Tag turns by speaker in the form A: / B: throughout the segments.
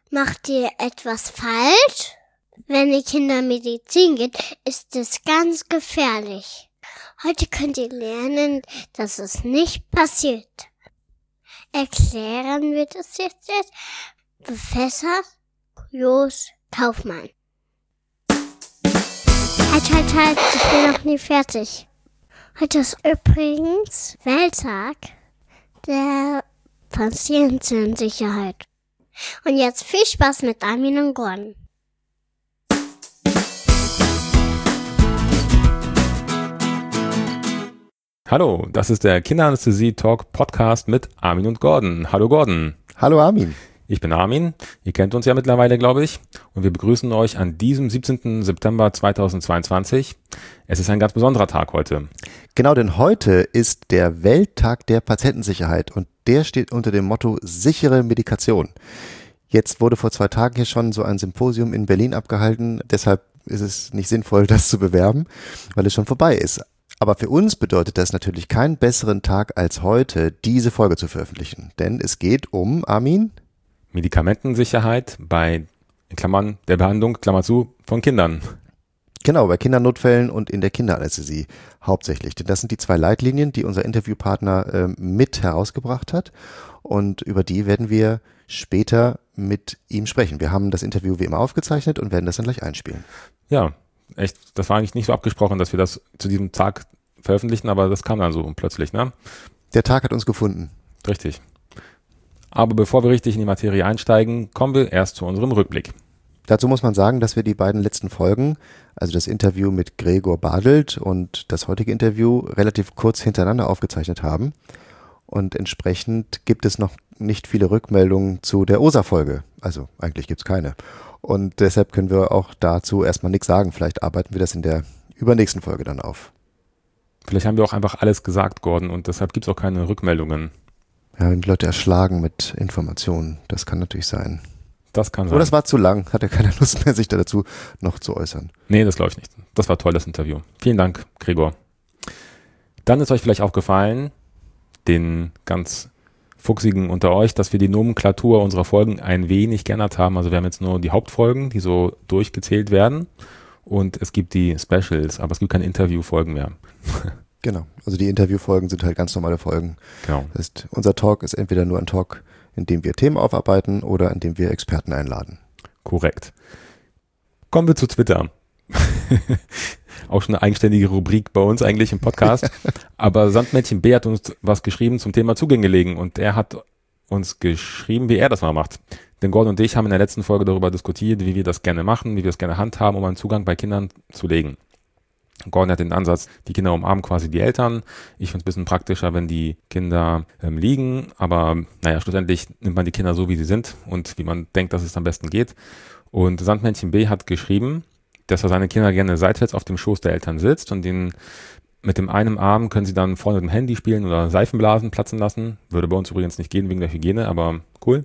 A: Macht ihr etwas falsch? Wenn ihr Kindermedizin geht, ist es ganz gefährlich. Heute könnt ihr lernen, dass es nicht passiert. Erklären wird es jetzt Professor Jos Kaufmann. Halt, ich bin noch nie fertig. Heute ist übrigens Welttag der Patientensicherheit. Und jetzt viel Spaß mit Armin und Gordon.
B: Hallo, das ist der Kinderanästhesie-Talk-Podcast mit Armin und Gordon. Hallo Gordon.
C: Hallo Armin.
B: Ich bin Armin, ihr kennt uns ja mittlerweile, glaube ich, und wir begrüßen euch an diesem 17. September 2022. Es ist ein ganz besonderer Tag heute.
C: Genau, denn heute ist der Welttag der Patientensicherheit und der steht unter dem Motto sichere Medikation. Jetzt wurde vor 2 Tagen hier schon so ein Symposium in Berlin abgehalten, deshalb ist es nicht sinnvoll, das zu bewerben, weil es schon vorbei ist. Aber für uns bedeutet das natürlich keinen besseren Tag als heute, diese Folge zu veröffentlichen. Denn es geht um, Armin?
B: Medikamentensicherheit bei, in Klammern, der Behandlung, Klammer zu, von Kindern.
C: Genau, bei Kindernotfällen und in der Kinderanästhesie hauptsächlich. Denn das sind die 2 Leitlinien, die unser Interviewpartner mit herausgebracht hat. Und über die werden wir später mit ihm sprechen. Wir haben das Interview wie immer aufgezeichnet und werden das dann gleich einspielen.
B: Ja, echt, das war eigentlich nicht so abgesprochen, dass wir das zu diesem Tag veröffentlichen, aber das kam dann so plötzlich, ne?
C: Der Tag hat uns gefunden.
B: Richtig. Aber bevor wir richtig in die Materie einsteigen, kommen wir erst zu unserem Rückblick.
C: Dazu muss man sagen, dass wir die beiden letzten Folgen, also das Interview mit Gregor Badelt und das heutige Interview, relativ kurz hintereinander aufgezeichnet haben. Und entsprechend gibt es noch nicht viele Rückmeldungen zu der OSA-Folge. Also eigentlich gibt es keine. Und deshalb können wir auch dazu erstmal nichts sagen. Vielleicht arbeiten wir das in der übernächsten Folge dann auf.
B: Vielleicht haben wir auch einfach alles gesagt, Gordon, und deshalb gibt es auch keine Rückmeldungen.
C: Ja, die Leute erschlagen mit Informationen. Das kann natürlich sein.
B: Das kann sein.
C: Oder es war zu lang, hatte keine Lust mehr, sich dazu noch zu äußern.
B: Nee, das glaube ich nicht. Das war toll, das Interview. Vielen Dank, Gregor. Dann ist euch vielleicht aufgefallen, den ganz Fuchsigen unter euch, dass wir die Nomenklatur unserer Folgen ein wenig geändert haben. Also wir haben jetzt nur die Hauptfolgen, die so durchgezählt werden, und es gibt die Specials, aber es gibt keine Interviewfolgen mehr.
C: Genau, also die Interviewfolgen sind halt ganz normale Folgen.
B: Genau.
C: Das heißt, unser Talk ist entweder nur ein Talk, in dem wir Themen aufarbeiten oder in dem wir Experten einladen.
B: Korrekt. Kommen wir zu Twitter. Auch schon eine eigenständige Rubrik bei uns eigentlich im Podcast. Aber Sandmännchen B hat uns was geschrieben zum Thema Zugänge legen, und er hat uns geschrieben, wie er das mal macht. Denn Gordon und ich haben in der letzten Folge darüber diskutiert, wie wir das gerne machen, wie wir es gerne handhaben, um einen Zugang bei Kindern zu legen. Gordon hat den Ansatz, die Kinder umarmen quasi die Eltern. Ich finde es ein bisschen praktischer, wenn die Kinder liegen, aber naja, schlussendlich nimmt man die Kinder so, wie sie sind und wie man denkt, dass es am besten geht. Und Sandmännchen B hat geschrieben, dass er seine Kinder gerne seitwärts auf dem Schoß der Eltern sitzt und den mit dem einen Arm können sie dann vorne mit dem Handy spielen oder Seifenblasen platzen lassen. Würde bei uns übrigens nicht gehen wegen der Hygiene, aber cool.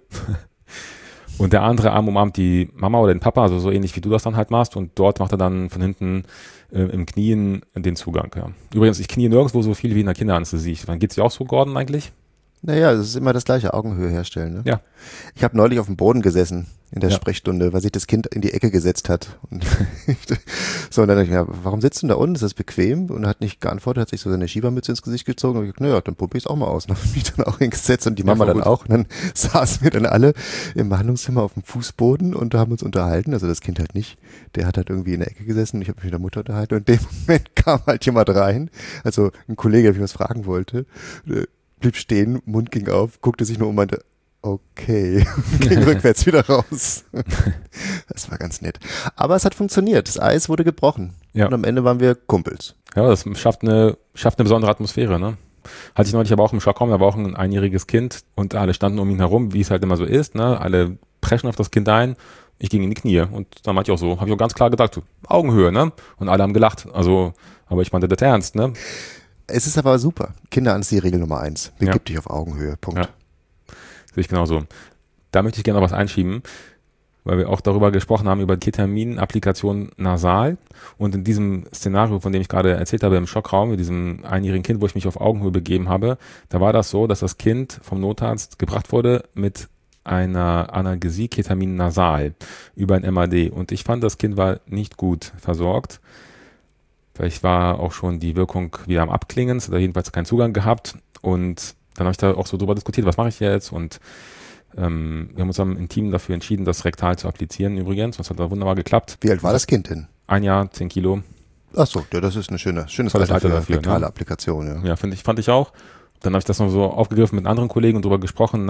B: Und der andere Arm umarmt die Mama oder den Papa, also so ähnlich wie du das dann halt machst, und dort macht er dann von hinten im Knien den Zugang. Ja. Übrigens, ich knie nirgendwo so viel wie in der Kinderanästhesie. Dann geht's dir auch so, Gordon, eigentlich?
C: Naja, es ist immer das gleiche, Augenhöhe herstellen. Ne?
B: Ja.
C: Ich habe neulich auf dem Boden gesessen in der Sprechstunde, weil sich das Kind in die Ecke gesetzt hat. Und so, und dann dachte ich mir, warum sitzt du da unten? Ist das bequem? Und er hat nicht geantwortet, hat sich so seine Schiebermütze ins Gesicht gezogen und ich dachte, naja, dann probiere ich es auch mal aus. Und habe mich dann auch hingesetzt und die Mama dann auch. Und dann saßen wir dann alle im Behandlungszimmer auf dem Fußboden und haben uns unterhalten. Also das Kind halt nicht. Der hat halt irgendwie in der Ecke gesessen und ich habe mich mit der Mutter unterhalten. Und in dem Moment kam halt jemand rein. Also ein Kollege, der mich was fragen wollte. Blieb stehen, Mund ging auf, guckte sich nur um und meinte, okay, ging rückwärts wieder raus. Das war ganz nett. Aber es hat funktioniert. Das Eis wurde gebrochen. Ja. Und am Ende waren wir Kumpels.
B: Ja, das schafft eine besondere Atmosphäre, ne? Hatte ich neulich aber auch im Schockraum, da war auch ein einjähriges Kind und alle standen um ihn herum, wie es halt immer so ist, ne? Alle preschen auf das Kind ein. Ich ging in die Knie und dann meinte ich auch so, habe ich auch ganz klar gesagt, so, Augenhöhe, ne? Und alle haben gelacht. Also, aber ich meinte das ernst, ne?
C: Es ist aber super. Kinderanästhesie-Regel Nummer 1. Begib dich auf Augenhöhe. Punkt. Ja.
B: Sehe ich genauso. Da möchte ich gerne noch was einschieben, weil wir auch darüber gesprochen haben, über Ketamin-Applikation nasal. Und in diesem Szenario, von dem ich gerade erzählt habe, im Schockraum, mit diesem einjährigen Kind, wo ich mich auf Augenhöhe begeben habe, da war das so, dass das Kind vom Notarzt gebracht wurde mit einer Analgesie Ketamin nasal über ein MAD. Und ich fand, das Kind war nicht gut versorgt. Vielleicht war auch schon die Wirkung wieder am Abklingen, es hat jedenfalls keinen Zugang gehabt. Und dann habe ich da auch so drüber diskutiert, was mache ich jetzt? Und wir haben uns im Team dafür entschieden, das rektal zu applizieren übrigens. Das hat da wunderbar geklappt.
C: Wie alt war das Kind denn?
B: 1 Jahr, 10 Kilo.
C: Ach so, ja, das ist eine schönes
B: Alter
C: Alter
B: dafür,
C: rektale
B: ne?
C: Applikation. Ja,
B: Ja, fand ich auch. Dann habe ich das noch so aufgegriffen mit anderen Kollegen und drüber gesprochen,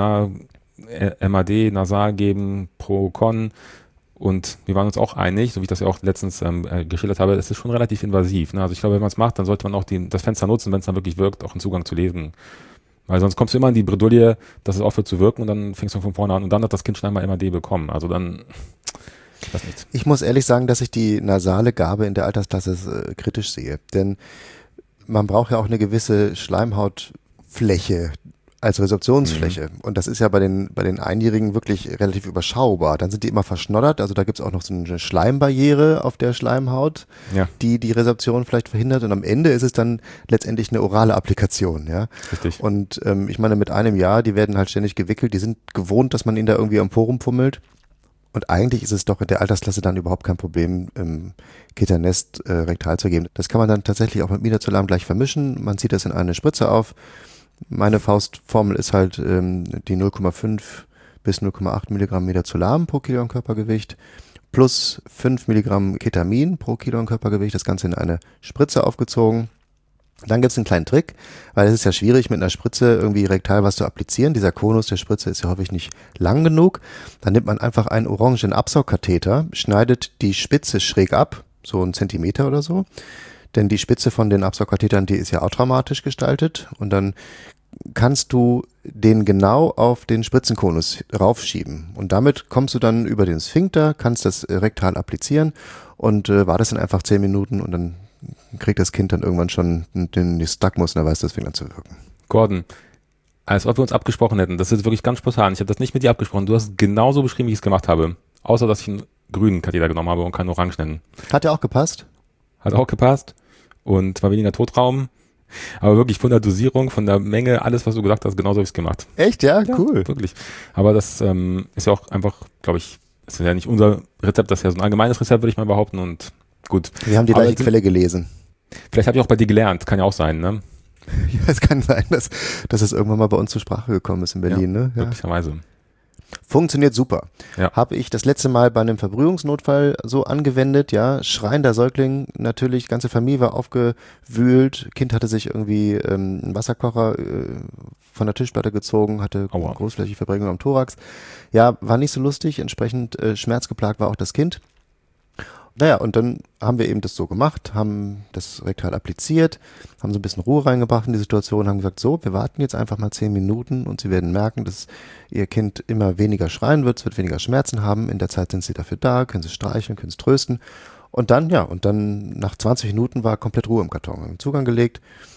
B: MAD, nasal geben, pro, con. Und wir waren uns auch einig, so wie ich das ja auch letztens geschildert habe, es ist schon relativ invasiv. Ne? Also ich glaube, wenn man es macht, dann sollte man auch das Fenster nutzen, wenn es dann wirklich wirkt, auch einen Zugang zu lesen. Weil sonst kommst du immer in die Bredouille, dass es aufhört zu wirken und dann fängst du von vorne an und dann hat das Kind schon einmal MAD bekommen. Also dann, ich weiß nicht.
C: Ich muss ehrlich sagen, dass ich die nasale Gabe in der Altersklasse kritisch sehe. Denn man braucht ja auch eine gewisse Schleimhautfläche als Resorptionsfläche. Und das ist ja bei den Einjährigen wirklich relativ überschaubar. Dann sind die immer verschnoddert. Also da gibt's auch noch so eine Schleimbarriere auf der Schleimhaut, die Resorption vielleicht verhindert. Und am Ende ist es dann letztendlich eine orale Applikation. Ja?
B: Richtig.
C: Und ich meine, mit 1 Jahr, die werden halt ständig gewickelt. Die sind gewohnt, dass man ihnen da irgendwie am Po rumfummelt. Und eigentlich ist es doch in der Altersklasse dann überhaupt kein Problem, Ketanest rektal zu geben. Das kann man dann tatsächlich auch mit Midazolam gleich vermischen. Man zieht das in eine Spritze auf. Meine Faustformel ist halt die 0,5 bis 0,8 Milligramm Midazolam pro Kilogramm Körpergewicht plus 5 Milligramm Ketamin pro Kilogramm Körpergewicht. Das Ganze in eine Spritze aufgezogen. Dann gibt es einen kleinen Trick, weil es ist ja schwierig, mit einer Spritze irgendwie rektal was zu applizieren. Dieser Konus der Spritze ist ja häufig nicht lang genug. Dann nimmt man einfach einen orangen Absaugkatheter, schneidet die Spitze schräg ab, so 1 Zentimeter oder so. Denn die Spitze von den Absaugkathetern, die ist ja auch traumatisch gestaltet. Und dann kannst du den genau auf den Spritzenkonus raufschieben. Und damit kommst du dann über den Sphinkter, kannst das rektal applizieren und wartest dann einfach 10 Minuten und dann kriegt das Kind dann irgendwann schon den Nystagmus und er weiß, das fängt an zu wirken.
B: Gordon, als ob wir uns abgesprochen hätten, das ist wirklich ganz spontan. Ich habe das nicht mit dir abgesprochen. Du hast es genauso beschrieben, wie ich es gemacht habe. Außer, dass ich einen grünen Katheter genommen habe und keinen orangenen.
C: Hat ja auch gepasst?
B: Hat auch gepasst und war weniger Totraum. Aber wirklich von der Dosierung, von der Menge, alles, was du gesagt hast, genauso habe ich es gemacht.
C: Echt? Ja, cool.
B: Wirklich. Aber das ist ja auch einfach, glaube ich, ist ja nicht unser Rezept, das ist ja so ein allgemeines Rezept, würde ich mal behaupten. Und gut.
C: Wir haben die gleiche Quelle gelesen.
B: Vielleicht habe ich auch bei dir gelernt, kann ja auch sein, ne?
C: Ja, es kann sein, dass es irgendwann mal bei uns zur Sprache gekommen ist in Berlin, ne? Ja.
B: Möglicherweise.
C: Funktioniert super.
B: Ja.
C: Habe ich das letzte Mal bei einem Verbrühungsnotfall so angewendet, ja, schreiender Säugling, natürlich, ganze Familie war aufgewühlt, Kind hatte sich irgendwie einen Wasserkocher von der Tischplatte gezogen, hatte großflächige Verbrennung am Thorax. Ja, war nicht so lustig, entsprechend schmerzgeplagt war auch das Kind. Naja, und dann haben wir eben das so gemacht, haben das rektal appliziert, haben so ein bisschen Ruhe reingebracht in die Situation, haben gesagt, so, wir warten jetzt einfach mal 10 Minuten und Sie werden merken, dass Ihr Kind immer weniger schreien wird, es wird weniger Schmerzen haben, in der Zeit sind Sie dafür da, können Sie streicheln, können Sie trösten. Und dann nach 20 Minuten war komplett Ruhe im Karton, haben Zugang gelegt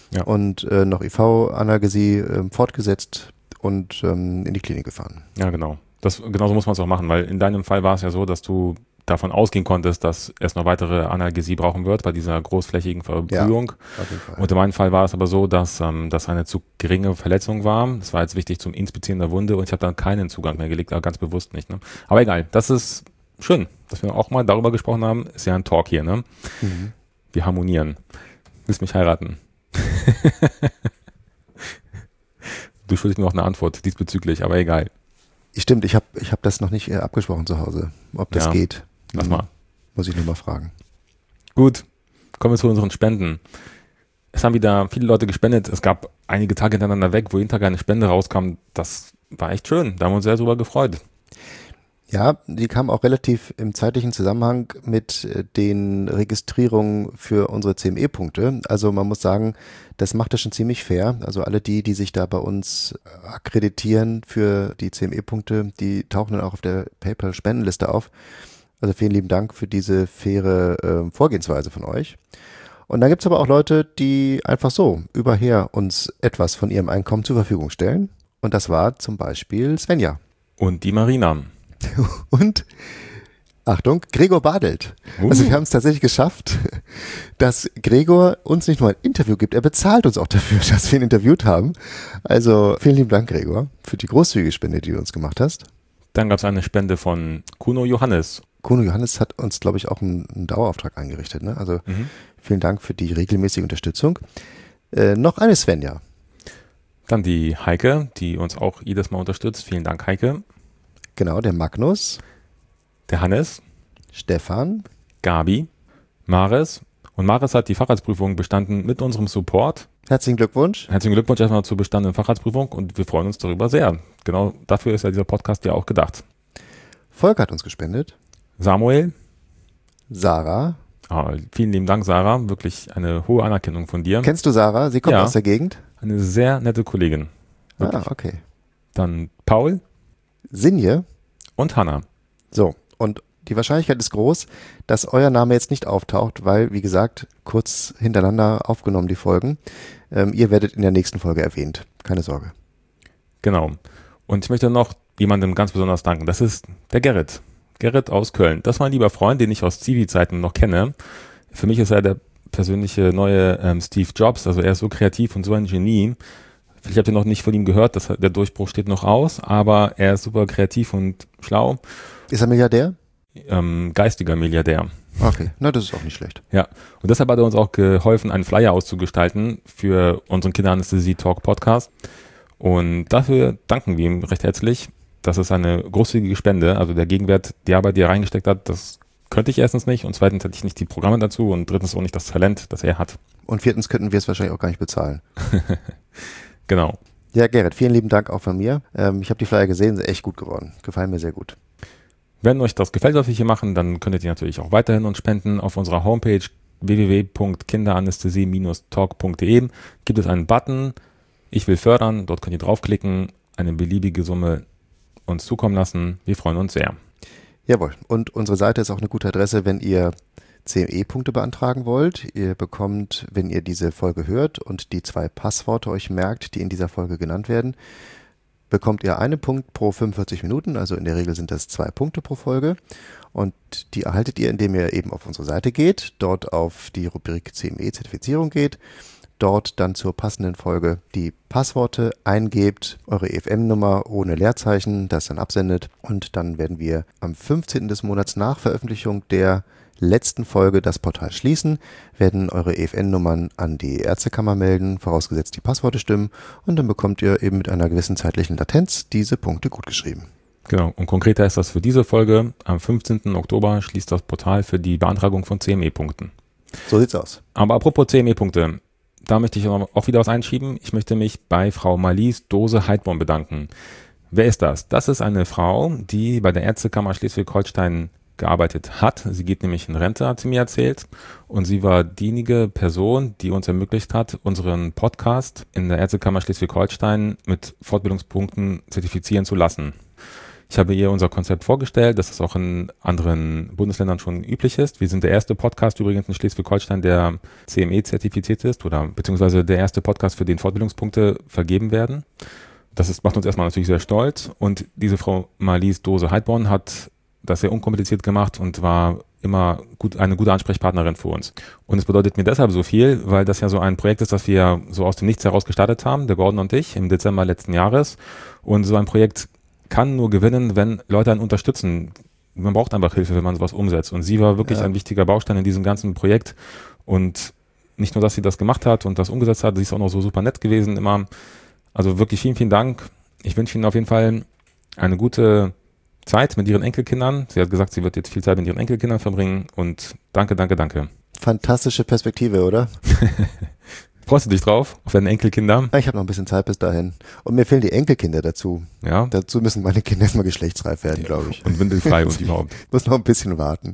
C: und noch IV-Analgesie fortgesetzt und in die Klinik gefahren.
B: Ja, genau. Genauso muss man es auch machen, weil in deinem Fall war es ja so, dass du davon ausgehen konntest, dass es noch weitere Analgesie brauchen wird bei dieser großflächigen Verbrühung. Ja, auf jeden Fall. Und in meinem Fall war es aber so, dass das eine zu geringe Verletzung war. Das war jetzt wichtig zum Inspizieren der Wunde und ich habe dann keinen Zugang mehr gelegt, aber ganz bewusst nicht. Ne? Aber egal, das ist schön, dass wir auch mal darüber gesprochen haben. Ist ja ein Talk hier, ne? Mhm. Wir harmonieren. Willst mich heiraten? Du schuldest mir noch eine Antwort diesbezüglich, aber egal.
C: Stimmt, ich hab das noch nicht abgesprochen zu Hause, ob das geht.
B: Lass mal.
C: Muss ich nur mal fragen.
B: Gut, kommen wir zu unseren Spenden. Es haben wieder viele Leute gespendet. Es gab einige Tage hintereinander weg, wo jeden Tag eine Spende rauskam. Das war echt schön. Da haben wir uns sehr drüber gefreut.
C: Ja, die kam auch relativ im zeitlichen Zusammenhang mit den Registrierungen für unsere CME-Punkte. Also man muss sagen, das macht das schon ziemlich fair. Also alle die sich da bei uns akkreditieren für die CME-Punkte, die tauchen dann auch auf der PayPal-Spendenliste auf. Also vielen lieben Dank für diese faire Vorgehensweise von euch. Und dann gibt's aber auch Leute, die einfach so überher uns etwas von ihrem Einkommen zur Verfügung stellen. Und das war zum Beispiel Svenja.
B: Und die Marina.
C: Und, Achtung, Gregor Badelt. Also wir haben es tatsächlich geschafft, dass Gregor uns nicht nur ein Interview gibt, er bezahlt uns auch dafür, dass wir ihn interviewt haben. Also vielen lieben Dank, Gregor, für die großzügige Spende, die du uns gemacht hast.
B: Dann gab es eine Spende von Kuno Johannes.
C: Kuno Johannes hat uns, glaube ich, auch einen Dauerauftrag eingerichtet. Ne? Also vielen Dank für die regelmäßige Unterstützung. Noch eine Svenja.
B: Dann die Heike, die uns auch jedes Mal unterstützt. Vielen Dank, Heike.
C: Genau, der Magnus.
B: Der Hannes.
C: Stefan.
B: Gabi. Maris. Und Maris hat die Facharztprüfung bestanden mit unserem Support.
C: Herzlichen Glückwunsch.
B: Herzlichen Glückwunsch erstmal zur bestandenen Facharztprüfung und wir freuen uns darüber sehr. Genau dafür ist ja dieser Podcast ja auch gedacht.
C: Volker hat uns gespendet.
B: Samuel.
C: Sarah.
B: Vielen lieben Dank, Sarah. Wirklich eine hohe Anerkennung von dir.
C: Kennst du Sarah? Sie kommt aus der Gegend.
B: Eine sehr nette Kollegin. Wirklich.
C: Okay.
B: Dann Paul.
C: Sinje.
B: Und Hanna.
C: So, und die Wahrscheinlichkeit ist groß, dass euer Name jetzt nicht auftaucht, weil, wie gesagt, kurz hintereinander aufgenommen die Folgen. Ihr werdet in der nächsten Folge erwähnt. Keine Sorge.
B: Genau. Und ich möchte noch jemandem ganz besonders danken. Das ist der Gerrit. Gerrit aus Köln. Das war ein lieber Freund, den ich aus Zivi-Zeiten noch kenne. Für mich ist er der persönliche neue Steve Jobs. Also er ist so kreativ und so ein Genie. Vielleicht habt ihr noch nicht von ihm gehört. Der Durchbruch steht noch aus. Aber er ist super kreativ und schlau.
C: Ist er Milliardär?
B: Geistiger Milliardär.
C: Okay, na das ist auch nicht schlecht.
B: Ja, und deshalb hat er uns auch geholfen, einen Flyer auszugestalten für unseren Kinderanästhesie-Talk-Podcast. Und dafür danken wir ihm recht herzlich. Das ist eine großzügige Spende. Also der Gegenwert, die Arbeit, die er reingesteckt hat, das könnte ich erstens nicht. Und zweitens hätte ich nicht die Programme dazu. Und drittens auch nicht das Talent, das er hat.
C: Und viertens könnten wir es wahrscheinlich auch gar nicht bezahlen.
B: Genau.
C: Ja, Gerrit, vielen lieben Dank auch von mir. Ich habe die Flyer gesehen, sind echt gut geworden. Gefallen mir sehr gut.
B: Wenn euch das gefällt, was wir hier machen, dann könntet ihr natürlich auch weiterhin uns spenden. Auf unserer Homepage www.kinderanästhesie-talk.de gibt es einen Button, ich will fördern. Dort könnt ihr draufklicken, eine beliebige Summe uns zukommen lassen. Wir freuen uns sehr.
C: Jawohl. Und unsere Seite ist auch eine gute Adresse, wenn ihr CME-Punkte beantragen wollt. Ihr bekommt, wenn ihr diese Folge hört und die 2 Passworte euch merkt, die in dieser Folge genannt werden, bekommt ihr einen Punkt pro 45 Minuten, also in der Regel sind das 2 Punkte pro Folge und die erhaltet ihr, indem ihr eben auf unsere Seite geht, dort auf die Rubrik CME-Zertifizierung geht, dort dann zur passenden Folge die Passworte eingebt, eure EFM-Nummer ohne Leerzeichen, das dann absendet und dann werden wir am 15. des Monats nach Veröffentlichung der letzten Folge das Portal schließen, werden eure EFN-Nummern an die Ärztekammer melden, vorausgesetzt die Passworte stimmen und dann bekommt ihr eben mit einer gewissen zeitlichen Latenz diese Punkte gutgeschrieben.
B: Genau, und konkreter ist das für diese Folge. Am 15. Oktober schließt das Portal für die Beantragung von CME-Punkten.
C: So sieht's aus.
B: Aber apropos CME-Punkte, da möchte ich auch wieder was einschieben. Ich möchte mich bei Frau Marlies Dose-Heidborn bedanken. Wer ist das? Das ist eine Frau, die bei der Ärztekammer Schleswig-Holstein gearbeitet hat. Sie geht nämlich in Rente, hat sie mir erzählt. Und sie war diejenige Person, die uns ermöglicht hat, unseren Podcast in der Ärztekammer Schleswig-Holstein mit Fortbildungspunkten zertifizieren zu lassen. Ich habe ihr unser Konzept vorgestellt, dass es auch in anderen Bundesländern schon üblich ist. Wir sind der erste Podcast übrigens in Schleswig-Holstein, der CME zertifiziert ist oder beziehungsweise der erste Podcast, für den Fortbildungspunkte vergeben werden. Macht uns erstmal natürlich sehr stolz. Und diese Frau Marlies Dose-Heidborn hat das sehr unkompliziert gemacht und war immer eine gute Ansprechpartnerin für uns. Und es bedeutet mir deshalb so viel, weil das ja so ein Projekt ist, das wir so aus dem Nichts heraus gestartet haben, der Gordon und ich, im Dezember letzten Jahres. Und so ein Projekt kann nur gewinnen, wenn Leute einen unterstützen. Man braucht einfach Hilfe, wenn man sowas umsetzt. Und sie war wirklich ein wichtiger Baustein in diesem ganzen Projekt. Und nicht nur, dass sie das gemacht hat und das umgesetzt hat, sie ist auch noch so super nett gewesen immer. Also wirklich vielen, vielen Dank. Ich wünsche Ihnen auf jeden Fall eine gute Zeit mit ihren Enkelkindern. Sie hat gesagt, sie wird jetzt viel Zeit mit ihren Enkelkindern verbringen und danke, danke, danke.
C: Fantastische Perspektive, oder?
B: Freust du dich drauf, auf deine Enkelkinder?
C: Ich habe noch ein bisschen Zeit bis dahin. Und mir fehlen die Enkelkinder dazu.
B: Ja.
C: Dazu müssen meine Kinder erstmal geschlechtsreif werden, glaube ich.
B: Und windelfrei und überhaupt.
C: Muss noch ein bisschen warten.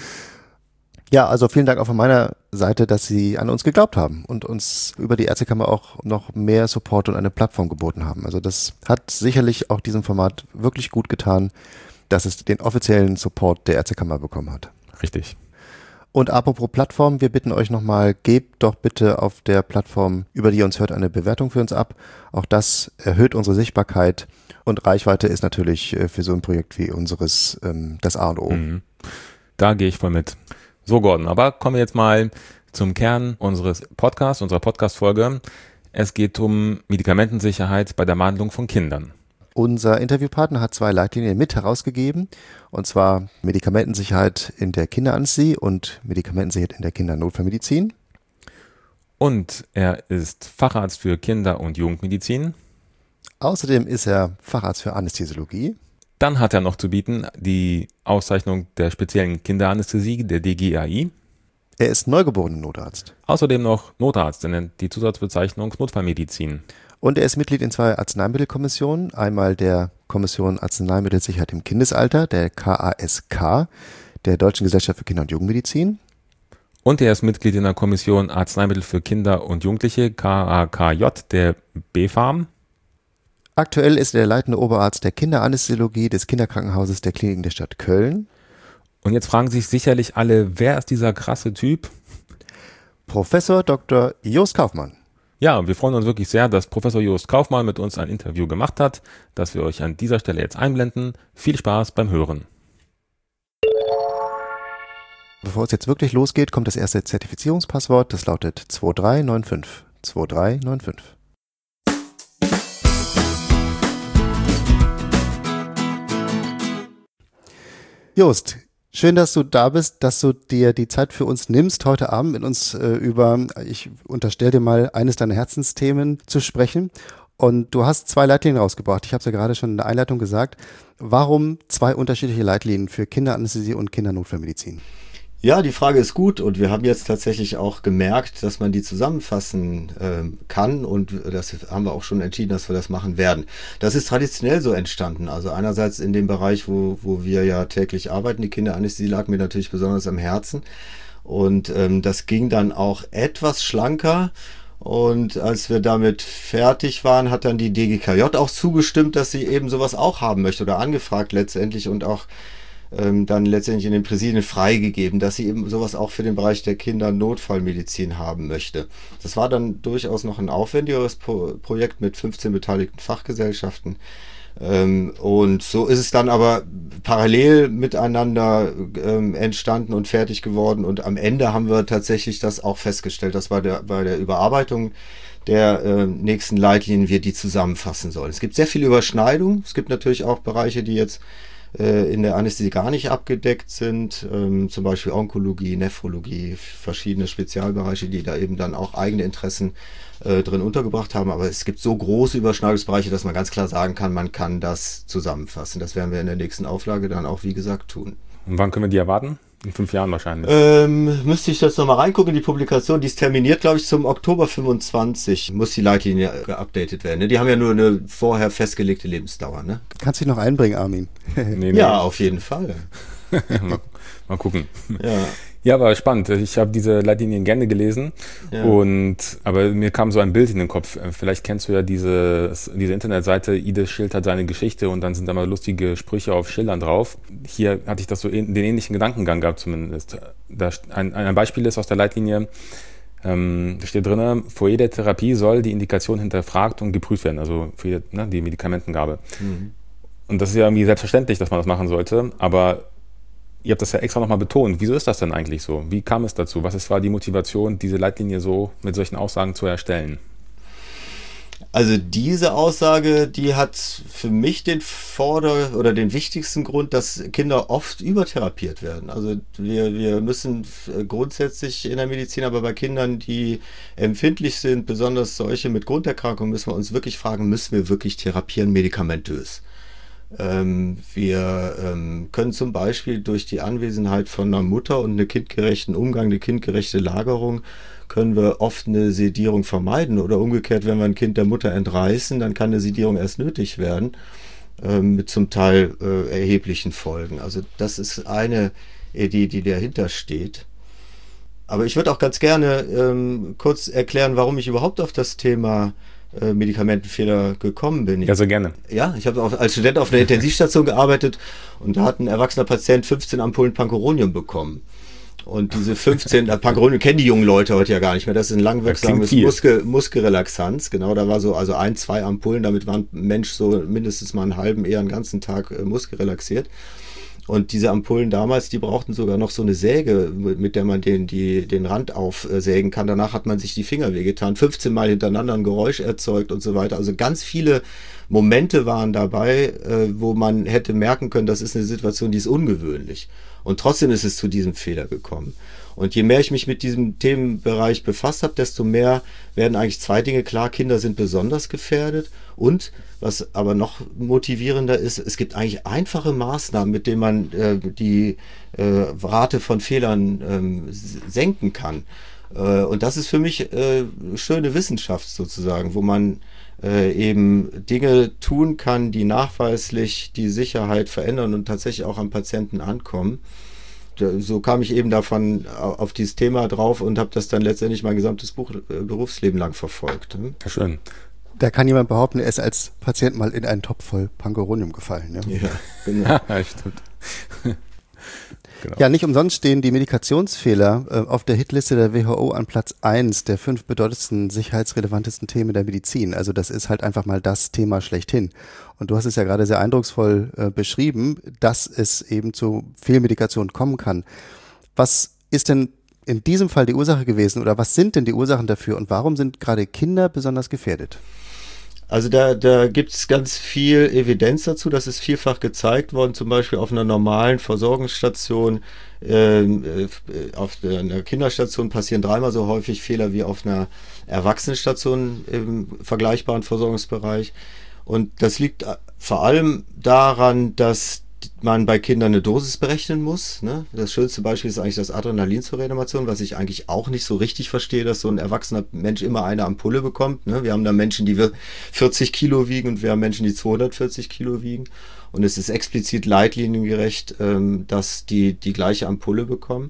C: Ja, also vielen Dank auch von meiner Seite, dass Sie an uns geglaubt haben und uns über die Ärztekammer auch noch mehr Support und eine Plattform geboten haben. Also das hat sicherlich auch diesem Format wirklich gut getan, dass es den offiziellen Support der Ärztekammer bekommen hat.
B: Richtig.
C: Und apropos Plattform, wir bitten euch nochmal, gebt doch bitte auf der Plattform, über die ihr uns hört, eine Bewertung für uns ab. Auch das erhöht unsere Sichtbarkeit und Reichweite ist natürlich für so ein Projekt wie unseres das A und O.
B: Mhm. Da gehe ich voll mit. So, Gordon, aber kommen wir jetzt mal zum Kern unserer Podcast-Folge. Es geht um Medikamentensicherheit bei der Behandlung von Kindern.
C: Unser Interviewpartner hat 2 Leitlinien mit herausgegeben, und zwar Medikamentensicherheit in der Kinderanästhesie und Medikamentensicherheit in der Kindernotfallmedizin.
B: Und er ist Facharzt für Kinder- und Jugendmedizin.
C: Außerdem ist er Facharzt für Anästhesiologie.
B: Dann hat er noch zu bieten die Auszeichnung der speziellen Kinderanästhesie, der DGAI.
C: Er ist Neugeborenen-Notarzt.
B: Außerdem noch Notarzt, der nennt die Zusatzbezeichnung Notfallmedizin.
C: Und er ist Mitglied in 2 Arzneimittelkommissionen. Einmal der Kommission Arzneimittelsicherheit im Kindesalter, der KASK, der Deutschen Gesellschaft für Kinder- und Jugendmedizin.
B: Und er ist Mitglied in der Kommission Arzneimittel für Kinder und Jugendliche, KAKJ, der BfArM.
C: Aktuell ist er der leitende Oberarzt der Kinderanästhesiologie des Kinderkrankenhauses der Kliniken der Stadt Köln.
B: Und jetzt fragen sich sicherlich alle, wer ist dieser krasse Typ?
C: Professor Dr. Jost Kaufmann.
B: Ja, und wir freuen uns wirklich sehr, dass Professor Jost Kaufmann mit uns ein Interview gemacht hat, das wir euch an dieser Stelle jetzt einblenden. Viel Spaß beim Hören.
C: Bevor es jetzt wirklich losgeht, kommt das erste Zertifizierungspasswort. Das lautet 2395. 2395. Jost, schön, dass du da bist, dass du dir die Zeit für uns nimmst, heute Abend mit uns ich unterstelle dir mal, eines deiner Herzensthemen zu sprechen. Und du hast 2 Leitlinien rausgebracht. Ich habe es ja gerade schon in der Einleitung gesagt. Warum 2 unterschiedliche Leitlinien für Kinderanästhesie und Kindernotfallmedizin?
D: Ja, die Frage ist gut und wir haben jetzt tatsächlich auch gemerkt, dass man die zusammenfassen kann und das haben wir auch schon entschieden, dass wir das machen werden. Das ist traditionell so entstanden, also einerseits in dem Bereich, wo wir ja täglich arbeiten, die Kinderanästhesie lag mir natürlich besonders am Herzen und das ging dann auch etwas schlanker. Und als wir damit fertig waren, hat dann die DGKJ auch zugestimmt, dass sie eben sowas auch haben möchte oder angefragt letztendlich und auch dann letztendlich in den Präsidien freigegeben, dass sie eben sowas auch für den Bereich der Kindernotfallmedizin haben möchte. Das war dann durchaus noch ein aufwendigeres Projekt mit 15 beteiligten Fachgesellschaften. Und so ist es dann aber parallel miteinander entstanden und fertig geworden und am Ende haben wir tatsächlich das auch festgestellt, dass bei der Überarbeitung der nächsten Leitlinien wir die zusammenfassen sollen. Es gibt sehr viele Überschneidungen, es gibt natürlich auch Bereiche, die jetzt in der Anästhesie gar nicht abgedeckt sind, zum Beispiel Onkologie, Nephrologie, verschiedene Spezialbereiche, die da eben dann auch eigene Interessen drin untergebracht haben. Aber es gibt so große Überschneidungsbereiche, dass man ganz klar sagen kann, man kann das zusammenfassen. Das werden wir in der nächsten Auflage dann auch, wie gesagt, tun.
B: Und wann können wir die erwarten? In 5 Jahren wahrscheinlich.
D: Müsste ich jetzt nochmal reingucken, die Publikation, die ist terminiert, glaube ich, zum Oktober 25, muss die Leitlinie geupdatet werden. Ne? Die haben ja nur eine vorher festgelegte Lebensdauer. Ne?
C: Kannst du dich noch einbringen, Armin?
B: Nee.
D: Ja, auf jeden Fall.
B: Mal gucken.
D: Ja.
B: Ja, war spannend. Ich habe diese Leitlinien gerne gelesen,
D: Ja.
B: aber mir kam so ein Bild in den Kopf. Vielleicht kennst du ja diese Internetseite, Ides Schild hat seine Geschichte und dann sind da mal lustige Sprüche auf Schildern drauf. Hier hatte ich das so den ähnlichen Gedankengang gehabt zumindest. Ein Beispiel ist aus der Leitlinie, da steht drin, vor jeder Therapie soll die Indikation hinterfragt und geprüft werden, also für die Medikamentengabe.
D: Mhm.
B: Und das ist ja irgendwie selbstverständlich, dass man das machen sollte, aber ihr habt das ja extra nochmal betont. Wieso ist das denn eigentlich so? Wie kam es dazu? War die Motivation, diese Leitlinie so mit solchen Aussagen zu erstellen?
D: Also diese Aussage, die hat für mich den wichtigsten Grund, dass Kinder oft übertherapiert werden. Also wir müssen grundsätzlich in der Medizin, aber bei Kindern, die empfindlich sind, besonders solche mit Grunderkrankungen, müssen wir uns wirklich fragen, müssen wir wirklich therapieren medikamentös? Wir können zum Beispiel durch die Anwesenheit von einer Mutter und einen kindgerechten Umgang, eine kindgerechte Lagerung, können wir oft eine Sedierung vermeiden oder umgekehrt, wenn wir ein Kind der Mutter entreißen, dann kann eine Sedierung erst nötig werden, mit zum Teil erheblichen Folgen. Also das ist eine Idee, die dahinter steht. Aber ich würde auch ganz gerne kurz erklären, warum ich überhaupt auf das Thema Medikamentenfehler gekommen bin.
B: Ja, sehr gerne.
D: Ja, ich habe als Student auf einer Intensivstation gearbeitet und da hat ein erwachsener Patient 15 Ampullen Pancuronium bekommen. Und diese 15, Pancuronium kennen die jungen Leute heute ja gar nicht mehr, das ist ein langwirksames Muskelrelaxanz. Genau, da war so 1-2 Ampullen, damit war ein Mensch so mindestens mal einen halben, eher einen ganzen Tag muskelrelaxiert. Und diese Ampullen damals, die brauchten sogar noch so eine Säge, mit der man den Rand aufsägen kann. Danach hat man sich die Finger wehgetan, 15 Mal hintereinander ein Geräusch erzeugt und so weiter. Also ganz viele Momente waren dabei, wo man hätte merken können, das ist eine Situation, die ist ungewöhnlich. Und trotzdem ist es zu diesem Fehler gekommen. Und je mehr ich mich mit diesem Themenbereich befasst habe, desto mehr werden eigentlich zwei Dinge klar. Kinder sind besonders gefährdet und, was aber noch motivierender ist, es gibt eigentlich einfache Maßnahmen, mit denen man die Rate von Fehlern senken kann. Und das ist für mich schöne Wissenschaft sozusagen, wo man eben Dinge tun kann, die nachweislich die Sicherheit verändern und tatsächlich auch am Patienten ankommen. So kam ich eben davon auf dieses Thema drauf und habe das dann letztendlich mein gesamtes Berufsleben lang verfolgt.
B: Ja, schön.
C: Da kann jemand behaupten, er ist als Patient mal in einen Topf voll Pangoronium gefallen. Ne?
D: Ja, genau.
B: Ja, stimmt. Genau.
C: Ja, nicht umsonst stehen die Medikationsfehler auf der Hitliste der WHO an Platz 1 der 5 bedeutendsten, sicherheitsrelevantesten Themen der Medizin. Also das ist halt einfach mal das Thema schlechthin. Und du hast es ja gerade sehr eindrucksvoll beschrieben, dass es eben zu Fehlmedikation kommen kann. Was ist denn in diesem Fall die Ursache gewesen oder was sind denn die Ursachen dafür und warum sind gerade Kinder besonders gefährdet?
D: Also da gibt es ganz viel Evidenz dazu, das ist vielfach gezeigt worden, zum Beispiel auf einer normalen Versorgungsstation, auf einer Kinderstation passieren 3-mal so häufig Fehler wie auf einer Erwachsenenstation im vergleichbaren Versorgungsbereich. Und das liegt vor allem daran, dass man bei Kindern eine Dosis berechnen muss. Ne? Das schönste Beispiel ist eigentlich das Adrenalin zur Reanimation, was ich eigentlich auch nicht so richtig verstehe, dass so ein erwachsener Mensch immer eine Ampulle bekommt. Ne? Wir haben da Menschen, die 40 Kilo wiegen und wir haben Menschen, die 240 Kilo wiegen. Und es ist explizit leitliniengerecht, dass die gleiche Ampulle bekommen.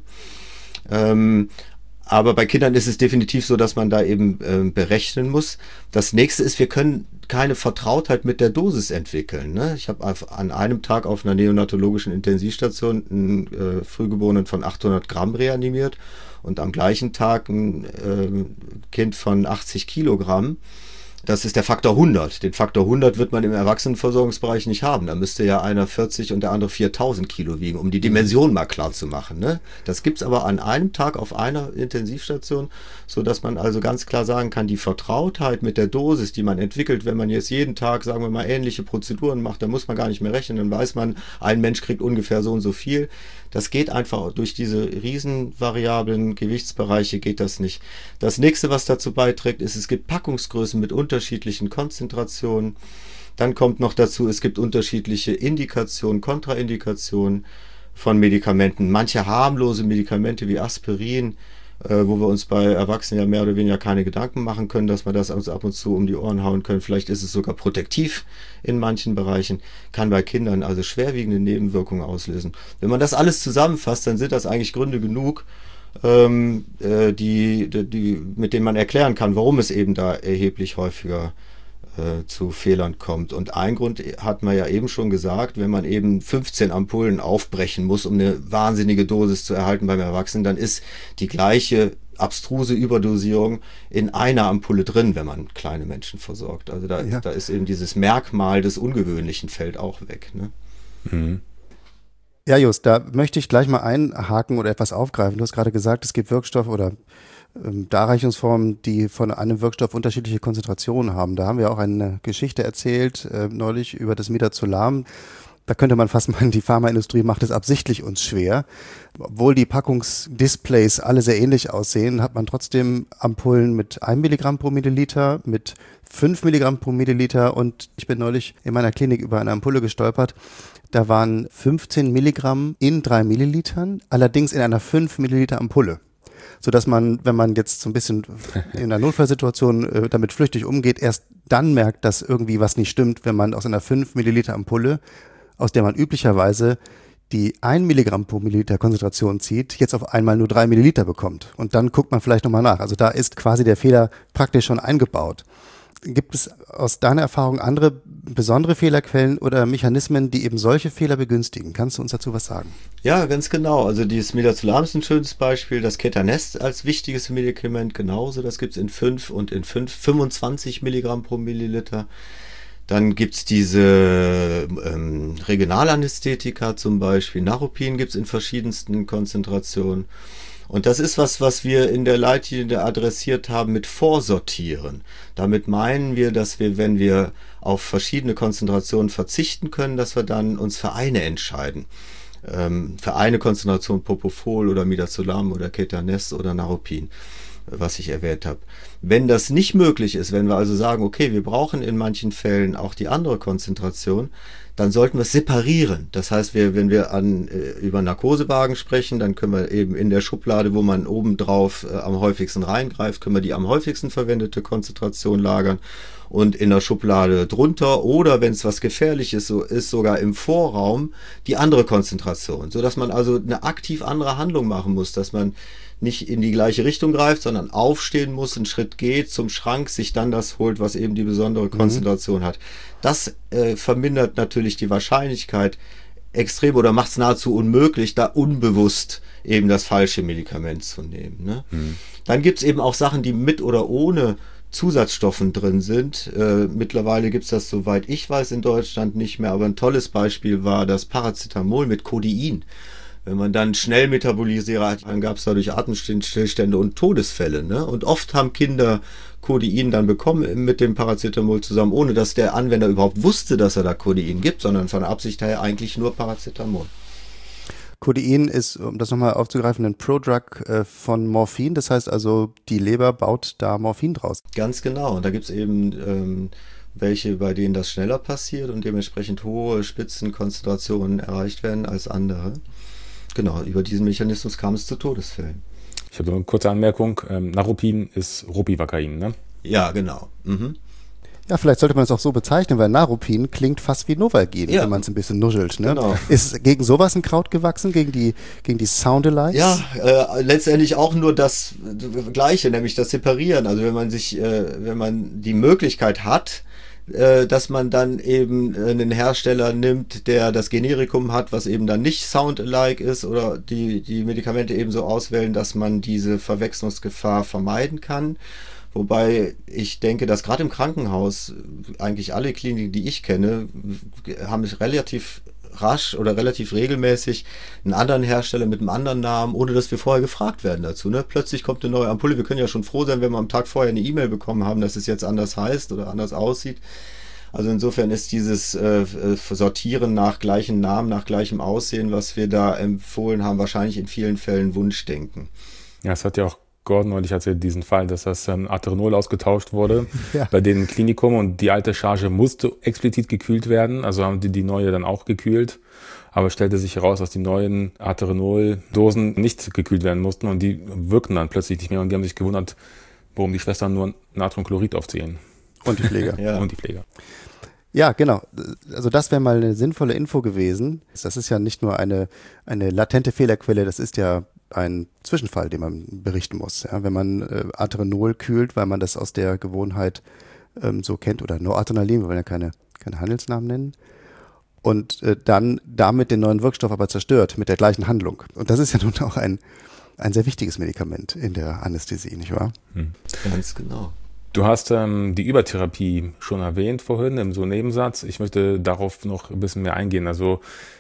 D: Aber bei Kindern ist es definitiv so, dass man da eben berechnen muss. Das nächste ist, wir können keine Vertrautheit mit der Dosis entwickeln. Ne? Ich habe an einem Tag auf einer neonatologischen Intensivstation einen Frühgeborenen von 800 Gramm reanimiert und am gleichen Tag ein Kind von 80 Kilogramm. Das ist der Faktor 100. Den Faktor 100 wird man im Erwachsenenversorgungsbereich nicht haben. Da müsste ja einer 40 und der andere 4000 Kilo wiegen, um die Dimension mal klar zu machen. Ne? Das gibt's aber an einem Tag auf einer Intensivstation, so dass man also ganz klar sagen kann, die Vertrautheit mit der Dosis, die man entwickelt, wenn man jetzt jeden Tag, sagen wir mal, ähnliche Prozeduren macht, dann muss man gar nicht mehr rechnen, dann weiß man, ein Mensch kriegt ungefähr so und so viel. Das geht einfach durch diese riesenvariablen Gewichtsbereiche geht das nicht. Das nächste, was dazu beiträgt, ist, es gibt Packungsgrößen mit unterschiedlichen Konzentrationen. Dann kommt noch dazu, es gibt unterschiedliche Indikationen, Kontraindikationen von Medikamenten. Manche harmlose Medikamente wie Aspirin, wo wir uns bei Erwachsenen ja mehr oder weniger keine Gedanken machen können, dass wir das uns ab und zu um die Ohren hauen können. Vielleicht ist es sogar protektiv in manchen Bereichen, kann bei Kindern also schwerwiegende Nebenwirkungen auslösen. Wenn man das alles zusammenfasst, dann sind das eigentlich Gründe genug, mit denen man erklären kann, warum es eben da erheblich häufiger zu Fehlern kommt. Und ein Grund hat man ja eben schon gesagt, wenn man eben 15 Ampullen aufbrechen muss, um eine wahnsinnige Dosis zu erhalten beim Erwachsenen, dann ist die gleiche abstruse Überdosierung in einer Ampulle drin, wenn man kleine Menschen versorgt. Also da ist eben dieses Merkmal des Ungewöhnlichen fällt auch weg. Ne?
B: Mhm.
C: Ja, Just, da möchte ich gleich mal einhaken oder etwas aufgreifen. Du hast gerade gesagt, es gibt Wirkstoffe oder Darreichungsformen, die von einem Wirkstoff unterschiedliche Konzentrationen haben. Da haben wir auch eine Geschichte erzählt, neulich über das Midazolam. Da könnte man fast meinen, die Pharmaindustrie macht es absichtlich uns schwer. Obwohl die Packungsdisplays alle sehr ähnlich aussehen, hat man trotzdem Ampullen mit 1 Milligramm pro Milliliter, mit 5 Milligramm pro Milliliter und ich bin neulich in meiner Klinik über eine Ampulle gestolpert. Da waren 15 Milligramm in 3 Millilitern, allerdings in einer 5 Milliliter Ampulle. Sodass man, wenn man jetzt so ein bisschen in einer Notfallsituation damit flüchtig umgeht, erst dann merkt, dass irgendwie was nicht stimmt, wenn man aus einer 5 Milliliter Ampulle, aus der man üblicherweise die 1 Milligramm pro Milliliter Konzentration zieht, jetzt auf einmal nur 3 Milliliter bekommt. Und dann guckt man vielleicht nochmal nach. Also da ist quasi der Fehler praktisch schon eingebaut. Gibt es aus deiner Erfahrung andere besondere Fehlerquellen oder Mechanismen, die eben solche Fehler begünstigen? Kannst du uns dazu was sagen?
D: Ja, ganz genau. Also dieses Midazolam ist ein schönes Beispiel. Das Ketanest als wichtiges Medikament genauso. Das gibt es in 5 und in 25 Milligramm pro Milliliter. Dann gibt's diese Regionalanästhetika zum Beispiel. Naropin gibt's in verschiedensten Konzentrationen. Und das ist was wir in der Leitlinie adressiert haben mit Vorsortieren. Damit meinen wir, dass wir, wenn wir auf verschiedene Konzentrationen verzichten können, dass wir dann uns für eine entscheiden. Für eine Konzentration Propofol oder Midazolam oder Ketanes oder Naropin, was ich erwähnt habe. Wenn das nicht möglich ist, wenn wir also sagen, okay, wir brauchen in manchen Fällen auch die andere Konzentration, dann sollten wir es separieren. Das heißt, wenn wir über Narkosewagen sprechen, dann können wir eben in der Schublade, wo man obendrauf am häufigsten reingreift, können wir die am häufigsten verwendete Konzentration lagern und in der Schublade drunter oder, wenn es was Gefährliches ist, sogar im Vorraum die andere Konzentration, sodass man also eine aktiv andere Handlung machen muss, dass man nicht in die gleiche Richtung greift, sondern aufstehen muss, einen Schritt geht zum Schrank, sich dann das holt, was eben die besondere Konzentration hat. Das vermindert natürlich die Wahrscheinlichkeit extrem oder macht es nahezu unmöglich, da unbewusst eben das falsche Medikament zu nehmen. Ne? Dann gibt es eben auch Sachen, die mit oder ohne Zusatzstoffen drin sind. Mittlerweile gibt es das, soweit ich weiß, in Deutschland nicht mehr, aber ein tolles Beispiel war das Paracetamol mit Codein. Wenn man dann schnell Metabolisierer hat, dann gab es dadurch Atemstillstände und Todesfälle. Ne? Und oft haben Kinder Codein dann bekommen mit dem Paracetamol zusammen, ohne dass der Anwender überhaupt wusste, dass er da Codein gibt, sondern von der Absicht her eigentlich nur Paracetamol.
C: Codein ist, um das nochmal aufzugreifen, ein Prodrug von Morphin. Das heißt also, die Leber baut da Morphin draus.
D: Ganz genau. Und da gibt es eben welche, bei denen das schneller passiert und dementsprechend hohe Spitzenkonzentrationen erreicht werden als andere. Genau, über diesen Mechanismus kam es zu Todesfällen.
B: Ich habe noch eine kurze Anmerkung. Naropin ist Ropivacain, ne?
D: Ja, genau. Mhm.
C: Ja, vielleicht sollte man es auch so bezeichnen, weil Naropin klingt fast wie Novalgin, wenn man es ein bisschen nuschelt. Ne? Genau. Ist gegen sowas ein Kraut gewachsen, gegen die Soundalikes?
D: Ja, letztendlich auch nur das Gleiche, nämlich das Separieren. Also wenn man die Möglichkeit hat, dass man dann eben einen Hersteller nimmt, der das Generikum hat, was eben dann nicht Sound-alike ist oder die Medikamente eben so auswählen, dass man diese Verwechslungsgefahr vermeiden kann. Wobei ich denke, dass gerade im Krankenhaus eigentlich alle Kliniken, die ich kenne, haben relativ rasch oder relativ regelmäßig einen anderen Hersteller mit einem anderen Namen, ohne dass wir vorher gefragt werden dazu. Ne? Plötzlich kommt eine neue Ampulle. Wir können ja schon froh sein, wenn wir am Tag vorher eine E-Mail bekommen haben, dass es jetzt anders heißt oder anders aussieht. Also insofern ist dieses Sortieren nach gleichen Namen, nach gleichem Aussehen, was wir da empfohlen haben, wahrscheinlich in vielen Fällen Wunschdenken.
B: Ja, es hat ja auch Gordon neulich erzählt, diesen Fall, dass das Aterenol ausgetauscht wurde bei dem Klinikum und die alte Charge musste explizit gekühlt werden, also haben die neue dann auch gekühlt, aber stellte sich heraus, dass die neuen Aterenol-Dosen nicht gekühlt werden mussten und die wirkten dann plötzlich nicht mehr und die haben sich gewundert, warum die Schwestern nur Natriumchlorid aufziehen.
C: Und die Pfleger.
B: Ja. Und die Pfleger.
C: Ja, genau. Also das wäre mal eine sinnvolle Info gewesen. Das ist ja nicht nur eine latente Fehlerquelle, das ist ja ein Zwischenfall, den man berichten muss. Ja, wenn man Aterenol kühlt, weil man das aus der Gewohnheit so kennt, oder Noradrenalin, wir wollen ja keine Handelsnamen nennen, und dann damit den neuen Wirkstoff aber zerstört mit der gleichen Handlung. Und das ist ja nun auch ein sehr wichtiges Medikament in der Anästhesie, nicht wahr?
D: Ganz genau.
B: Du hast die Übertherapie schon erwähnt vorhin im so Nebensatz. Ich möchte darauf noch ein bisschen mehr eingehen. Also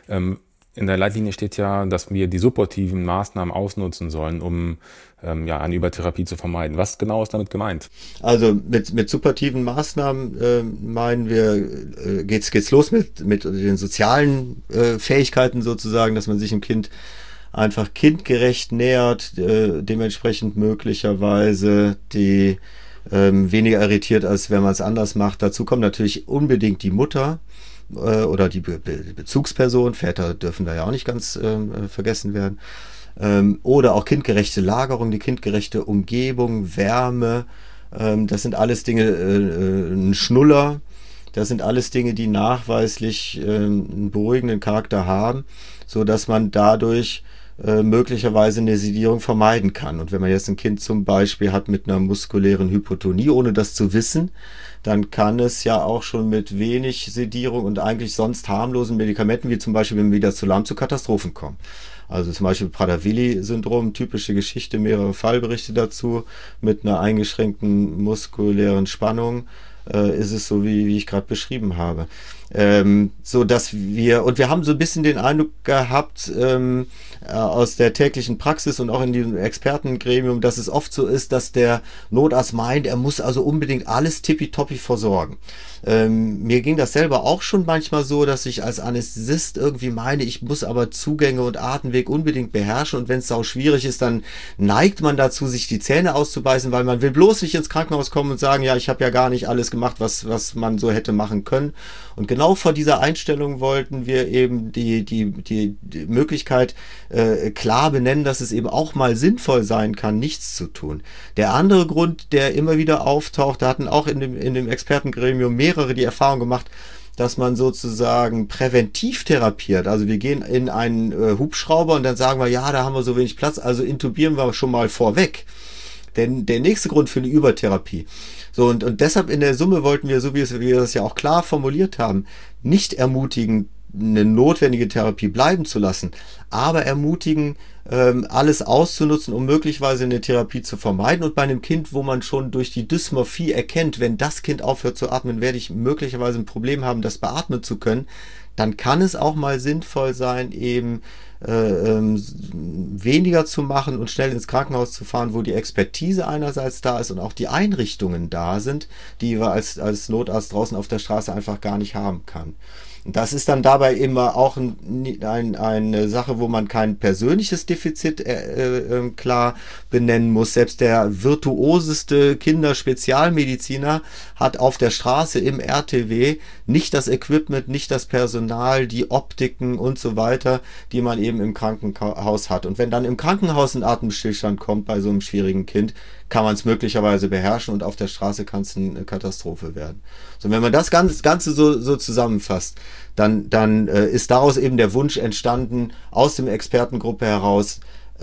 B: in der Leitlinie steht ja, dass wir die supportiven Maßnahmen ausnutzen sollen, um eine Übertherapie zu vermeiden. Was genau ist damit gemeint?
D: Also mit supportiven Maßnahmen meinen wir, geht's los mit den sozialen Fähigkeiten sozusagen, dass man sich im Kind einfach kindgerecht nähert, dementsprechend möglicherweise die weniger irritiert, als wenn man es anders macht. Dazu kommt natürlich unbedingt die Mutter oder die Bezugsperson. Väter dürfen da ja auch nicht ganz vergessen werden. Oder auch kindgerechte Lagerung, die kindgerechte Umgebung, Wärme. Das sind alles Dinge, ein Schnuller. Das sind alles Dinge, die nachweislich einen beruhigenden Charakter haben, so dass man dadurch möglicherweise eine Sedierung vermeiden kann. Und wenn man jetzt ein Kind zum Beispiel hat mit einer muskulären Hypotonie, ohne das zu wissen, dann kann es ja auch schon mit wenig Sedierung und eigentlich sonst harmlosen Medikamenten, wie zum Beispiel Midazolam, zu Katastrophen kommen. Also zum Beispiel Prader-Willi-Syndrom, typische Geschichte, mehrere Fallberichte dazu, mit einer eingeschränkten muskulären Spannung. ist es so, wie ich gerade beschrieben habe. So dass wir haben so ein bisschen den Eindruck gehabt, aus der täglichen Praxis und auch in diesem Expertengremium, dass es oft so ist, dass der Notarzt meint, er muss also unbedingt alles tippitoppi versorgen. Mir ging das selber auch schon manchmal so, dass ich als Anästhesist irgendwie meine, ich muss aber Zugänge und Atemweg unbedingt beherrschen, und wenn es sau schwierig ist, dann neigt man dazu, sich die Zähne auszubeißen, weil man will bloß nicht ins Krankenhaus kommen und sagen, ja, ich habe ja gar nicht alles gemacht, was man so hätte machen können. Und genau vor dieser Einstellung wollten wir eben die Möglichkeit klar benennen, dass es eben auch mal sinnvoll sein kann, nichts zu tun. Der andere Grund, der immer wieder auftaucht, da hatten auch in dem Expertengremium mehrere die Erfahrung gemacht, dass man sozusagen präventiv therapiert. Also wir gehen in einen Hubschrauber und dann sagen wir, ja, da haben wir so wenig Platz, also intubieren wir schon mal vorweg. Denn der nächste Grund für eine Übertherapie. So, und deshalb in der Summe wollten wir, so wie wir das ja auch klar formuliert haben, nicht ermutigen, eine notwendige Therapie bleiben zu lassen, aber ermutigen, alles auszunutzen, um möglicherweise eine Therapie zu vermeiden. Und bei einem Kind, wo man schon durch die Dysmorphie erkennt, wenn das Kind aufhört zu atmen, werde ich möglicherweise ein Problem haben, das beatmen zu können, dann kann es auch mal sinnvoll sein, eben weniger zu machen und schnell ins Krankenhaus zu fahren, wo die Expertise einerseits da ist und auch die Einrichtungen da sind, die wir als Notarzt draußen auf der Straße einfach gar nicht haben kann. Und das ist dann dabei immer auch eine Sache, wo man kein persönliches Defizit klar benennen muss. Selbst der virtuoseste Kinderspezialmediziner hat auf der Straße im RTW nicht das Equipment, nicht das Personal, die Optiken und so weiter, die man eben im Krankenhaus hat. Und wenn dann im Krankenhaus ein Atemstillstand kommt bei so einem schwierigen Kind, kann man es möglicherweise beherrschen, und auf der Straße kann es eine Katastrophe werden. So, wenn man das Ganze so zusammenfasst, dann ist daraus eben der Wunsch entstanden, aus dem Expertengruppe heraus,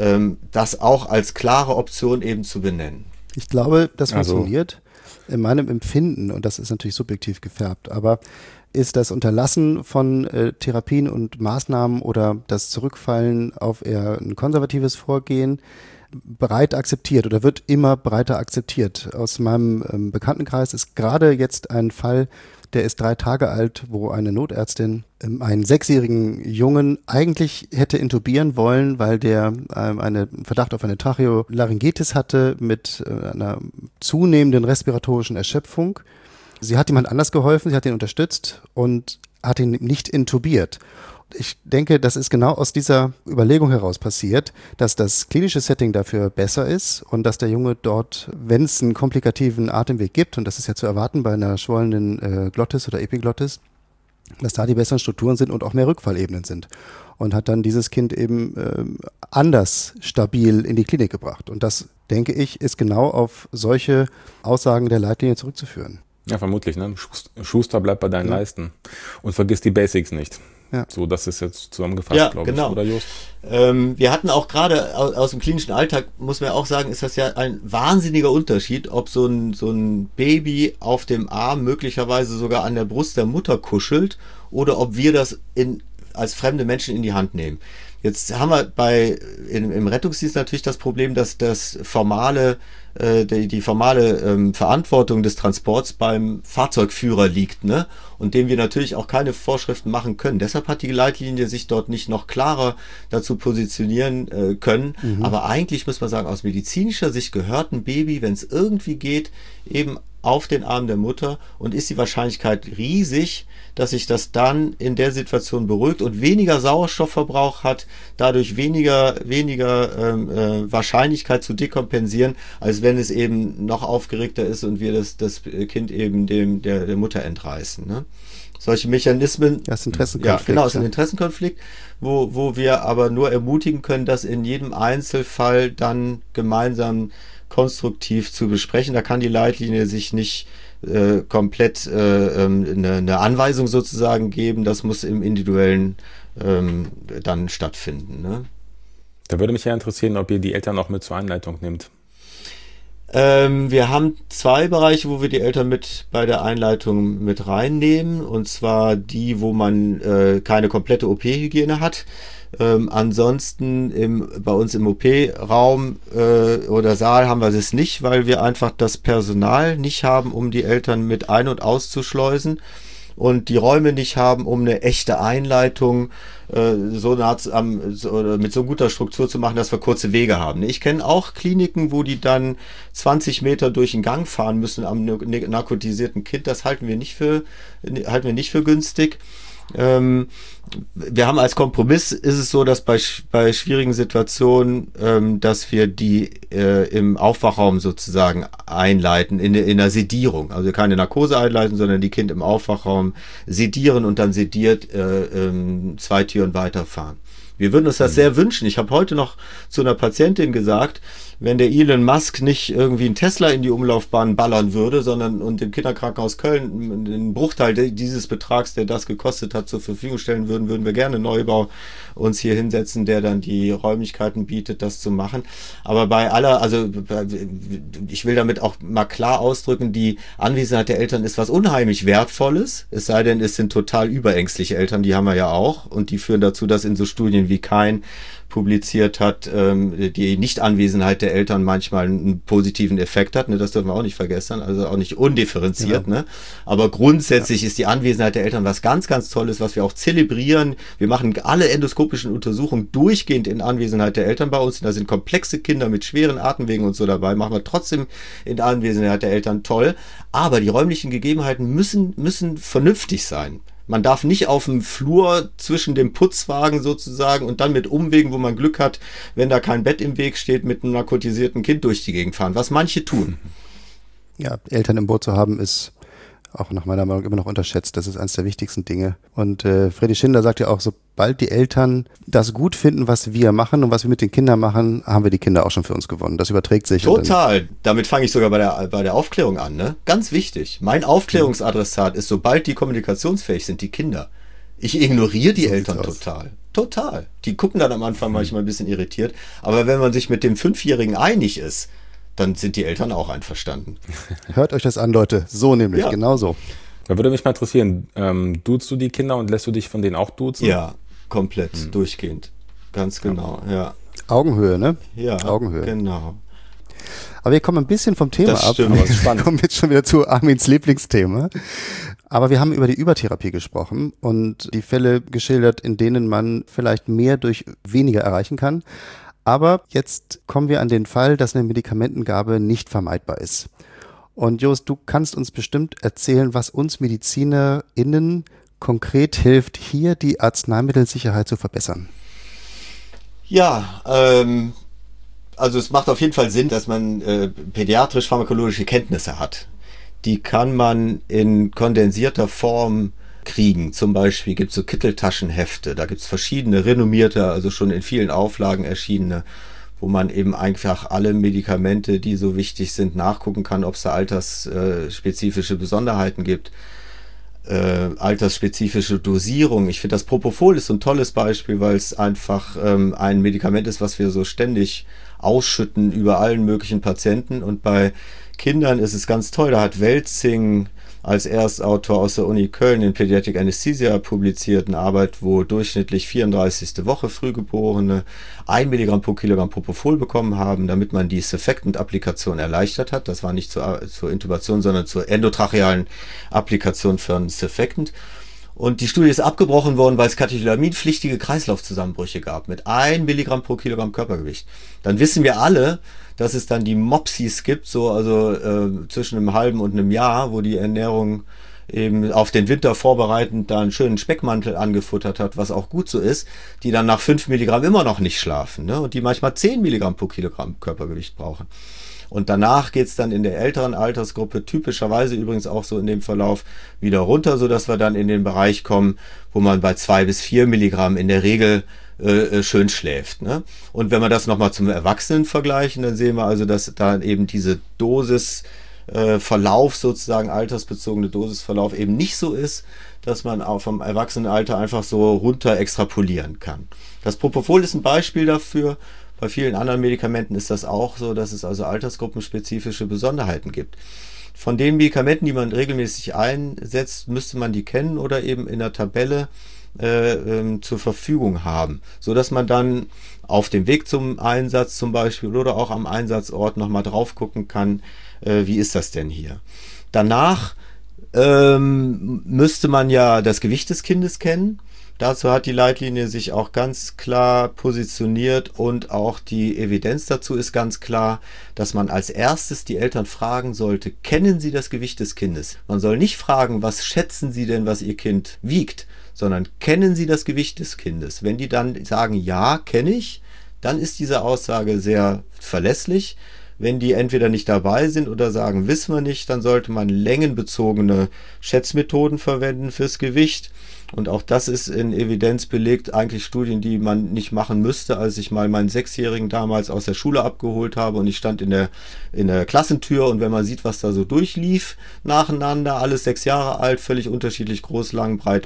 D: das auch als klare Option eben zu benennen.
C: Ich glaube, das funktioniert in meinem Empfinden, und das ist natürlich subjektiv gefärbt, aber ist das Unterlassen von Therapien und Maßnahmen oder das Zurückfallen auf eher ein konservatives Vorgehen breit akzeptiert oder wird immer breiter akzeptiert. Aus meinem Bekanntenkreis ist gerade jetzt ein Fall, der ist 3 Tage alt, wo eine Notärztin einen 6-jährigen Jungen eigentlich hätte intubieren wollen, weil der einen Verdacht auf eine Tracheolaryngitis hatte mit einer zunehmenden respiratorischen Erschöpfung. Sie hat jemand anders geholfen, sie hat ihn unterstützt und hat ihn nicht intubiert. Ich denke, das ist genau aus dieser Überlegung heraus passiert, dass das klinische Setting dafür besser ist und dass der Junge dort, wenn es einen komplikativen Atemweg gibt, und das ist ja zu erwarten bei einer schwollenen Glottis oder Epiglottis, dass da die besseren Strukturen sind und auch mehr Rückfallebenen sind. Und hat dann dieses Kind eben anders stabil in die Klinik gebracht. Und das, denke ich, ist genau auf solche Aussagen der Leitlinie zurückzuführen.
B: Ja, vermutlich, ne? Schuster bleibt bei deinen Leisten und vergiss die Basics nicht. Ja. So, das ist jetzt zusammengefasst,
D: ja,
B: glaube
D: genau.
B: ich, oder Jost?
D: Wir hatten auch gerade aus dem klinischen Alltag, muss man auch sagen, ist das ja ein wahnsinniger Unterschied, ob so ein Baby auf dem Arm möglicherweise sogar an der Brust der Mutter kuschelt oder ob wir das als fremde Menschen in die Hand nehmen. Jetzt haben wir im Rettungsdienst natürlich das Problem, dass die formale Verantwortung des Transports beim Fahrzeugführer liegt, ne? Und dem wir natürlich auch keine Vorschriften machen können. Deshalb hat die Leitlinie sich dort nicht noch klarer dazu positionieren können. Aber eigentlich muss man sagen, aus medizinischer Sicht gehört ein Baby, wenn es irgendwie geht, eben auf den Arm der Mutter, und ist die Wahrscheinlichkeit riesig, dass sich das dann in der Situation beruhigt und weniger Sauerstoffverbrauch hat, dadurch weniger Wahrscheinlichkeit zu dekompensieren, als wenn es eben noch aufgeregter ist und wir das Kind eben der Mutter entreißen. Ne? Solche Mechanismen.
C: Das ist ein Interessenkonflikt.
D: Ja, genau, ist ein Interessenkonflikt, wo wir aber nur ermutigen können, das in jedem Einzelfall dann gemeinsam konstruktiv zu besprechen. Da kann die Leitlinie sich nicht komplett eine Anweisung sozusagen geben. Das muss im Individuellen dann stattfinden. Ne?
B: Da würde mich ja interessieren, ob ihr die Eltern auch mit zur Einleitung nehmt.
D: Wir haben 2 Bereiche, wo wir die Eltern mit bei der Einleitung mit reinnehmen. Und zwar die, wo man keine komplette OP-Hygiene hat. Ansonsten bei uns im OP-Raum oder Saal haben wir das nicht, weil wir einfach das Personal nicht haben, um die Eltern mit ein- und auszuschleusen. Und die Räume nicht haben, um eine echte Einleitung mit so guter Struktur zu machen, dass wir kurze Wege haben. Ich kenne auch Kliniken, wo die dann 20 Meter durch den Gang fahren müssen am narkotisierten Kind. Das halten wir nicht für günstig. Wir haben als Kompromiss, ist es so, dass bei schwierigen Situationen, dass wir die im Aufwachraum sozusagen einleiten, in der Sedierung. Also keine Narkose einleiten, sondern die Kind im Aufwachraum sedieren und dann sediert 2 Türen weiterfahren. Wir würden uns das sehr wünschen. Ich habe heute noch zu einer Patientin gesagt, wenn der Elon Musk nicht irgendwie einen Tesla in die Umlaufbahn ballern würde, sondern und dem Kinderkrankenhaus Köln einen Bruchteil dieses Betrags, der das gekostet hat, zur Verfügung stellen würden, würden wir gerne einen Neubau uns hier hinsetzen, der dann die Räumlichkeiten bietet, das zu machen. Aber ich will damit auch mal klar ausdrücken, die Anwesenheit der Eltern ist was unheimlich Wertvolles, es sei denn, es sind total überängstliche Eltern, die haben wir ja auch und die führen dazu, dass in so Studien wie Kein publiziert hat, die Nichtanwesenheit der Eltern manchmal einen positiven Effekt hat. Ne, das dürfen wir auch nicht vergessen, also auch nicht undifferenziert. Genau. Ne? Aber grundsätzlich ist die Anwesenheit der Eltern was ganz, ganz Tolles, was wir auch zelebrieren. Wir machen alle endoskopischen Untersuchungen durchgehend in Anwesenheit der Eltern bei uns. Da sind komplexe Kinder mit schweren Atemwegen und so dabei. Machen wir trotzdem in Anwesenheit der Eltern toll. Aber die räumlichen Gegebenheiten müssen vernünftig sein. Man darf nicht auf dem Flur zwischen dem Putzwagen sozusagen und dann mit Umwegen, wo man Glück hat, wenn da kein Bett im Weg steht, mit einem narkotisierten Kind durch die Gegend fahren, was manche tun.
C: Ja, Eltern im Boot zu haben, ist auch nach meiner Meinung immer noch unterschätzt. Das ist eines der wichtigsten Dinge. Und Freddy Schindler sagt ja auch, sobald die Eltern das gut finden, was wir machen und was wir mit den Kindern machen, haben wir die Kinder auch schon für uns gewonnen. Das überträgt sich.
D: Total. Damit fange ich sogar bei der Aufklärung an. Ne? Ganz wichtig. Mein Aufklärungsadressat ist, sobald die kommunikationsfähig sind, die Kinder. Ich ignoriere die Eltern total. Total. Die gucken dann am Anfang manchmal ein bisschen irritiert. Aber wenn man sich mit dem 5-Jährigen einig ist, dann sind die Eltern auch einverstanden.
C: Hört euch das an, Leute. So nämlich, genau so.
B: Da würde mich mal interessieren, duzt du die Kinder und lässt du dich von denen auch duzen?
D: Ja, komplett, durchgehend. Ganz genau, ja.
C: Augenhöhe, ne?
D: Ja,
C: Augenhöhe.
D: Genau.
C: Aber wir kommen ein bisschen vom Thema ab.
D: Stimmt.
C: Aber es ist spannend. Wir kommen jetzt schon wieder zu Armins Lieblingsthema. Aber wir haben über die Übertherapie gesprochen und die Fälle geschildert, in denen man vielleicht mehr durch weniger erreichen kann. Aber jetzt kommen wir an den Fall, dass eine Medikamentengabe nicht vermeidbar ist. Und Jost, du kannst uns bestimmt erzählen, was uns MedizinerInnen konkret hilft, hier die Arzneimittelsicherheit zu verbessern.
D: Ja, also es macht auf jeden Fall Sinn, dass man pädiatrisch-pharmakologische Kenntnisse hat. Die kann man in kondensierter Form kriegen. Zum Beispiel gibt es so Kitteltaschenhefte, da gibt es verschiedene renommierte, also schon in vielen Auflagen erschienene, wo man eben einfach alle Medikamente, die so wichtig sind, nachgucken kann, ob es da altersspezifische Besonderheiten gibt, altersspezifische Dosierung. Ich finde, das Propofol ist so ein tolles Beispiel, weil es einfach ein Medikament ist, was wir so ständig ausschütten über allen möglichen Patienten, und bei Kindern ist es ganz toll, da hat Welzing als Erstautor aus der Uni Köln in Pediatric Anesthesia publiziert eine Arbeit, wo durchschnittlich 34. Woche Frühgeborene 1 Milligramm pro Kilogramm Propofol bekommen haben, damit man die Surfactant-Applikation erleichtert hat. Das war nicht zur Intubation, sondern zur endotrachealen Applikation für ein Surfactant. Und die Studie ist abgebrochen worden, weil es Katecholamid-pflichtige Kreislaufzusammenbrüche gab mit 1 Milligramm pro Kilogramm Körpergewicht. Dann wissen wir alle, dass es dann die Mopsis gibt, zwischen einem halben und einem Jahr, wo die Ernährung eben auf den Winter vorbereitend da einen schönen Speckmantel angefuttert hat, was auch gut so ist, die dann nach 5 Milligramm immer noch nicht schlafen, ne? Und die manchmal 10 Milligramm pro Kilogramm Körpergewicht brauchen. Und danach geht's dann in der älteren Altersgruppe, typischerweise übrigens auch so in dem Verlauf, wieder runter, sodass wir dann in den Bereich kommen, wo man bei 2 bis 4 Milligramm in der Regel schön schläft. Ne? Und wenn wir das nochmal zum Erwachsenen vergleichen, dann sehen wir also, dass da eben diese Dosisverlauf sozusagen, altersbezogene Dosisverlauf eben nicht so ist, dass man auch vom Erwachsenenalter einfach so runter extrapolieren kann. Das Propofol ist ein Beispiel dafür. Bei vielen anderen Medikamenten ist das auch so, dass es also altersgruppenspezifische Besonderheiten gibt. Von den Medikamenten, die man regelmäßig einsetzt, müsste man die kennen oder eben in der Tabelle zur Verfügung haben, so dass man dann auf dem Weg zum Einsatz zum Beispiel oder auch am Einsatzort nochmal drauf gucken kann, wie ist das denn hier. Danach müsste man ja das Gewicht des Kindes kennen. Dazu hat die Leitlinie sich auch ganz klar positioniert und auch die Evidenz dazu ist ganz klar, dass man als erstes die Eltern fragen sollte, kennen Sie das Gewicht des Kindes? Man soll nicht fragen, was schätzen Sie denn, was Ihr Kind wiegt, sondern kennen Sie das Gewicht des Kindes? Wenn die dann sagen, ja, kenne ich, dann ist diese Aussage sehr verlässlich. Wenn die entweder nicht dabei sind oder sagen, wissen wir nicht, dann sollte man längenbezogene Schätzmethoden verwenden fürs Gewicht. Und auch das ist in Evidenz belegt, eigentlich Studien, die man nicht machen müsste. Als ich mal meinen 6-Jährigen damals aus der Schule abgeholt habe und ich stand in der Klassentür und wenn man sieht, was da so durchlief, nacheinander, alles 6 Jahre alt, völlig unterschiedlich groß, lang, breit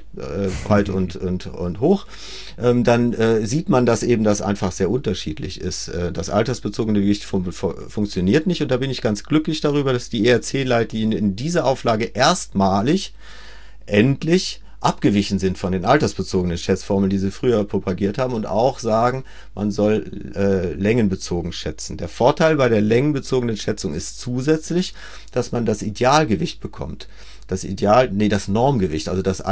D: und hoch, dann sieht man, dass eben das einfach sehr unterschiedlich ist. Das altersbezogene Gewicht funktioniert nicht und da bin ich ganz glücklich darüber, dass die ERC-Leitlinien in dieser Auflage erstmalig endlich abgewichen sind von den altersbezogenen Schätzformeln, die sie früher propagiert haben und auch sagen, man soll längenbezogen schätzen. Der Vorteil bei der längenbezogenen Schätzung ist zusätzlich, dass man das Idealgewicht bekommt. Das Normgewicht, also das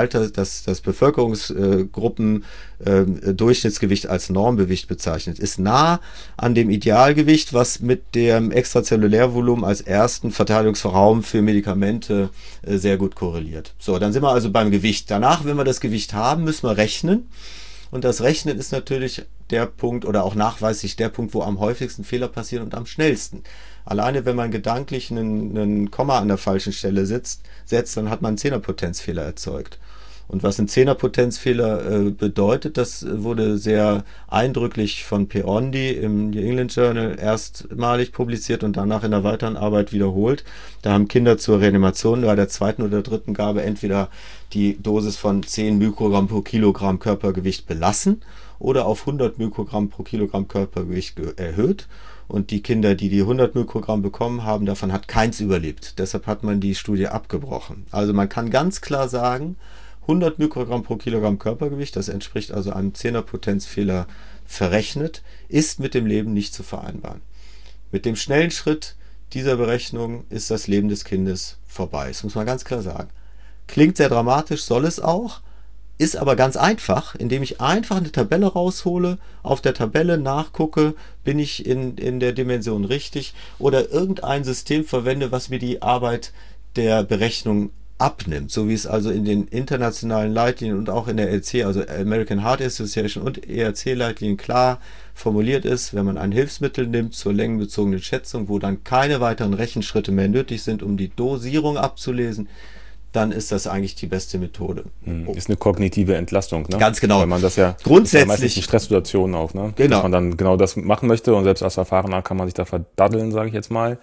D: Bevölkerungsgruppen Durchschnittsgewicht als Normgewicht bezeichnet, ist nah an dem Idealgewicht, was mit dem Extrazellulärvolumen als ersten Verteilungsraum für Medikamente sehr gut korreliert. So, dann sind wir also beim Gewicht. Danach, wenn wir das Gewicht haben, müssen wir rechnen. Und das Rechnen ist natürlich der Punkt oder auch nachweislich der Punkt, wo am häufigsten Fehler passieren und am schnellsten. Alleine wenn man gedanklich einen Komma an der falschen Stelle setzt, dann hat man einen Zehnerpotenzfehler erzeugt. Und was ein Zehnerpotenzfehler bedeutet, das wurde sehr eindrücklich von Peondi im New England Journal erstmalig publiziert und danach in der weiteren Arbeit wiederholt. Da haben Kinder zur Reanimation bei der 2. oder 3. Gabe entweder die Dosis von 10 Mikrogramm pro Kilogramm Körpergewicht belassen oder auf 100 Mikrogramm pro Kilogramm Körpergewicht erhöht. Und die Kinder, die 100 Mikrogramm bekommen haben, davon hat keins überlebt. Deshalb hat man die Studie abgebrochen. Also man kann ganz klar sagen, 100 Mikrogramm pro Kilogramm Körpergewicht, das entspricht also einem Zehnerpotenzfehler verrechnet, ist mit dem Leben nicht zu vereinbaren. Mit dem schnellen Schritt dieser Berechnung ist das Leben des Kindes vorbei. Das muss man ganz klar sagen. Klingt sehr dramatisch, soll es auch, ist aber ganz einfach, indem ich einfach eine Tabelle raushole, auf der Tabelle nachgucke, bin ich in der Dimension richtig oder irgendein System verwende, was mir die Arbeit der Berechnung abnimmt, so wie es also in den internationalen Leitlinien und auch in der ERC, also American Heart Association und ERC-Leitlinien klar formuliert ist, wenn man ein Hilfsmittel nimmt zur längenbezogenen Schätzung, wo dann keine weiteren Rechenschritte mehr nötig sind, um die Dosierung abzulesen, dann ist das eigentlich die beste Methode.
B: Ist eine kognitive Entlastung, ne?
D: Ganz genau.
B: Weil man das ja
D: grundsätzlich
B: meistens in Stresssituationen auch, ne?
D: Genau.
B: Dass man dann genau das machen möchte und selbst als Erfahrener kann man sich da verdaddeln, sage ich jetzt mal.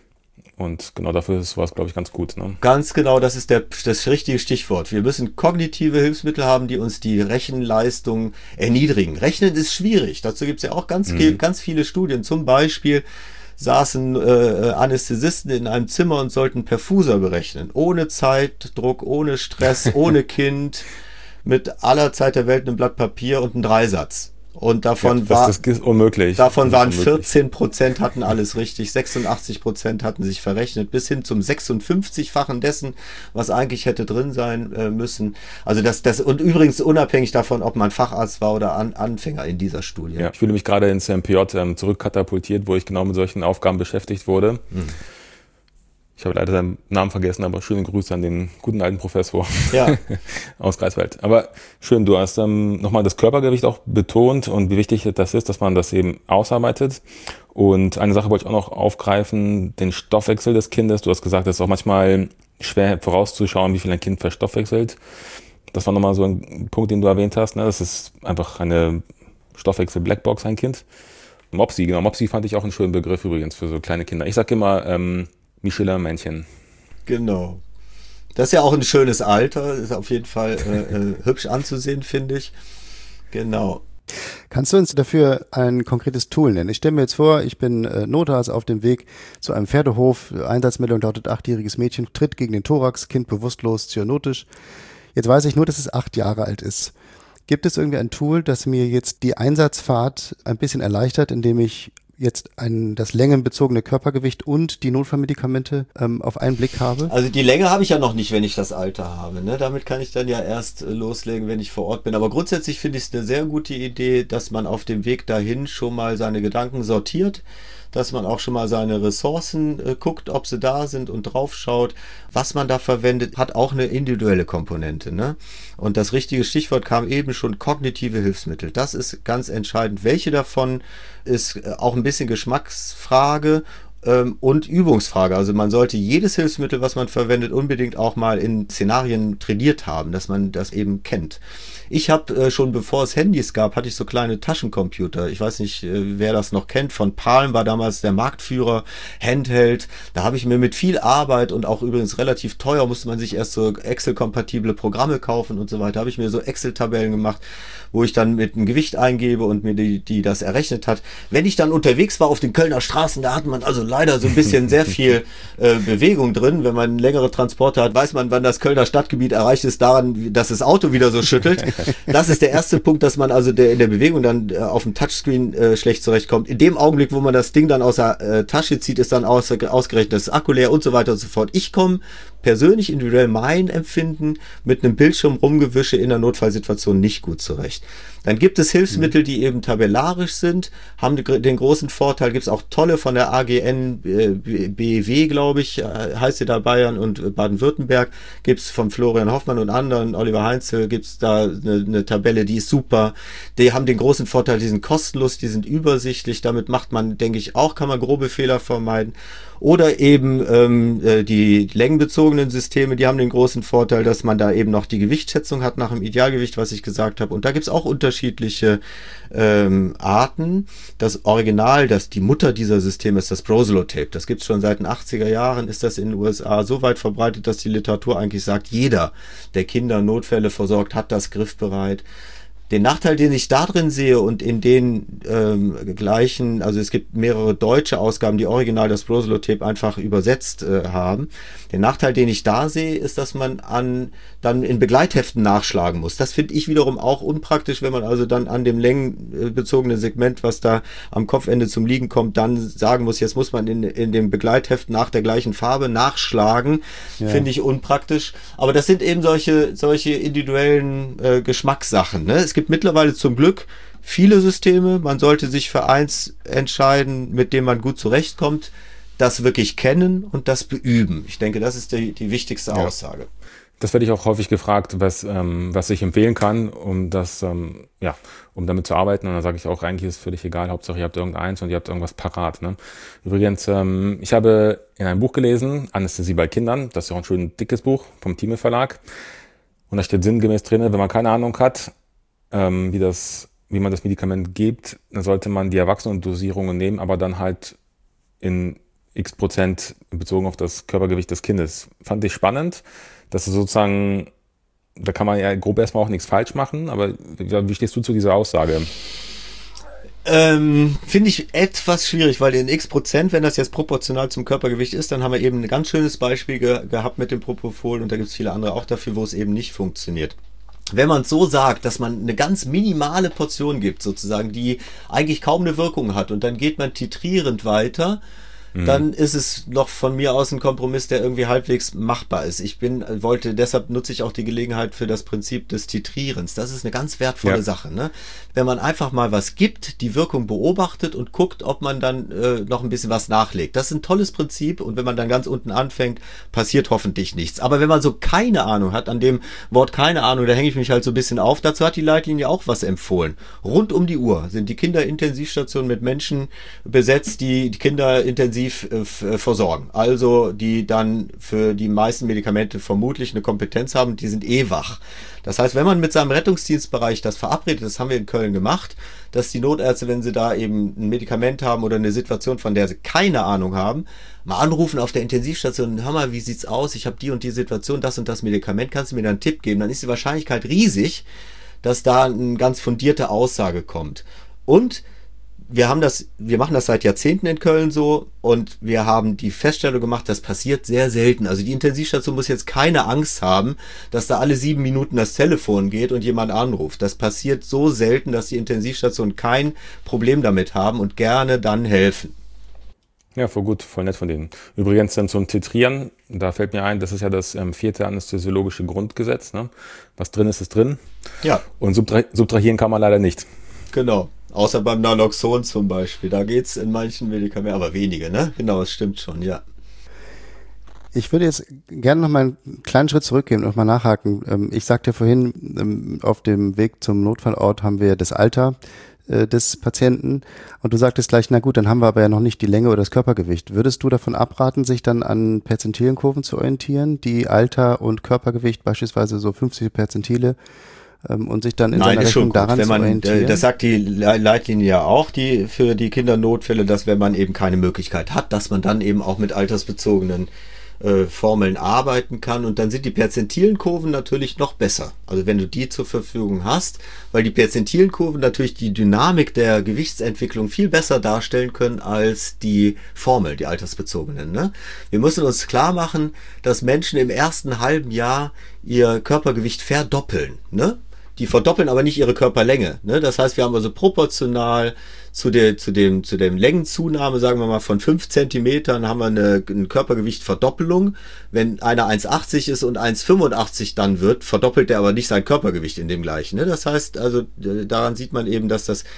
B: Und genau dafür ist sowas, glaube ich, ganz gut, ne?
D: Ganz genau, das ist das richtige Stichwort. Wir müssen kognitive Hilfsmittel haben, die uns die Rechenleistung erniedrigen. Rechnen ist schwierig. Dazu gibt es ja auch ganz viele Studien. Zum Beispiel saßen Anästhesisten in einem Zimmer und sollten Perfuser berechnen. Ohne Zeitdruck, ohne Stress, ohne Kind, mit aller Zeit der Welt einem Blatt Papier und einem Dreisatz. Und davon
B: das ist unmöglich.
D: Davon waren 14% hatten alles richtig, 86% hatten sich verrechnet, bis hin zum 56-fachen dessen, was eigentlich hätte drin sein müssen. Also das und übrigens unabhängig davon, ob man Facharzt war oder Anfänger in dieser Studie.
B: Ja, ich fühle mich gerade ins MPJ zurückkatapultiert, wo ich genau mit solchen Aufgaben beschäftigt wurde. Ich habe leider seinen Namen vergessen, aber schöne Grüße an den guten alten Professor aus Greifswald. Aber schön, du hast nochmal das Körpergewicht auch betont und wie wichtig das ist, dass man das eben ausarbeitet. Und eine Sache wollte ich auch noch aufgreifen, den Stoffwechsel des Kindes. Du hast gesagt, es ist auch manchmal schwer vorauszuschauen, wie viel ein Kind verstoffwechselt. Das war nochmal so ein Punkt, den du erwähnt hast. Ne? Das ist einfach eine Stoffwechsel-Blackbox, ein Kind. Mopsi, genau. Mopsi fand ich auch einen schönen Begriff übrigens für so kleine Kinder. Ich sage immer Michelin-Männchen.
D: Genau. Das ist ja auch ein schönes Alter. Ist auf jeden Fall hübsch anzusehen, finde ich. Genau.
C: Kannst du uns dafür ein konkretes Tool nennen? Ich stelle mir jetzt vor, ich bin Notarzt auf dem Weg zu einem Pferdehof. Einsatzmeldung lautet, 8-jähriges Mädchen tritt gegen den Thorax, Kind bewusstlos, cyanotisch. Jetzt weiß ich nur, dass es 8 Jahre alt ist. Gibt es irgendwie ein Tool, das mir jetzt die Einsatzfahrt ein bisschen erleichtert, indem ich jetzt das längenbezogene Körpergewicht und die Notfallmedikamente auf einen Blick habe?
D: Also die Länge habe ich ja noch nicht, wenn ich das Alter habe. Ne? Damit kann ich dann ja erst loslegen, wenn ich vor Ort bin. Aber grundsätzlich finde ich es eine sehr gute Idee, dass man auf dem Weg dahin schon mal seine Gedanken sortiert, dass man auch schon mal seine Ressourcen guckt, ob sie da sind und drauf schaut. Was man da verwendet, hat auch eine individuelle Komponente. Ne? Und das richtige Stichwort kam eben schon, kognitive Hilfsmittel. Das ist ganz entscheidend. Welche davon ist auch ein bisschen Geschmacksfrage und Übungsfrage. Also man sollte jedes Hilfsmittel, was man verwendet, unbedingt auch mal in Szenarien trainiert haben, dass man das eben kennt. Ich habe schon bevor es Handys gab, hatte ich so kleine Taschencomputer. Ich weiß nicht, wer das noch kennt. Von Palm war damals der Marktführer, Handheld. Da habe ich mir mit viel Arbeit und auch übrigens relativ teuer, musste man sich erst so Excel-kompatible Programme kaufen und so weiter. Habe ich mir so Excel-Tabellen gemacht, wo ich dann mit einem Gewicht eingebe und mir die das errechnet hat. Wenn ich dann unterwegs war auf den Kölner Straßen, da hat man also leider so ein bisschen sehr viel Bewegung drin. Wenn man längere Transporte hat, weiß man, wann das Kölner Stadtgebiet erreicht ist, daran, dass das Auto wieder so schüttelt. Das ist der erste Punkt, dass man also in der Bewegung dann auf dem Touchscreen schlecht zurechtkommt. In dem Augenblick, wo man das Ding dann aus der Tasche zieht, ist dann ausgerechnet das Akku leer und so weiter und so fort. Ich komme persönlich, individuell mein Empfinden mit einem Bildschirm rumgewische in einer Notfallsituation nicht gut zurecht. Dann gibt es Hilfsmittel, die eben tabellarisch sind, haben den großen Vorteil, gibt es auch tolle von der AGN BW, glaube ich, heißt sie da Bayern und Baden-Württemberg, gibt es von Florian Hoffmann und anderen, Oliver Heinzel, gibt es da eine Tabelle, die ist super. Die haben den großen Vorteil, die sind kostenlos, die sind übersichtlich, damit macht man, denke ich, kann man grobe Fehler vermeiden. Oder eben die längenbezogenen Systeme, die haben den großen Vorteil, dass man da eben noch die Gewichtsschätzung hat nach dem Idealgewicht, was ich gesagt habe. Und da gibt's auch unterschiedliche Arten. Das Original, die Mutter dieser Systeme ist das Brosolo-Tape. Das gibt's schon seit den 80er Jahren, ist das in den USA so weit verbreitet, dass die Literatur eigentlich sagt, jeder, der Kinder Notfälle versorgt, hat das griffbereit. Den Nachteil, den ich da drin sehe und in den gleichen, also es gibt mehrere deutsche Ausgaben, die original das Brosolo-Tape einfach übersetzt haben. Den Nachteil, den ich da sehe, ist, dass man dann in Begleitheften nachschlagen muss. Das finde ich wiederum auch unpraktisch, wenn man also dann an dem längenbezogenen Segment, was da am Kopfende zum Liegen kommt, dann sagen muss, jetzt muss man in dem Begleitheft nach der gleichen Farbe nachschlagen. Ja. Finde ich unpraktisch. Aber das sind eben solche individuellen Geschmackssachen. Ne? Es gibt mittlerweile zum Glück viele Systeme. Man sollte sich für eins entscheiden, mit dem man gut zurechtkommt, das wirklich kennen und das beüben. Ich denke, das ist die wichtigste Aussage.
B: Das werde ich auch häufig gefragt, was ich empfehlen kann, um damit zu arbeiten. Und dann sage ich auch, eigentlich ist es völlig egal, Hauptsache ihr habt irgendeins und ihr habt irgendwas parat. Ne? Übrigens, ich habe in einem Buch gelesen, Anästhesie bei Kindern, das ist auch ein schön dickes Buch vom Thieme Verlag. Und da steht sinngemäß drin, wenn man keine Ahnung hat, wie man das Medikament gibt, dann sollte man die Erwachsenendosierungen nehmen, aber dann halt in x% bezogen auf das Körpergewicht des Kindes. Fand ich spannend, dass es sozusagen, da kann man ja grob erstmal auch nichts falsch machen, aber wie stehst du zu dieser Aussage?
D: Finde ich etwas schwierig, weil in x%, wenn das jetzt proportional zum Körpergewicht ist, dann haben wir eben ein ganz schönes Beispiel gehabt mit dem Propofol und da gibt es viele andere auch dafür, wo es eben nicht funktioniert. Wenn man es so sagt, dass man eine ganz minimale Portion gibt, sozusagen, die eigentlich kaum eine Wirkung hat und dann geht man titrierend weiter, dann ist es noch von mir aus ein Kompromiss, der irgendwie halbwegs machbar ist. Deshalb nutze ich auch die Gelegenheit für das Prinzip des Titrierens. Das ist eine ganz wertvolle Sache. Ne? Wenn man einfach mal was gibt, die Wirkung beobachtet und guckt, ob man dann noch ein bisschen was nachlegt. Das ist ein tolles Prinzip und wenn man dann ganz unten anfängt, passiert hoffentlich nichts. Aber wenn man so keine Ahnung hat, an dem Wort keine Ahnung, da hänge ich mich halt so ein bisschen auf. Dazu hat die Leitlinie auch was empfohlen. Rund um die Uhr sind die Kinderintensivstationen mit Menschen besetzt, die Kinder intensiv versorgen. Also die dann für die meisten Medikamente vermutlich eine Kompetenz haben, die sind wach. Das heißt, wenn man mit seinem Rettungsdienstbereich das verabredet, das haben wir in Köln gemacht, dass die Notärzte, wenn sie da eben ein Medikament haben oder eine Situation, von der sie keine Ahnung haben, mal anrufen auf der Intensivstation, hör mal, wie sieht's aus? Ich habe die und die Situation, das und das Medikament, kannst du mir da einen Tipp geben? Dann ist die Wahrscheinlichkeit riesig, dass da eine ganz fundierte Aussage kommt. Und wir machen das seit Jahrzehnten in Köln so und wir haben die Feststellung gemacht, das passiert sehr selten. Also die Intensivstation muss jetzt keine Angst haben, dass da alle 7 Minuten das Telefon geht und jemand anruft. Das passiert so selten, dass die Intensivstationen kein Problem damit haben und gerne dann helfen.
B: Ja, voll gut, voll nett von denen. Übrigens dann zum Titrieren, da fällt mir ein, das ist ja das 4. anästhesiologische Grundgesetz. Ne? Was drin ist, ist drin.
D: Ja.
B: Und subtrahieren kann man leider nicht.
D: Genau. Außer beim Naloxon zum Beispiel. Da geht's in manchen Medikamenten, aber wenige, ne? Genau, das stimmt schon, ja.
C: Ich würde jetzt gerne noch mal einen kleinen Schritt zurückgehen und noch mal nachhaken. Ich sagte vorhin, auf dem Weg zum Notfallort haben wir das Alter des Patienten und du sagtest gleich, na gut, dann haben wir aber ja noch nicht die Länge oder das Körpergewicht. Würdest du davon abraten, sich dann an Perzentilenkurven zu orientieren, die Alter und Körpergewicht, beispielsweise so 50 Perzentile, und sich dann in seiner Rechnung daran zu orientieren?
D: Das sagt die Leitlinie ja auch, die für die Kindernotfälle, dass wenn man eben keine Möglichkeit hat, dass man dann eben auch mit altersbezogenen Formeln arbeiten kann und dann sind die Perzentilenkurven natürlich noch besser. Also wenn du die zur Verfügung hast, weil die Perzentilenkurven natürlich die Dynamik der Gewichtsentwicklung viel besser darstellen können als die Formel, die altersbezogenen. Ne? Wir müssen uns klar machen, dass Menschen im ersten halben Jahr ihr Körpergewicht verdoppeln. Ne? Die verdoppeln aber nicht ihre Körperlänge. Ne? Das heißt, wir haben also proportional zu dem Längenzunahme, sagen wir mal, von 5 Zentimetern haben wir eine Körpergewichtverdoppelung. Wenn einer 1,80 ist und 1,85 dann wird, verdoppelt er aber nicht sein Körpergewicht in dem gleichen. Ne? Das heißt, also daran sieht man eben, dass das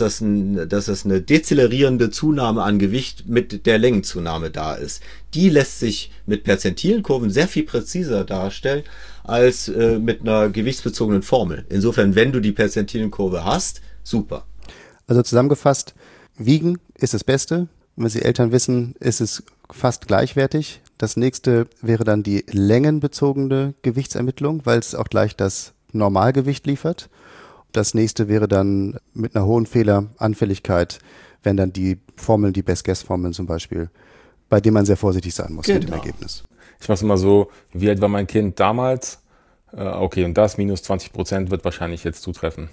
D: eine dezelerierende Zunahme an Gewicht mit der Längenzunahme da ist. Die lässt sich mit Perzentilenkurven sehr viel präziser darstellen als mit einer gewichtsbezogenen Formel. Insofern, wenn du die Perzentilenkurve hast, super.
C: Also zusammengefasst, Wiegen ist das Beste. Wenn Sie Eltern wissen, ist es fast gleichwertig. Das nächste wäre dann die längenbezogene Gewichtsermittlung, weil es auch gleich das Normalgewicht liefert. Das nächste wäre dann mit einer hohen Fehleranfälligkeit, wenn dann die Formeln, die Best-Guess-Formeln zum Beispiel, bei denen man sehr vorsichtig sein muss mit dem Ergebnis.
B: Ich mache es immer so, wie alt war mein Kind damals? Okay, und das minus 20% wird wahrscheinlich jetzt zutreffen.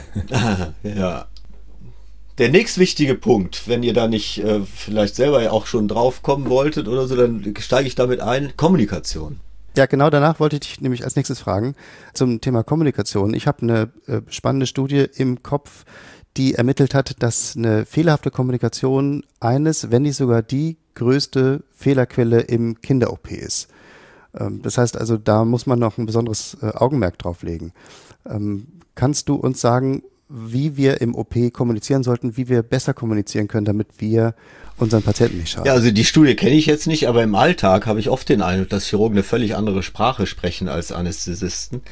D: Ja. Der nächstwichtige Punkt, wenn ihr da nicht vielleicht selber auch schon drauf kommen wolltet oder so, dann steige ich damit ein, Kommunikation.
C: Ja, genau danach wollte ich dich nämlich als nächstes fragen zum Thema Kommunikation. Ich habe eine spannende Studie im Kopf, die ermittelt hat, dass eine fehlerhafte Kommunikation wenn nicht sogar die größte Fehlerquelle im Kinder-OP ist. Das heißt also, da muss man noch ein besonderes Augenmerk drauf legen. Kannst du uns sagen, wie wir im OP kommunizieren sollten, wie wir besser kommunizieren können, damit wir unseren Patienten nicht schaden?
D: Ja, also die Studie kenne ich jetzt nicht, aber im Alltag habe ich oft den Eindruck, dass Chirurgen eine völlig andere Sprache sprechen als Anästhesisten.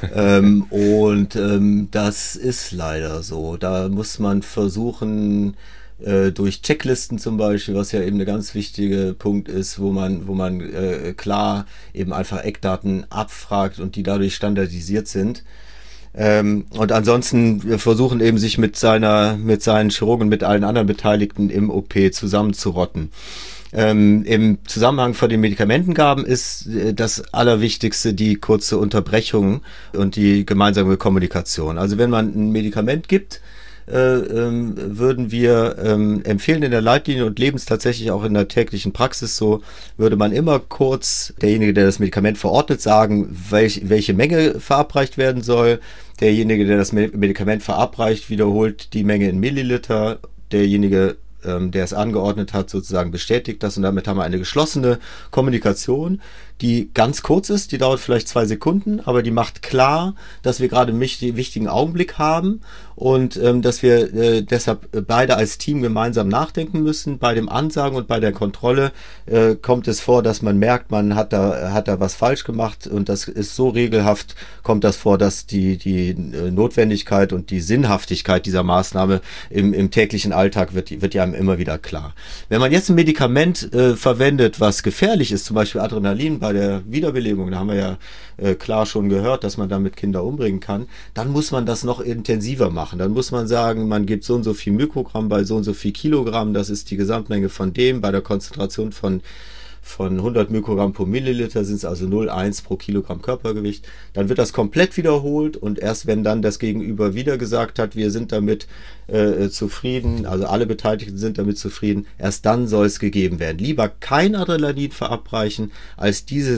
D: Das ist leider so. Da muss man versuchen, durch Checklisten zum Beispiel, was ja eben ein ganz wichtiger Punkt ist, wo man klar eben einfach Eckdaten abfragt und die dadurch standardisiert sind. Und ansonsten wir versuchen eben sich mit seinen Chirurgen, mit allen anderen Beteiligten im OP zusammenzurotten. Im Zusammenhang von den Medikamentengaben ist das Allerwichtigste die kurze Unterbrechung und die gemeinsame Kommunikation. Also wenn man ein Medikament gibt, würden wir empfehlen in der Leitlinie und leben es tatsächlich auch in der täglichen Praxis so, würde man immer kurz derjenige, der das Medikament verordnet, sagen, welche Menge verabreicht werden soll. Derjenige, der das Medikament verabreicht, wiederholt die Menge in Milliliter. Derjenige, der es angeordnet hat, sozusagen bestätigt das und damit haben wir eine geschlossene Kommunikation, die ganz kurz ist, die dauert vielleicht 2 Sekunden, aber die macht klar, dass wir gerade einen wichtigen Augenblick haben und dass wir deshalb beide als Team gemeinsam nachdenken müssen. Bei dem Ansagen und bei der Kontrolle kommt es vor, dass man merkt, man hat da was falsch gemacht und das ist so regelhaft, kommt das vor, dass die Notwendigkeit und die Sinnhaftigkeit dieser Maßnahme im täglichen Alltag wird ja immer wieder klar. Wenn man jetzt ein Medikament verwendet, was gefährlich ist, zum Beispiel Adrenalin bei der Wiederbelebung, da haben wir ja klar schon gehört, dass man damit Kinder umbringen kann, dann muss man das noch intensiver machen. Dann muss man sagen, man gibt so und so viel Mikrogramm bei so und so viel Kilogramm, das ist die Gesamtmenge von dem, bei der Konzentration von von 100 Mikrogramm pro Milliliter sind es also 0,1 pro Kilogramm Körpergewicht. Dann wird das komplett wiederholt und erst wenn dann das Gegenüber wieder gesagt hat, wir sind damit zufrieden, also alle Beteiligten sind damit zufrieden, erst dann soll es gegeben werden. Lieber kein Adrenalin verabreichen, als diese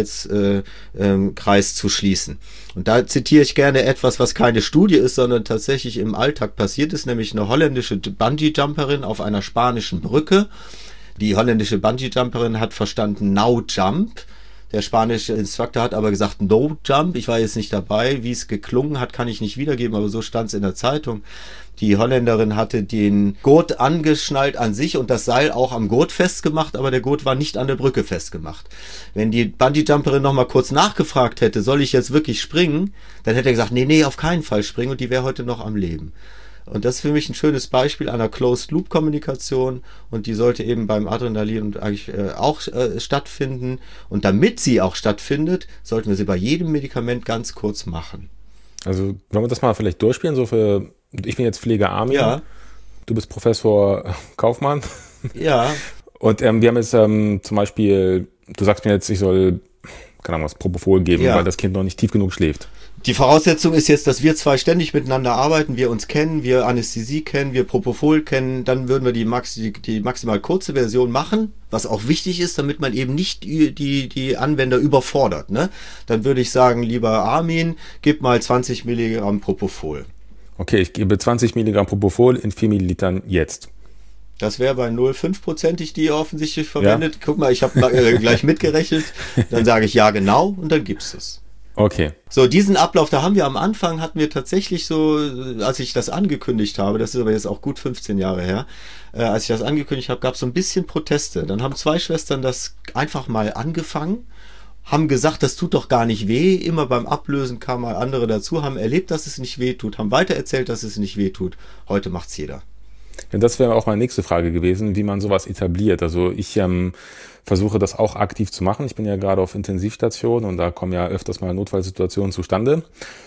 D: Sicherheitskreis zu schließen. Und da zitiere ich gerne etwas, was keine Studie ist, sondern tatsächlich im Alltag passiert ist, nämlich eine holländische Bungee-Jumperin auf einer spanischen Brücke. Die holländische Bungee-Jumperin hat verstanden Now Jump. Der spanische Instructor hat aber gesagt No Jump. Ich war jetzt nicht dabei. Wie es geklungen hat, kann ich nicht wiedergeben, aber so stand es in der Zeitung. Die Holländerin hatte den Gurt angeschnallt an sich und das Seil auch am Gurt festgemacht, aber der Gurt war nicht an der Brücke festgemacht. Wenn die Bungee-Jumperin noch mal kurz nachgefragt hätte, soll ich jetzt wirklich springen, dann hätte er gesagt, nee, auf keinen Fall springen und die wäre heute noch am Leben. Und das ist für mich ein schönes Beispiel einer Closed-Loop-Kommunikation und die sollte eben beim Adrenalin eigentlich auch stattfinden. Und damit sie auch stattfindet, sollten wir sie bei jedem Medikament ganz kurz machen.
B: Also wollen wir das mal vielleicht durchspielen? Ich bin jetzt Pfleger Armin.
D: Ja.
B: Du bist Professor Kaufmann.
D: Ja.
B: Und wir haben jetzt zum Beispiel, du sagst mir jetzt, ich soll, keine Ahnung, was Propofol geben, weil das Kind noch nicht tief genug schläft.
D: Die Voraussetzung ist jetzt, dass wir zwei ständig miteinander arbeiten, wir uns kennen, wir Anästhesie kennen, wir Propofol kennen, dann würden wir die maximal kurze Version machen, was auch wichtig ist, damit man eben nicht die Anwender überfordert. Ne? Dann würde ich sagen, lieber Armin, gib mal 20 Milligramm Propofol.
B: Okay, ich gebe 20 Milligramm Propofol in 4 Millilitern jetzt.
D: Das wäre bei 0,5%, die ihr offensichtlich verwendet. Ja. Guck mal, ich habe gleich mitgerechnet. Dann sage ich ja genau und dann gibst du es.
B: Okay.
D: So, diesen Ablauf, da haben wir am Anfang, hatten wir tatsächlich so, als ich das angekündigt habe, das ist aber jetzt auch gut 15 Jahre her, als ich das angekündigt habe, gab es so ein bisschen Proteste. Dann haben zwei Schwestern das einfach mal angefangen, haben gesagt, das tut doch gar nicht weh. Immer beim Ablösen kamen mal andere dazu, haben erlebt, dass es nicht weh tut, haben weitererzählt, dass es nicht weh tut. Heute macht's jeder.
B: Ja, das wäre auch meine nächste Frage gewesen, wie man sowas etabliert. Also ich versuche das auch aktiv zu machen. Ich bin ja gerade auf Intensivstation und da kommen ja öfters mal Notfallsituationen zustande.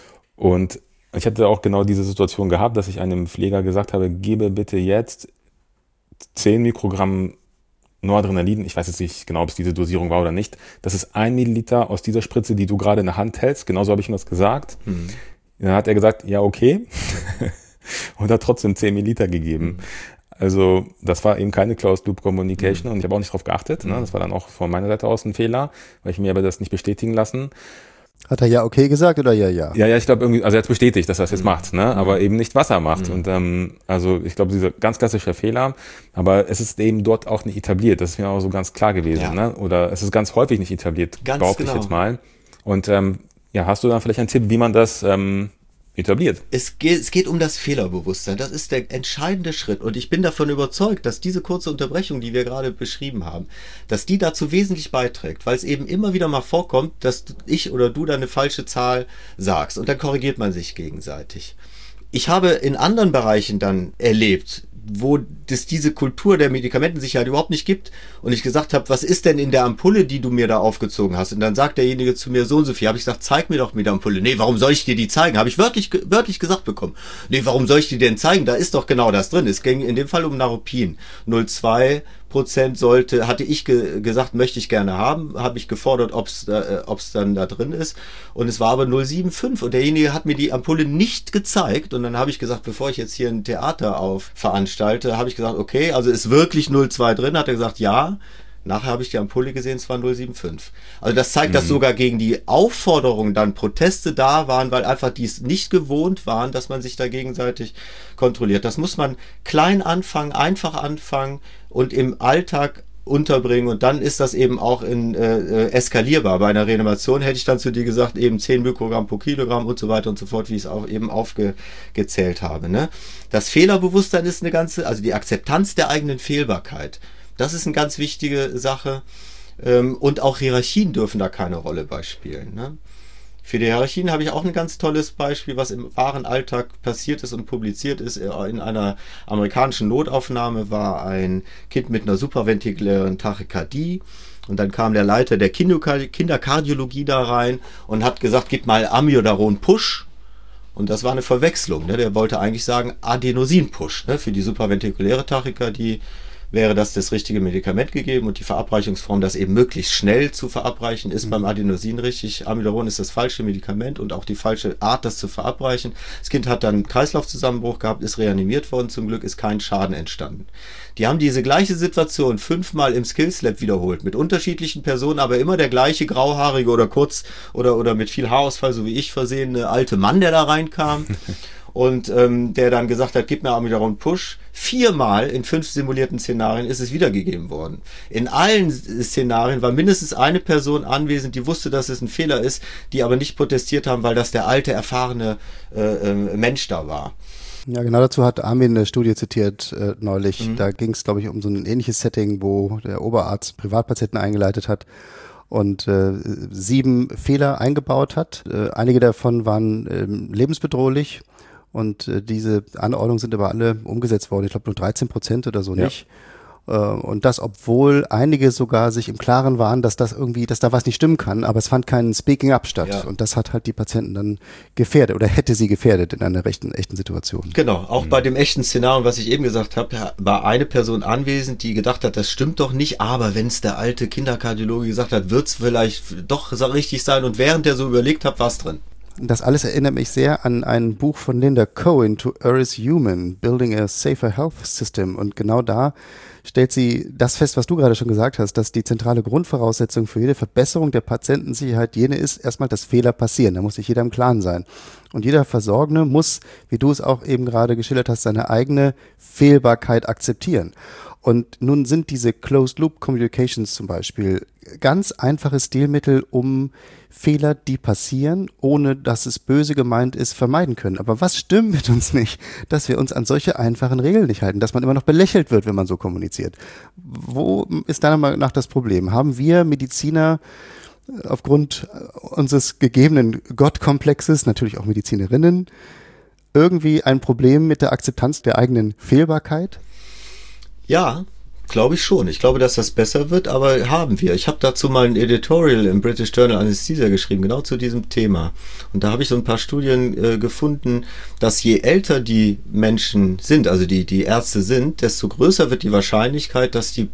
B: Und ich hatte auch genau diese Situation gehabt, dass ich einem Pfleger gesagt habe, gebe bitte jetzt 10 Mikrogramm Noradrenalin. Ich weiß jetzt nicht genau, ob es diese Dosierung war oder nicht. Das ist 1 Milliliter aus dieser Spritze, die du gerade in der Hand hältst. Genauso habe ich ihm das gesagt. Dann hat er gesagt, ja, okay. Und hat trotzdem 10 Milliliter gegeben. Also das war eben keine Closed-Loop-Communication und ich habe auch nicht drauf geachtet. Ne? Das war dann auch von meiner Seite aus ein Fehler, weil ich mir aber das nicht bestätigen lassen.
C: Hat er ja okay gesagt oder ja?
B: Ja, ich glaube irgendwie, also er hat bestätigt, dass er das jetzt macht, ne? Aber eben nicht, was er macht. Und also ich glaube, dieser ganz klassische Fehler, aber es ist eben dort auch nicht etabliert. Das ist mir auch so ganz klar gewesen. Ne? Oder es ist ganz häufig nicht etabliert, behaupte ich jetzt mal. Und hast du dann vielleicht einen Tipp, wie man das etabliert?
D: Es geht um das Fehlerbewusstsein. Das ist der entscheidende Schritt. Und ich bin davon überzeugt, dass diese kurze Unterbrechung, die wir gerade beschrieben haben, dass die dazu wesentlich beiträgt, weil es eben immer wieder mal vorkommt, dass ich oder du da eine falsche Zahl sagst. Und dann korrigiert man sich gegenseitig. Ich habe in anderen Bereichen dann erlebt, wo es diese Kultur der Medikamentensicherheit überhaupt nicht gibt und ich gesagt habe, was ist denn in der Ampulle, die du mir da aufgezogen hast? Und dann sagt derjenige zu mir so und so viel. Habe ich gesagt, zeig mir doch mit der Ampulle. Nee, warum soll ich dir die zeigen? Habe ich wörtlich gesagt bekommen. Nee, warum soll ich die denn zeigen? Da ist doch genau das drin. Es ging in dem Fall um Naropin. 0,2% hatte ich gesagt, möchte ich gerne haben, habe ich gefordert, ob es dann da drin ist und es war aber 0,75 und derjenige hat mir die Ampulle nicht gezeigt und dann habe ich gesagt, bevor ich jetzt hier ein Theater veranstalte, habe ich gesagt, okay, also ist wirklich 0,2 drin, hat er gesagt, ja. Nachher habe ich die Ampulle gesehen, es war 0,75. Also das zeigt, dass sogar gegen die Aufforderung dann Proteste da waren, weil einfach die es nicht gewohnt waren, dass man sich da gegenseitig kontrolliert. Das muss man klein anfangen, einfach anfangen und im Alltag unterbringen und dann ist das eben auch eskalierbar. Bei einer Reanimation hätte ich dann zu dir gesagt, eben 10 Mikrogramm pro Kilogramm und so weiter und so fort, wie ich es auch eben aufgezählt habe. Ne? Das Fehlerbewusstsein ist also die Akzeptanz der eigenen Fehlbarkeit. Das ist eine ganz wichtige Sache. Und auch Hierarchien dürfen da keine Rolle beispielen. Ne? Für die Hierarchien habe ich auch ein ganz tolles Beispiel, was im wahren Alltag passiert ist und publiziert ist. In einer amerikanischen Notaufnahme war ein Kind mit einer supraventikulären Tachykardie. Und dann kam der Leiter der Kinderkardiologie da rein und hat gesagt, gib mal Amiodaron-Push. Und das war eine Verwechslung. Ne? Der wollte eigentlich sagen Adenosin-Push, ne? Für die supraventikuläre Tachykardie. wäre das richtige Medikament gegeben und die Verabreichungsform, das eben möglichst schnell zu verabreichen, ist beim Adenosin richtig. Amiodaron ist das falsche Medikament und auch die falsche Art, das zu verabreichen. Das Kind hat dann einen Kreislaufzusammenbruch gehabt, ist reanimiert worden, zum Glück ist kein Schaden entstanden. Die haben diese gleiche Situation 5-mal im Skills Lab wiederholt, mit unterschiedlichen Personen, aber immer der gleiche grauhaarige oder kurz oder mit viel Haarausfall, so wie ich versehene alte Mann, der da reinkam. Und der dann gesagt hat, gib mir Amiodaron Push. 4-mal in 5 simulierten Szenarien ist es wiedergegeben worden. In allen Szenarien war mindestens eine Person anwesend, die wusste, dass es ein Fehler ist, die aber nicht protestiert haben, weil das der alte, erfahrene Mensch da war.
C: Ja, genau dazu hat Armin eine Studie zitiert neulich. Da ging es, glaube ich, um so ein ähnliches Setting, wo der Oberarzt Privatpatienten eingeleitet hat und 7 Fehler eingebaut hat. Einige davon waren lebensbedrohlich. Und diese Anordnungen sind aber alle umgesetzt worden. Ich glaube nur 13% oder so nicht. Und das, obwohl einige sogar sich im Klaren waren, dass da was nicht stimmen kann, aber es fand kein Speaking Up statt. Ja. Und das hat halt die Patienten dann gefährdet oder hätte sie gefährdet in einer echten Situation.
D: Genau, auch bei dem echten Szenario, was ich eben gesagt habe, war eine Person anwesend, die gedacht hat, das stimmt doch nicht, aber wenn es der alte Kinderkardiologe gesagt hat, wird es vielleicht doch richtig sein. Und während er so überlegt hat, war es drin.
C: Das alles erinnert mich sehr an ein Buch von Linda Cohen, To Err is Human, Building a Safer Health System. Und genau da stellt sie das fest, was du gerade schon gesagt hast, dass die zentrale Grundvoraussetzung für jede Verbesserung der Patientensicherheit jene ist, erstmal, dass Fehler passieren. Da muss sich jeder im Klaren sein. Und jeder Versorgende muss, wie du es auch eben gerade geschildert hast, seine eigene Fehlbarkeit akzeptieren. Und nun sind diese Closed-Loop-Communications zum Beispiel ganz einfache Stilmittel, um Fehler, die passieren, ohne dass es böse gemeint ist, vermeiden können. Aber was stimmt mit uns nicht, dass wir uns an solche einfachen Regeln nicht halten, dass man immer noch belächelt wird, wenn man so kommuniziert? Wo ist deiner Meinung nach das Problem? Haben wir Mediziner aufgrund unseres gegebenen Gottkomplexes, natürlich auch Medizinerinnen, irgendwie ein Problem mit der Akzeptanz der eigenen Fehlbarkeit?
D: Ja, glaube ich schon. Ich glaube, dass das besser wird, aber haben wir. Ich habe dazu mal ein Editorial im British Journal Anesthesia geschrieben, genau zu diesem Thema. Und da habe ich so ein paar Studien gefunden, dass je älter die Menschen sind, also die Ärzte sind, desto größer wird die Wahrscheinlichkeit, dass die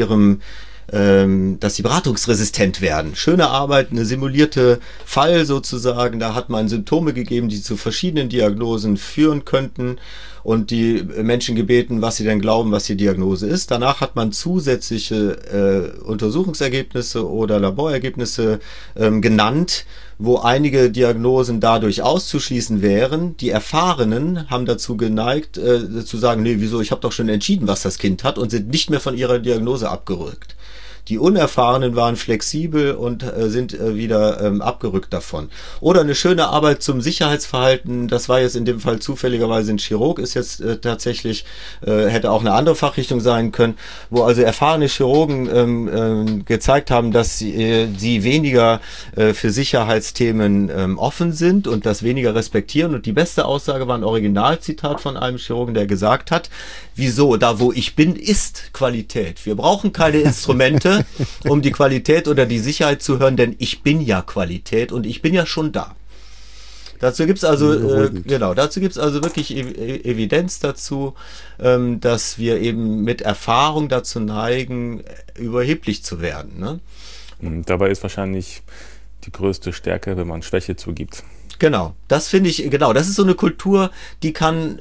D: dass sie beratungsresistent werden. Schöne Arbeit, eine simulierte Fall sozusagen, da hat man Symptome gegeben, die zu verschiedenen Diagnosen führen könnten und die Menschen gebeten, was sie denn glauben, was die Diagnose ist. Danach hat man zusätzliche Untersuchungsergebnisse oder Laborergebnisse genannt, wo einige Diagnosen dadurch auszuschließen wären. Die Erfahrenen haben dazu geneigt, zu sagen, nee, wieso, ich habe doch schon entschieden, was das Kind hat und sind nicht mehr von ihrer Diagnose abgerückt. Die Unerfahrenen waren flexibel und sind wieder abgerückt davon. Oder eine schöne Arbeit zum Sicherheitsverhalten, das war jetzt in dem Fall zufälligerweise ein Chirurg, ist jetzt tatsächlich, hätte auch eine andere Fachrichtung sein können, wo also erfahrene Chirurgen gezeigt haben, dass sie weniger für Sicherheitsthemen offen sind und das weniger respektieren. Und die beste Aussage war ein Originalzitat von einem Chirurgen, der gesagt hat, wieso, da wo ich bin, ist Qualität. Wir brauchen keine Instrumente, um die Qualität oder die Sicherheit zu hören, denn ich bin ja Qualität und ich bin ja schon da. Dazu gibt's also wirklich Evidenz dazu, dass wir eben mit Erfahrung dazu neigen, überheblich zu werden. Ne?
B: Und dabei ist wahrscheinlich die größte Stärke, wenn man Schwäche zugibt.
D: Genau, das finde ich, das ist so eine Kultur, die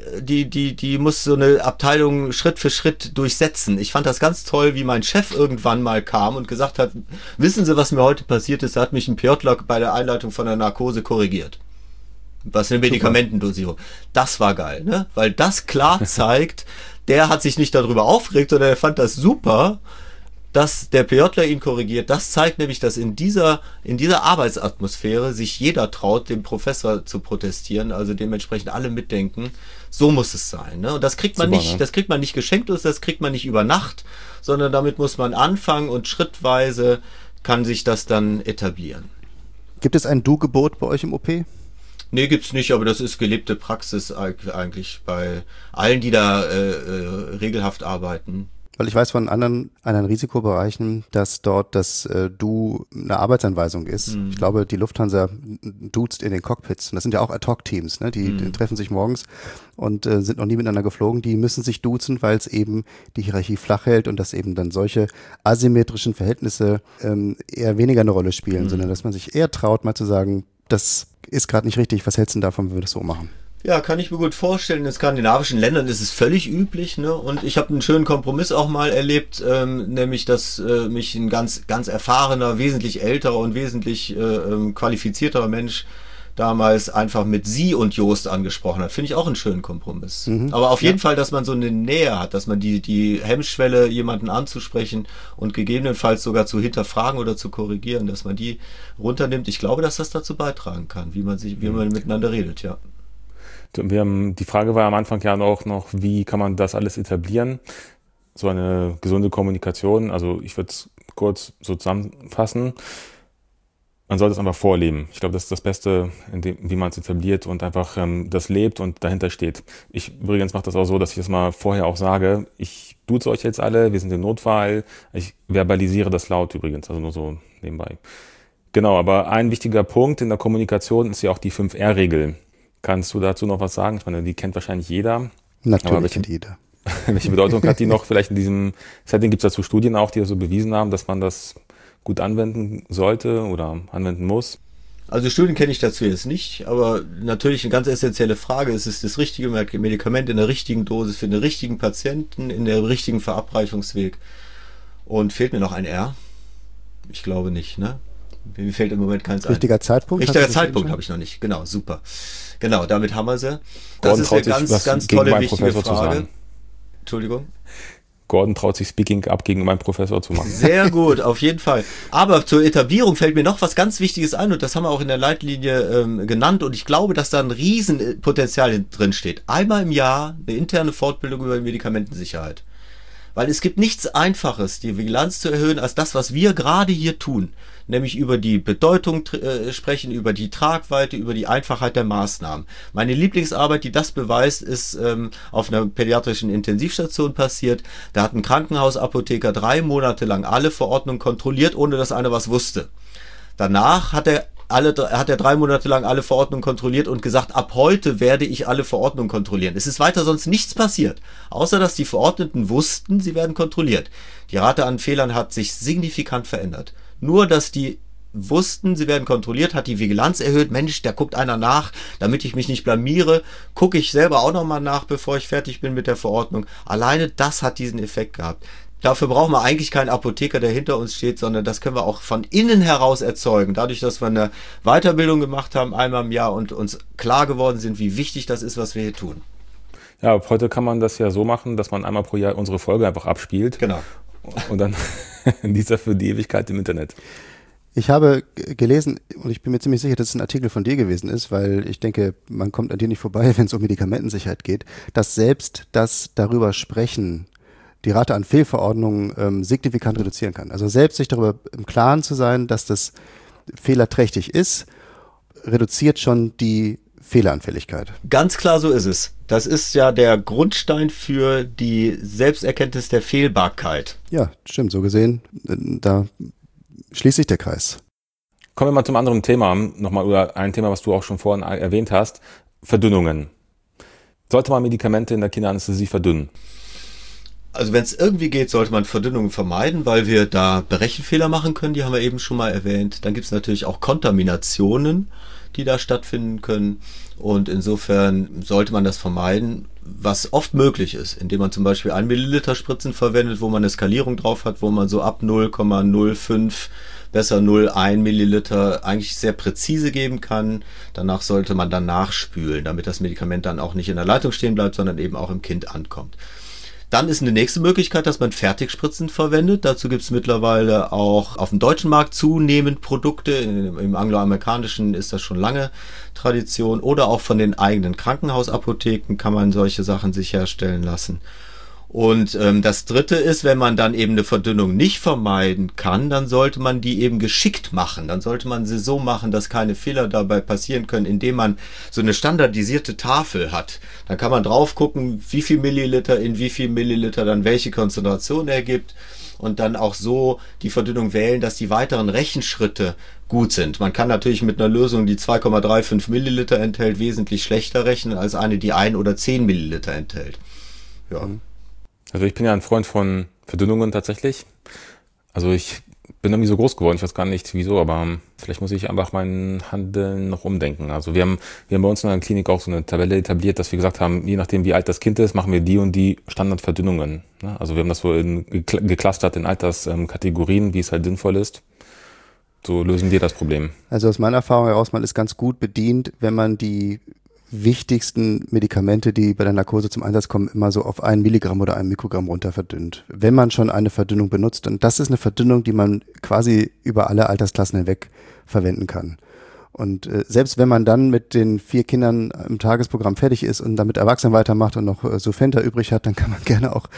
D: muss so eine Abteilung Schritt für Schritt durchsetzen. Ich fand das ganz toll, wie mein Chef irgendwann mal kam und gesagt hat, wissen Sie, was mir heute passiert ist? Da hat mich ein PJler bei der Einleitung von der Narkose korrigiert. Was eine Medikamentendosierung. Das war geil, ne? Weil das klar zeigt, der hat sich nicht darüber aufgeregt, sondern er fand das super, dass der PJler ihn korrigiert. Das zeigt nämlich, dass in dieser Arbeitsatmosphäre sich jeder traut, dem Professor zu protestieren, also dementsprechend alle mitdenken. So muss es sein. Ne? Und das kriegt man das kriegt man nicht geschenkt, das kriegt man nicht über Nacht, sondern damit muss man anfangen und schrittweise kann sich das dann etablieren.
C: Gibt es ein Du-Gebot bei euch im OP?
D: Nee, gibt's nicht, aber das ist gelebte Praxis eigentlich bei allen, die da regelhaft arbeiten.
C: weil ich weiß von anderen Risikobereichen, dass dort das Du eine Arbeitsanweisung ist. Ich glaube, die Lufthansa duzt in den Cockpits. Und das sind ja auch Ad-Hoc-Teams, ne? Die treffen sich morgens und sind noch nie miteinander geflogen. Die müssen sich duzen, weil es eben die Hierarchie flach hält und dass eben dann solche asymmetrischen Verhältnisse eher weniger eine Rolle spielen, sondern dass man sich eher traut, mal zu sagen, das ist gerade nicht richtig, was hältst du denn davon, wenn wir das so machen?
D: Ja, kann ich mir gut vorstellen. In skandinavischen Ländern ist es völlig üblich, ne? Und ich habe einen schönen Kompromiss auch mal erlebt, nämlich, dass mich ein ganz, ganz erfahrener, wesentlich älterer und wesentlich qualifizierterer Mensch damals einfach mit Sie und Jost angesprochen hat. Finde ich auch einen schönen Kompromiss. Aber auf jeden Fall, dass man so eine Nähe hat, dass man die Hemmschwelle, jemanden anzusprechen und gegebenenfalls sogar zu hinterfragen oder zu korrigieren, dass man die runternimmt. Ich glaube, dass das dazu beitragen kann, wie man miteinander redet, ja.
B: Die Frage war am Anfang ja auch noch, wie kann man das alles etablieren? So eine gesunde Kommunikation. Also ich würde es kurz so zusammenfassen. Man sollte es einfach vorleben. Ich glaube, das ist das Beste, wie man es etabliert und einfach das lebt und dahinter steht. Ich übrigens mache das auch so, dass ich das mal vorher auch sage. Ich duze euch jetzt alle, wir sind im Notfall. Ich verbalisiere das laut übrigens, also nur so nebenbei. Genau, aber ein wichtiger Punkt in der Kommunikation ist ja auch die 5R-Regel. Kannst du dazu noch was sagen? Ich meine, die kennt wahrscheinlich jeder.
C: Natürlich kennt jeder.
B: Welche Bedeutung hat die noch? Vielleicht in diesem Setting gibt es dazu Studien auch, die so bewiesen haben, dass man das gut anwenden sollte oder anwenden muss.
D: Also Studien kenne ich dazu jetzt nicht, aber natürlich eine ganz essentielle Frage. Es ist das richtige Medikament in der richtigen Dosis für den richtigen Patienten, in der richtigen Verabreichungsweg. Und fehlt mir noch ein R? Ich glaube nicht, ne? Mir fällt im Moment keins ein.
C: Richtiger Zeitpunkt?
D: Richtiger Zeitpunkt habe ich noch nicht. Genau, super. Genau, damit haben wir sie. Das ist eine ganz, ganz tolle, wichtige Frage. Entschuldigung.
B: Gordon traut sich Speaking Up gegen meinen Professor zu machen.
D: Sehr gut, auf jeden Fall. Aber zur Etablierung fällt mir noch was ganz Wichtiges ein und das haben wir auch in der Leitlinie genannt und ich glaube, dass da ein Riesenpotenzial drin steht. Einmal im Jahr eine interne Fortbildung über Medikamentensicherheit. Weil es gibt nichts Einfaches, die Vigilanz zu erhöhen, als das, was wir gerade hier tun. Nämlich über die Bedeutung sprechen, über die Tragweite, über die Einfachheit der Maßnahmen. Meine Lieblingsarbeit, die das beweist, ist auf einer pädiatrischen Intensivstation passiert. Da hat ein Krankenhausapotheker 3 Monate lang alle Verordnungen kontrolliert, ohne dass einer was wusste. Danach hat er 3 Monate lang alle Verordnungen kontrolliert und gesagt, ab heute werde ich alle Verordnungen kontrollieren. Es ist weiter sonst nichts passiert, außer dass die Verordneten wussten, sie werden kontrolliert. Die Rate an Fehlern hat sich signifikant verändert. Nur, dass die wussten, sie werden kontrolliert, hat die Vigilanz erhöht. Mensch, da guckt einer nach, damit ich mich nicht blamiere. Gucke ich selber auch nochmal nach, bevor ich fertig bin mit der Verordnung. Alleine das hat diesen Effekt gehabt. Dafür brauchen wir eigentlich keinen Apotheker, der hinter uns steht, sondern das können wir auch von innen heraus erzeugen. Dadurch, dass wir eine Weiterbildung gemacht haben, einmal im Jahr und uns klar geworden sind, wie wichtig das ist, was wir hier tun.
B: Ja, heute kann man das ja so machen, dass man einmal pro Jahr unsere Folge einfach abspielt.
D: Genau.
B: Und dann dieser für die Ewigkeit im Internet.
C: Ich habe gelesen, und ich bin mir ziemlich sicher, dass es ein Artikel von dir gewesen ist, weil ich denke, man kommt an dir nicht vorbei, wenn es um Medikamentensicherheit geht, dass selbst das darüber sprechen die Rate an Fehlverordnungen signifikant reduzieren kann. Also selbst sich darüber im Klaren zu sein, dass das fehlerträchtig ist, reduziert schon die Fehleranfälligkeit.
D: Ganz klar, so ist es. Das ist ja der Grundstein für die Selbsterkenntnis der Fehlbarkeit.
C: Ja, stimmt. So gesehen, da schließt sich der Kreis.
B: Kommen wir mal zum anderen Thema. Nochmal über ein Thema, was du auch schon vorhin erwähnt hast. Verdünnungen. Sollte man Medikamente in der Kinderanästhesie verdünnen?
D: Also wenn es irgendwie geht, sollte man Verdünnungen vermeiden, weil wir da Berechenfehler machen können, die haben wir eben schon mal erwähnt. Dann gibt es natürlich auch Kontaminationen, die da stattfinden können und insofern sollte man das vermeiden, was oft möglich ist, indem man zum Beispiel 1 Milliliter Spritzen verwendet, wo man eine Skalierung drauf hat, wo man so ab 0,05 besser 0,1 Milliliter eigentlich sehr präzise geben kann. Danach sollte man dann nachspülen, damit das Medikament dann auch nicht in der Leitung stehen bleibt, sondern eben auch im Kind ankommt. Dann ist eine nächste Möglichkeit, dass man Fertigspritzen verwendet. Dazu gibt es mittlerweile auch auf dem deutschen Markt zunehmend Produkte. Im angloamerikanischen ist das schon lange Tradition. Oder auch von den eigenen Krankenhausapotheken kann man solche Sachen sich herstellen lassen. Und das Dritte ist, wenn man dann eben eine Verdünnung nicht vermeiden kann, dann sollte man die eben geschickt machen. Dann sollte man sie so machen, dass keine Fehler dabei passieren können, indem man so eine standardisierte Tafel hat. Dann kann man drauf gucken, wie viel Milliliter in wie viel Milliliter dann welche Konzentration ergibt und dann auch so die Verdünnung wählen, dass die weiteren Rechenschritte gut sind. Man kann natürlich mit einer Lösung, die 2,35 Milliliter enthält, wesentlich schlechter rechnen als eine, die 1 oder 10 Milliliter enthält. Ja.
B: Also ich bin ja ein Freund von Verdünnungen tatsächlich. Also ich bin irgendwie so groß geworden, ich weiß gar nicht wieso, aber vielleicht muss ich einfach mein Handeln noch umdenken. Also wir haben bei uns in der Klinik auch so eine Tabelle etabliert, dass wir gesagt haben, je nachdem wie alt das Kind ist, machen wir die und die Standardverdünnungen. Also wir haben das so geclustert in Alterskategorien, wie es halt sinnvoll ist. So lösen wir das Problem.
C: Also aus meiner Erfahrung heraus, man ist ganz gut bedient, wenn man die wichtigsten Medikamente, die bei der Narkose zum Einsatz kommen, immer so auf 1 Milligramm oder 1 Mikrogramm runter verdünnt. Wenn man schon eine Verdünnung benutzt, und das ist eine Verdünnung, die man quasi über alle Altersklassen hinweg verwenden kann. Und selbst wenn man dann mit den 4 Kindern im Tagesprogramm fertig ist und damit Erwachsenen weitermacht und noch Sofenta übrig hat, dann kann man gerne auch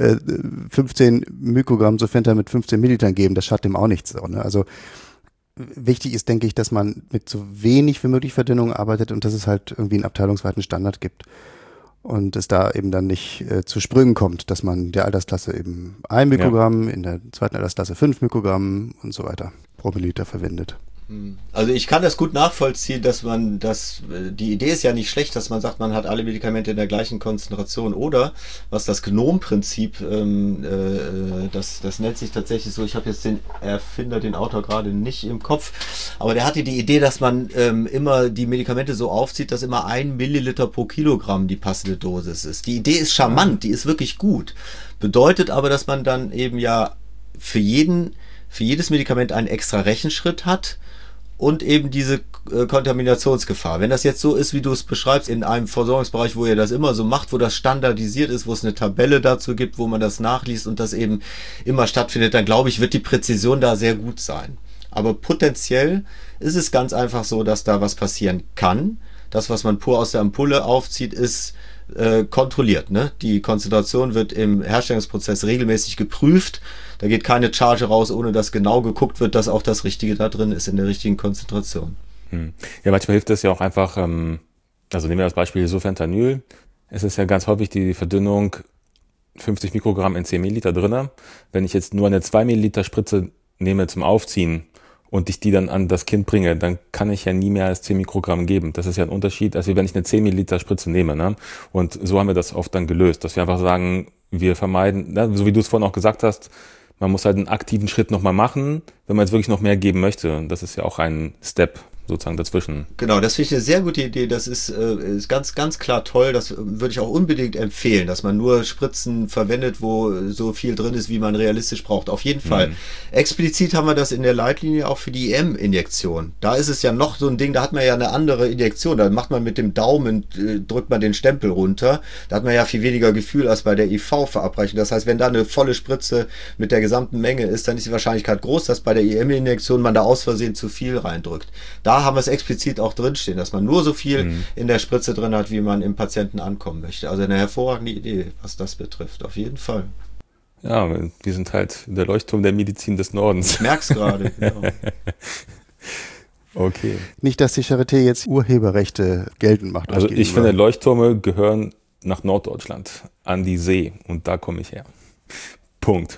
C: 15 Mikrogramm Sofenta mit 15 Millilitern geben. Das schadet dem auch nichts. Ne? Also wichtig ist, denke ich, dass man mit so wenig wie möglich Verdünnung arbeitet und dass es halt irgendwie einen abteilungsweiten Standard gibt. Und es da eben dann nicht zu Sprüngen kommt, dass man der Altersklasse eben 1 Mikrogramm, in der zweiten Altersklasse 5 Mikrogramm und so weiter pro Milliliter verwendet.
D: Also ich kann das gut nachvollziehen, die Idee ist ja nicht schlecht, dass man sagt, man hat alle Medikamente in der gleichen Konzentration, oder was das Gnom-Prinzip, das nennt sich tatsächlich so, ich habe jetzt den Erfinder, den Autor gerade nicht im Kopf, aber der hatte die Idee, dass man immer die Medikamente so aufzieht, dass immer 1 Milliliter pro Kilogramm die passende Dosis ist. Die Idee ist charmant, die ist wirklich gut, bedeutet aber, dass man dann eben ja für jedes Medikament einen extra Rechenschritt hat und eben diese Kontaminationsgefahr. Wenn das jetzt so ist, wie du es beschreibst, in einem Versorgungsbereich, wo ihr das immer so macht, wo das standardisiert ist, wo es eine Tabelle dazu gibt, wo man das nachliest und das eben immer stattfindet, dann glaube ich, wird die Präzision da sehr gut sein. Aber potenziell ist es ganz einfach so, dass da was passieren kann. Das, was man pur aus der Ampulle aufzieht, ist kontrolliert. Ne? Die Konzentration wird im Herstellungsprozess regelmäßig geprüft. Da geht keine Charge raus, ohne dass genau geguckt wird, dass auch das Richtige da drin ist, in der richtigen Konzentration.
B: Ja, manchmal hilft es ja auch einfach, also nehmen wir das Beispiel Sofentanyl. Es ist ja ganz häufig die Verdünnung 50 Mikrogramm in 10 Milliliter drinne. Wenn ich jetzt nur eine 2 Milliliter Spritze nehme zum Aufziehen und ich die dann an das Kind bringe, dann kann ich ja nie mehr als 10 Mikrogramm geben. Das ist ja ein Unterschied, als wenn ich eine 10 Milliliter Spritze nehme. Ne? Und so haben wir das oft dann gelöst, dass wir einfach sagen, wir vermeiden, so wie du es vorhin auch gesagt hast, man muss halt einen aktiven Schritt nochmal machen, wenn man jetzt wirklich noch mehr geben möchte. Und das ist ja auch ein Step sozusagen dazwischen.
D: Genau, das finde ich eine sehr gute Idee. Das ist ganz, ganz klar toll. Das würde ich auch unbedingt empfehlen, dass man nur Spritzen verwendet, wo so viel drin ist, wie man realistisch braucht. Auf jeden Fall. Explizit haben wir das in der Leitlinie auch für die IM-Injektion. Da ist es ja noch so ein Ding, da hat man ja eine andere Injektion. Da macht man mit dem Daumen, drückt man den Stempel runter. Da hat man ja viel weniger Gefühl als bei der IV-Verabreichung. Das heißt, wenn da eine volle Spritze mit der gesamten Menge ist, dann ist die Wahrscheinlichkeit groß, dass bei der IM-Injektion man da aus Versehen zu viel reindrückt. Da haben wir es explizit auch drinstehen, dass man nur so viel in der Spritze drin hat, wie man im Patienten ankommen möchte. Also eine hervorragende Idee, was das betrifft, auf jeden Fall.
B: Ja, wir sind halt der Leuchtturm der Medizin des Nordens.
D: Ich merk's gerade, genau.
B: Okay.
C: Nicht, dass die Charité jetzt Urheberrechte geltend macht.
B: Also ich finde, Leuchttürme gehören nach Norddeutschland, an die See, und da komme ich her. Punkt.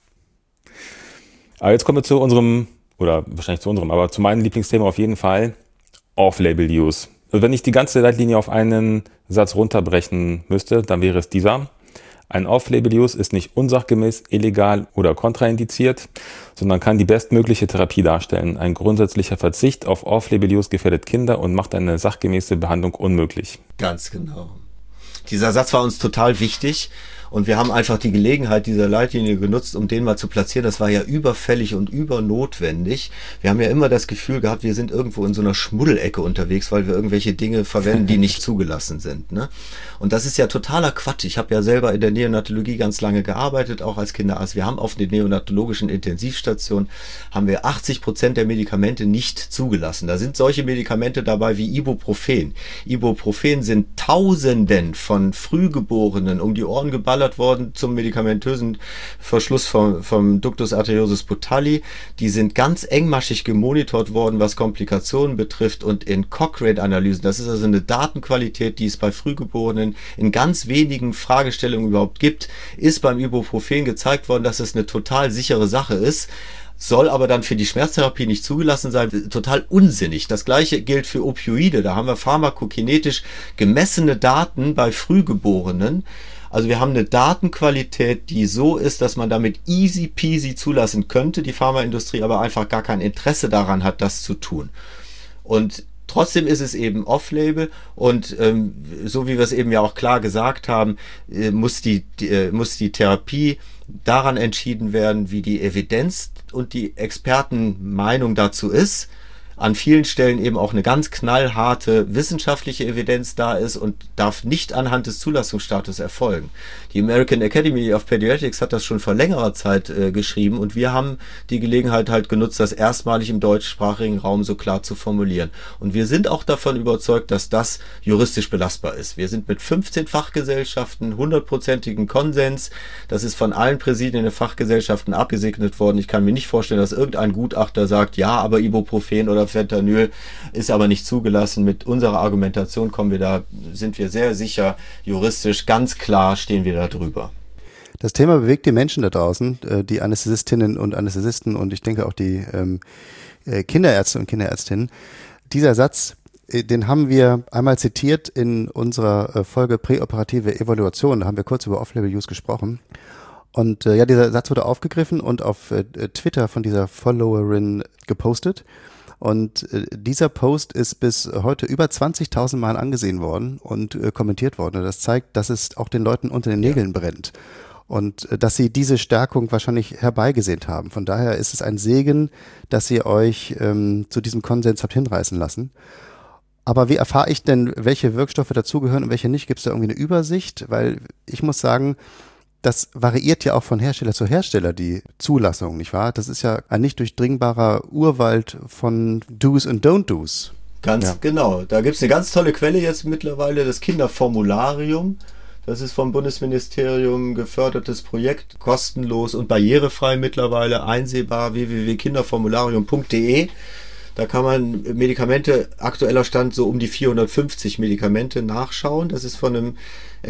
B: Aber jetzt kommen wir zu unserem, oder wahrscheinlich zu unserem, aber zu meinem Lieblingsthema auf jeden Fall, Off-Label-Use. Also wenn ich die ganze Leitlinie auf einen Satz runterbrechen müsste, dann wäre es dieser: Ein Off-Label-Use ist nicht unsachgemäß, illegal oder kontraindiziert, sondern kann die bestmögliche Therapie darstellen. Ein grundsätzlicher Verzicht auf Off-Label-Use gefährdet Kinder und macht eine sachgemäße Behandlung unmöglich.
D: Ganz genau. Dieser Satz war uns total wichtig. Und wir haben einfach die Gelegenheit dieser Leitlinie genutzt, um den mal zu platzieren. Das war ja überfällig und übernotwendig. Wir haben ja immer das Gefühl gehabt, wir sind irgendwo in so einer Schmuddelecke unterwegs, weil wir irgendwelche Dinge verwenden, die nicht zugelassen sind. Ne? Und das ist ja totaler Quatsch. Ich habe ja selber in der Neonatologie ganz lange gearbeitet, auch als Kinderarzt. Wir haben auf den neonatologischen Intensivstationen 80% der Medikamente nicht zugelassen. Da sind solche Medikamente dabei wie Ibuprofen. Ibuprofen sind Tausenden von von Frühgeborenen um die Ohren geballert worden zum medikamentösen Verschluss vom Ductus arteriosus Botalli. Die sind ganz engmaschig gemonitort worden, was Komplikationen betrifft und in Cochrane-Analysen. Das ist also eine Datenqualität, die es bei Frühgeborenen in ganz wenigen Fragestellungen überhaupt gibt, ist beim Ibuprofen gezeigt worden, dass es eine total sichere Sache ist. Soll aber dann für die Schmerztherapie nicht zugelassen sein. Total unsinnig. Das gleiche gilt für Opioide. Da haben wir pharmakokinetisch gemessene Daten bei Frühgeborenen. Also wir haben eine Datenqualität, die so ist, dass man damit easy peasy zulassen könnte, die Pharmaindustrie aber einfach gar kein Interesse daran hat, das zu tun. Und trotzdem ist es eben off-label und so wie wir es eben ja auch klar gesagt haben, muss die Therapie daran entschieden werden, wie die Evidenz und die Expertenmeinung dazu ist. An vielen Stellen eben auch eine ganz knallharte wissenschaftliche Evidenz da ist und darf nicht anhand des Zulassungsstatus erfolgen. Die American Academy of Pediatrics hat das schon vor längerer Zeit geschrieben und wir haben die Gelegenheit halt genutzt, das erstmalig im deutschsprachigen Raum so klar zu formulieren. Und wir sind auch davon überzeugt, dass das juristisch belastbar ist. Wir sind mit 15 Fachgesellschaften, 100%igen Konsens. Das ist von allen Präsidien der Fachgesellschaften abgesegnet worden. Ich kann mir nicht vorstellen, dass irgendein Gutachter sagt, ja, aber Ibuprofen oder Fentanyl ist aber nicht zugelassen. Mit unserer Argumentation sind wir sehr sicher, juristisch ganz klar stehen wir da drüber.
C: Das Thema bewegt die Menschen da draußen, die Anästhesistinnen und Anästhesisten und ich denke auch die Kinderärzte und Kinderärztinnen. Dieser Satz, den haben wir einmal zitiert in unserer Folge Präoperative Evaluation. Da haben wir kurz über Off-Label-Use gesprochen. Und dieser Satz wurde aufgegriffen und auf Twitter von dieser Followerin gepostet. Und dieser Post ist bis heute über 20.000 Mal angesehen worden und kommentiert worden. Und das zeigt, dass es auch den Leuten unter den Nägeln brennt. Und dass sie diese Stärkung wahrscheinlich herbeigesehnt haben. Von daher ist es ein Segen, dass ihr euch zu diesem Konsens habt hinreißen lassen. Aber wie erfahre ich denn, welche Wirkstoffe dazugehören und welche nicht? Gibt es da irgendwie eine Übersicht? Weil ich muss sagen, das variiert ja auch von Hersteller zu Hersteller, die Zulassung, nicht wahr? Das ist ja ein nicht durchdringbarer Urwald von Do's und Don't-Do's.
D: Ganz genau. Da gibt es eine ganz tolle Quelle jetzt mittlerweile, das Kinderformularium. Das ist vom Bundesministerium gefördertes Projekt, kostenlos und barrierefrei mittlerweile einsehbar, www.kinderformularium.de. Da kann man Medikamente, aktueller Stand so um die 450 Medikamente nachschauen. Das ist von einem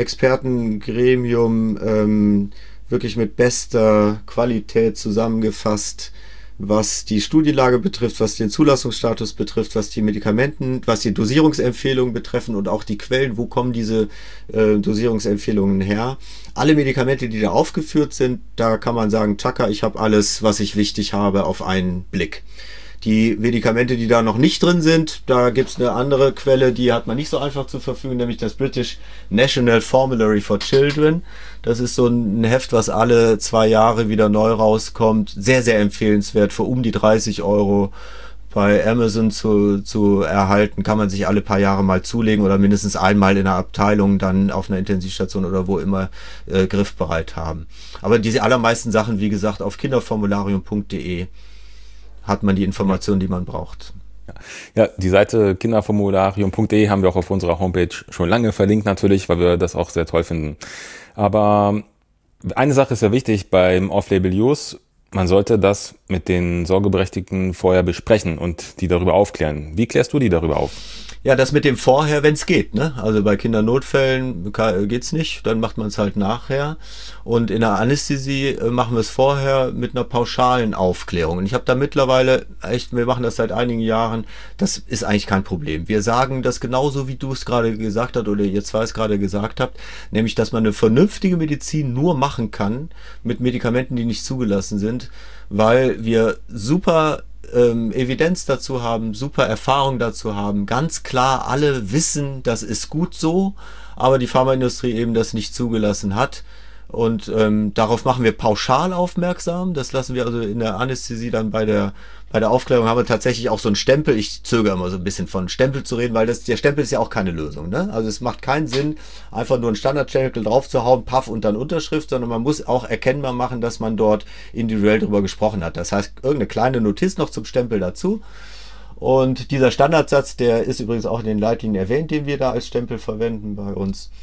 D: Expertengremium wirklich mit bester Qualität zusammengefasst, was die Studienlage betrifft, was den Zulassungsstatus betrifft, was die was die Dosierungsempfehlungen betreffen und auch die Quellen, wo kommen diese Dosierungsempfehlungen her. Alle Medikamente, die da aufgeführt sind, da kann man sagen, tschakka, ich habe alles, was ich wichtig habe, auf einen Blick. Die Medikamente, die da noch nicht drin sind, da gibt's eine andere Quelle, die hat man nicht so einfach zur Verfügung, nämlich das British National Formulary for Children. Das ist so ein Heft, was alle 2 Jahre wieder neu rauskommt. Sehr, sehr empfehlenswert, für um die 30 € bei Amazon zu erhalten. Kann man sich alle paar Jahre mal zulegen oder mindestens einmal in einer Abteilung dann auf einer Intensivstation oder wo immer griffbereit haben. Aber diese allermeisten Sachen, wie gesagt, auf kinderformularium.de hat man die Informationen, die man braucht.
B: Ja, die Seite kinderformularium.de haben wir auch auf unserer Homepage schon lange verlinkt natürlich, weil wir das auch sehr toll finden. Aber eine Sache ist ja wichtig beim Off-Label-Use. Man sollte das mit den Sorgeberechtigten vorher besprechen und die darüber aufklären. Wie klärst du die darüber auf?
D: Ja, das mit dem Vorher, wenn es geht, ne? Also bei Kindernotfällen geht's nicht, dann macht man es halt nachher. Und in der Anästhesie machen wir es vorher mit einer pauschalen Aufklärung. Und ich habe da mittlerweile wir machen das seit einigen Jahren, das ist eigentlich kein Problem. Wir sagen das genauso, wie du es gerade gesagt hast oder ihr zwei es gerade gesagt habt, nämlich, dass man eine vernünftige Medizin nur machen kann mit Medikamenten, die nicht zugelassen sind, weil wir super Evidenz dazu haben, super Erfahrung dazu haben, ganz klar alle wissen, das ist gut so, aber die Pharmaindustrie eben das nicht zugelassen hat. Und darauf machen wir pauschal aufmerksam. Das lassen wir also in der Anästhesie dann bei der Aufklärung haben wir tatsächlich auch so einen Stempel. Ich zögere immer so ein bisschen von Stempel zu reden, weil der Stempel ist ja auch keine Lösung, ne? Also es macht keinen Sinn, einfach nur einen Standardstempel drauf zu hauen, Paff und dann Unterschrift, sondern man muss auch erkennbar machen, dass man dort individuell drüber gesprochen hat. Das heißt, irgendeine kleine Notiz noch zum Stempel dazu. Und dieser Standardsatz, der ist übrigens auch in den Leitlinien erwähnt, den wir da als Stempel verwenden bei uns.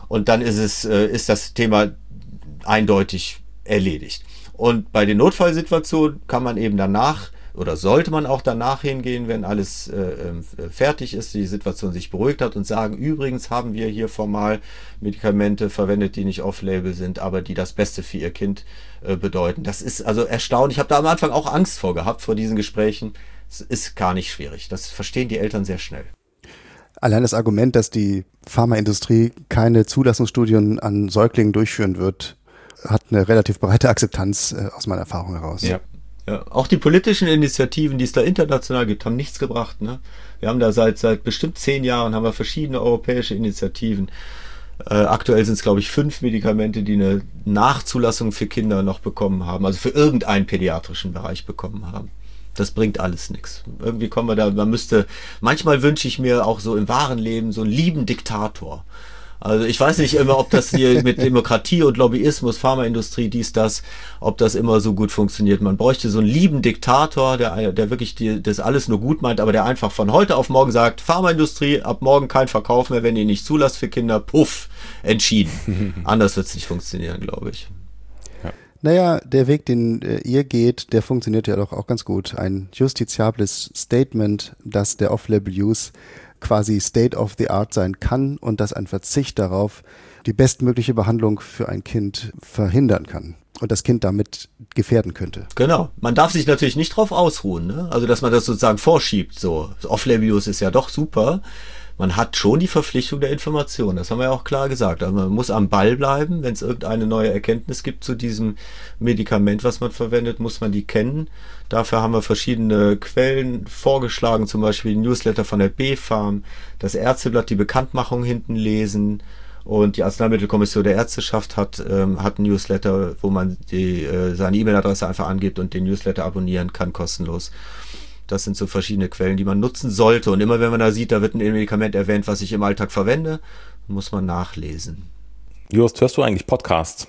D: Und dann ist das Thema eindeutig erledigt. Und bei den Notfallsituationen kann man eben danach oder sollte man auch danach hingehen, wenn alles fertig ist, die Situation sich beruhigt hat und sagen, übrigens haben wir hier formal Medikamente verwendet, die nicht off-label sind, aber die das Beste für ihr Kind bedeuten. Das ist also erstaunlich. Ich habe da am Anfang auch Angst vor diesen Gesprächen. Es ist gar nicht schwierig. Das verstehen die Eltern sehr schnell.
C: Allein das Argument, dass die Pharmaindustrie keine Zulassungsstudien an Säuglingen durchführen wird, hat eine relativ breite Akzeptanz aus meiner Erfahrung heraus.
D: Ja. Ja, auch die politischen Initiativen, die es da international gibt, haben nichts gebracht. Ne? Wir haben da seit bestimmt 10 Jahren haben wir verschiedene europäische Initiativen. Aktuell sind es, glaube ich, 5 Medikamente, die eine Nachzulassung für Kinder noch bekommen haben, also für irgendeinen pädiatrischen Bereich bekommen haben. Das bringt alles nichts. Irgendwie kommen wir da, manchmal wünsche ich mir auch so im wahren Leben so einen lieben Diktator. Also ich weiß nicht immer, ob das hier mit Demokratie und Lobbyismus, Pharmaindustrie, das, ob das immer so gut funktioniert. Man bräuchte so einen lieben Diktator, der wirklich das alles nur gut meint, aber der einfach von heute auf morgen sagt, Pharmaindustrie, ab morgen kein Verkauf mehr, wenn ihr nicht zulasst für Kinder, puff, entschieden. Anders wird es nicht funktionieren, glaube ich.
C: Ja. Naja, der Weg, den ihr geht, der funktioniert ja doch auch ganz gut. Ein justiziables Statement, dass der Off-Label-Use quasi State of the Art sein kann und dass ein Verzicht darauf die bestmögliche Behandlung für ein Kind verhindern kann und das Kind damit gefährden könnte.
D: Genau. Man darf sich natürlich nicht drauf ausruhen, ne? Also, dass man das sozusagen vorschiebt, so. Off-Label-Use ist ja doch super. Man hat schon die Verpflichtung der Information. Das haben wir ja auch klar gesagt. Also man muss am Ball bleiben. Wenn es irgendeine neue Erkenntnis gibt zu diesem Medikament, was man verwendet, muss man die kennen. Dafür haben wir verschiedene Quellen vorgeschlagen, zum Beispiel die Newsletter von der BfArM, das Ärzteblatt, die Bekanntmachung hinten lesen und die Arzneimittelkommission der Ärzteschaft hat einen Newsletter, wo man seine E-Mail-Adresse einfach angibt und den Newsletter abonnieren kann, kostenlos. Das sind so verschiedene Quellen, die man nutzen sollte. Und immer wenn man da sieht, da wird ein Medikament erwähnt, was ich im Alltag verwende, muss man nachlesen.
B: Jost, hörst du eigentlich Podcasts?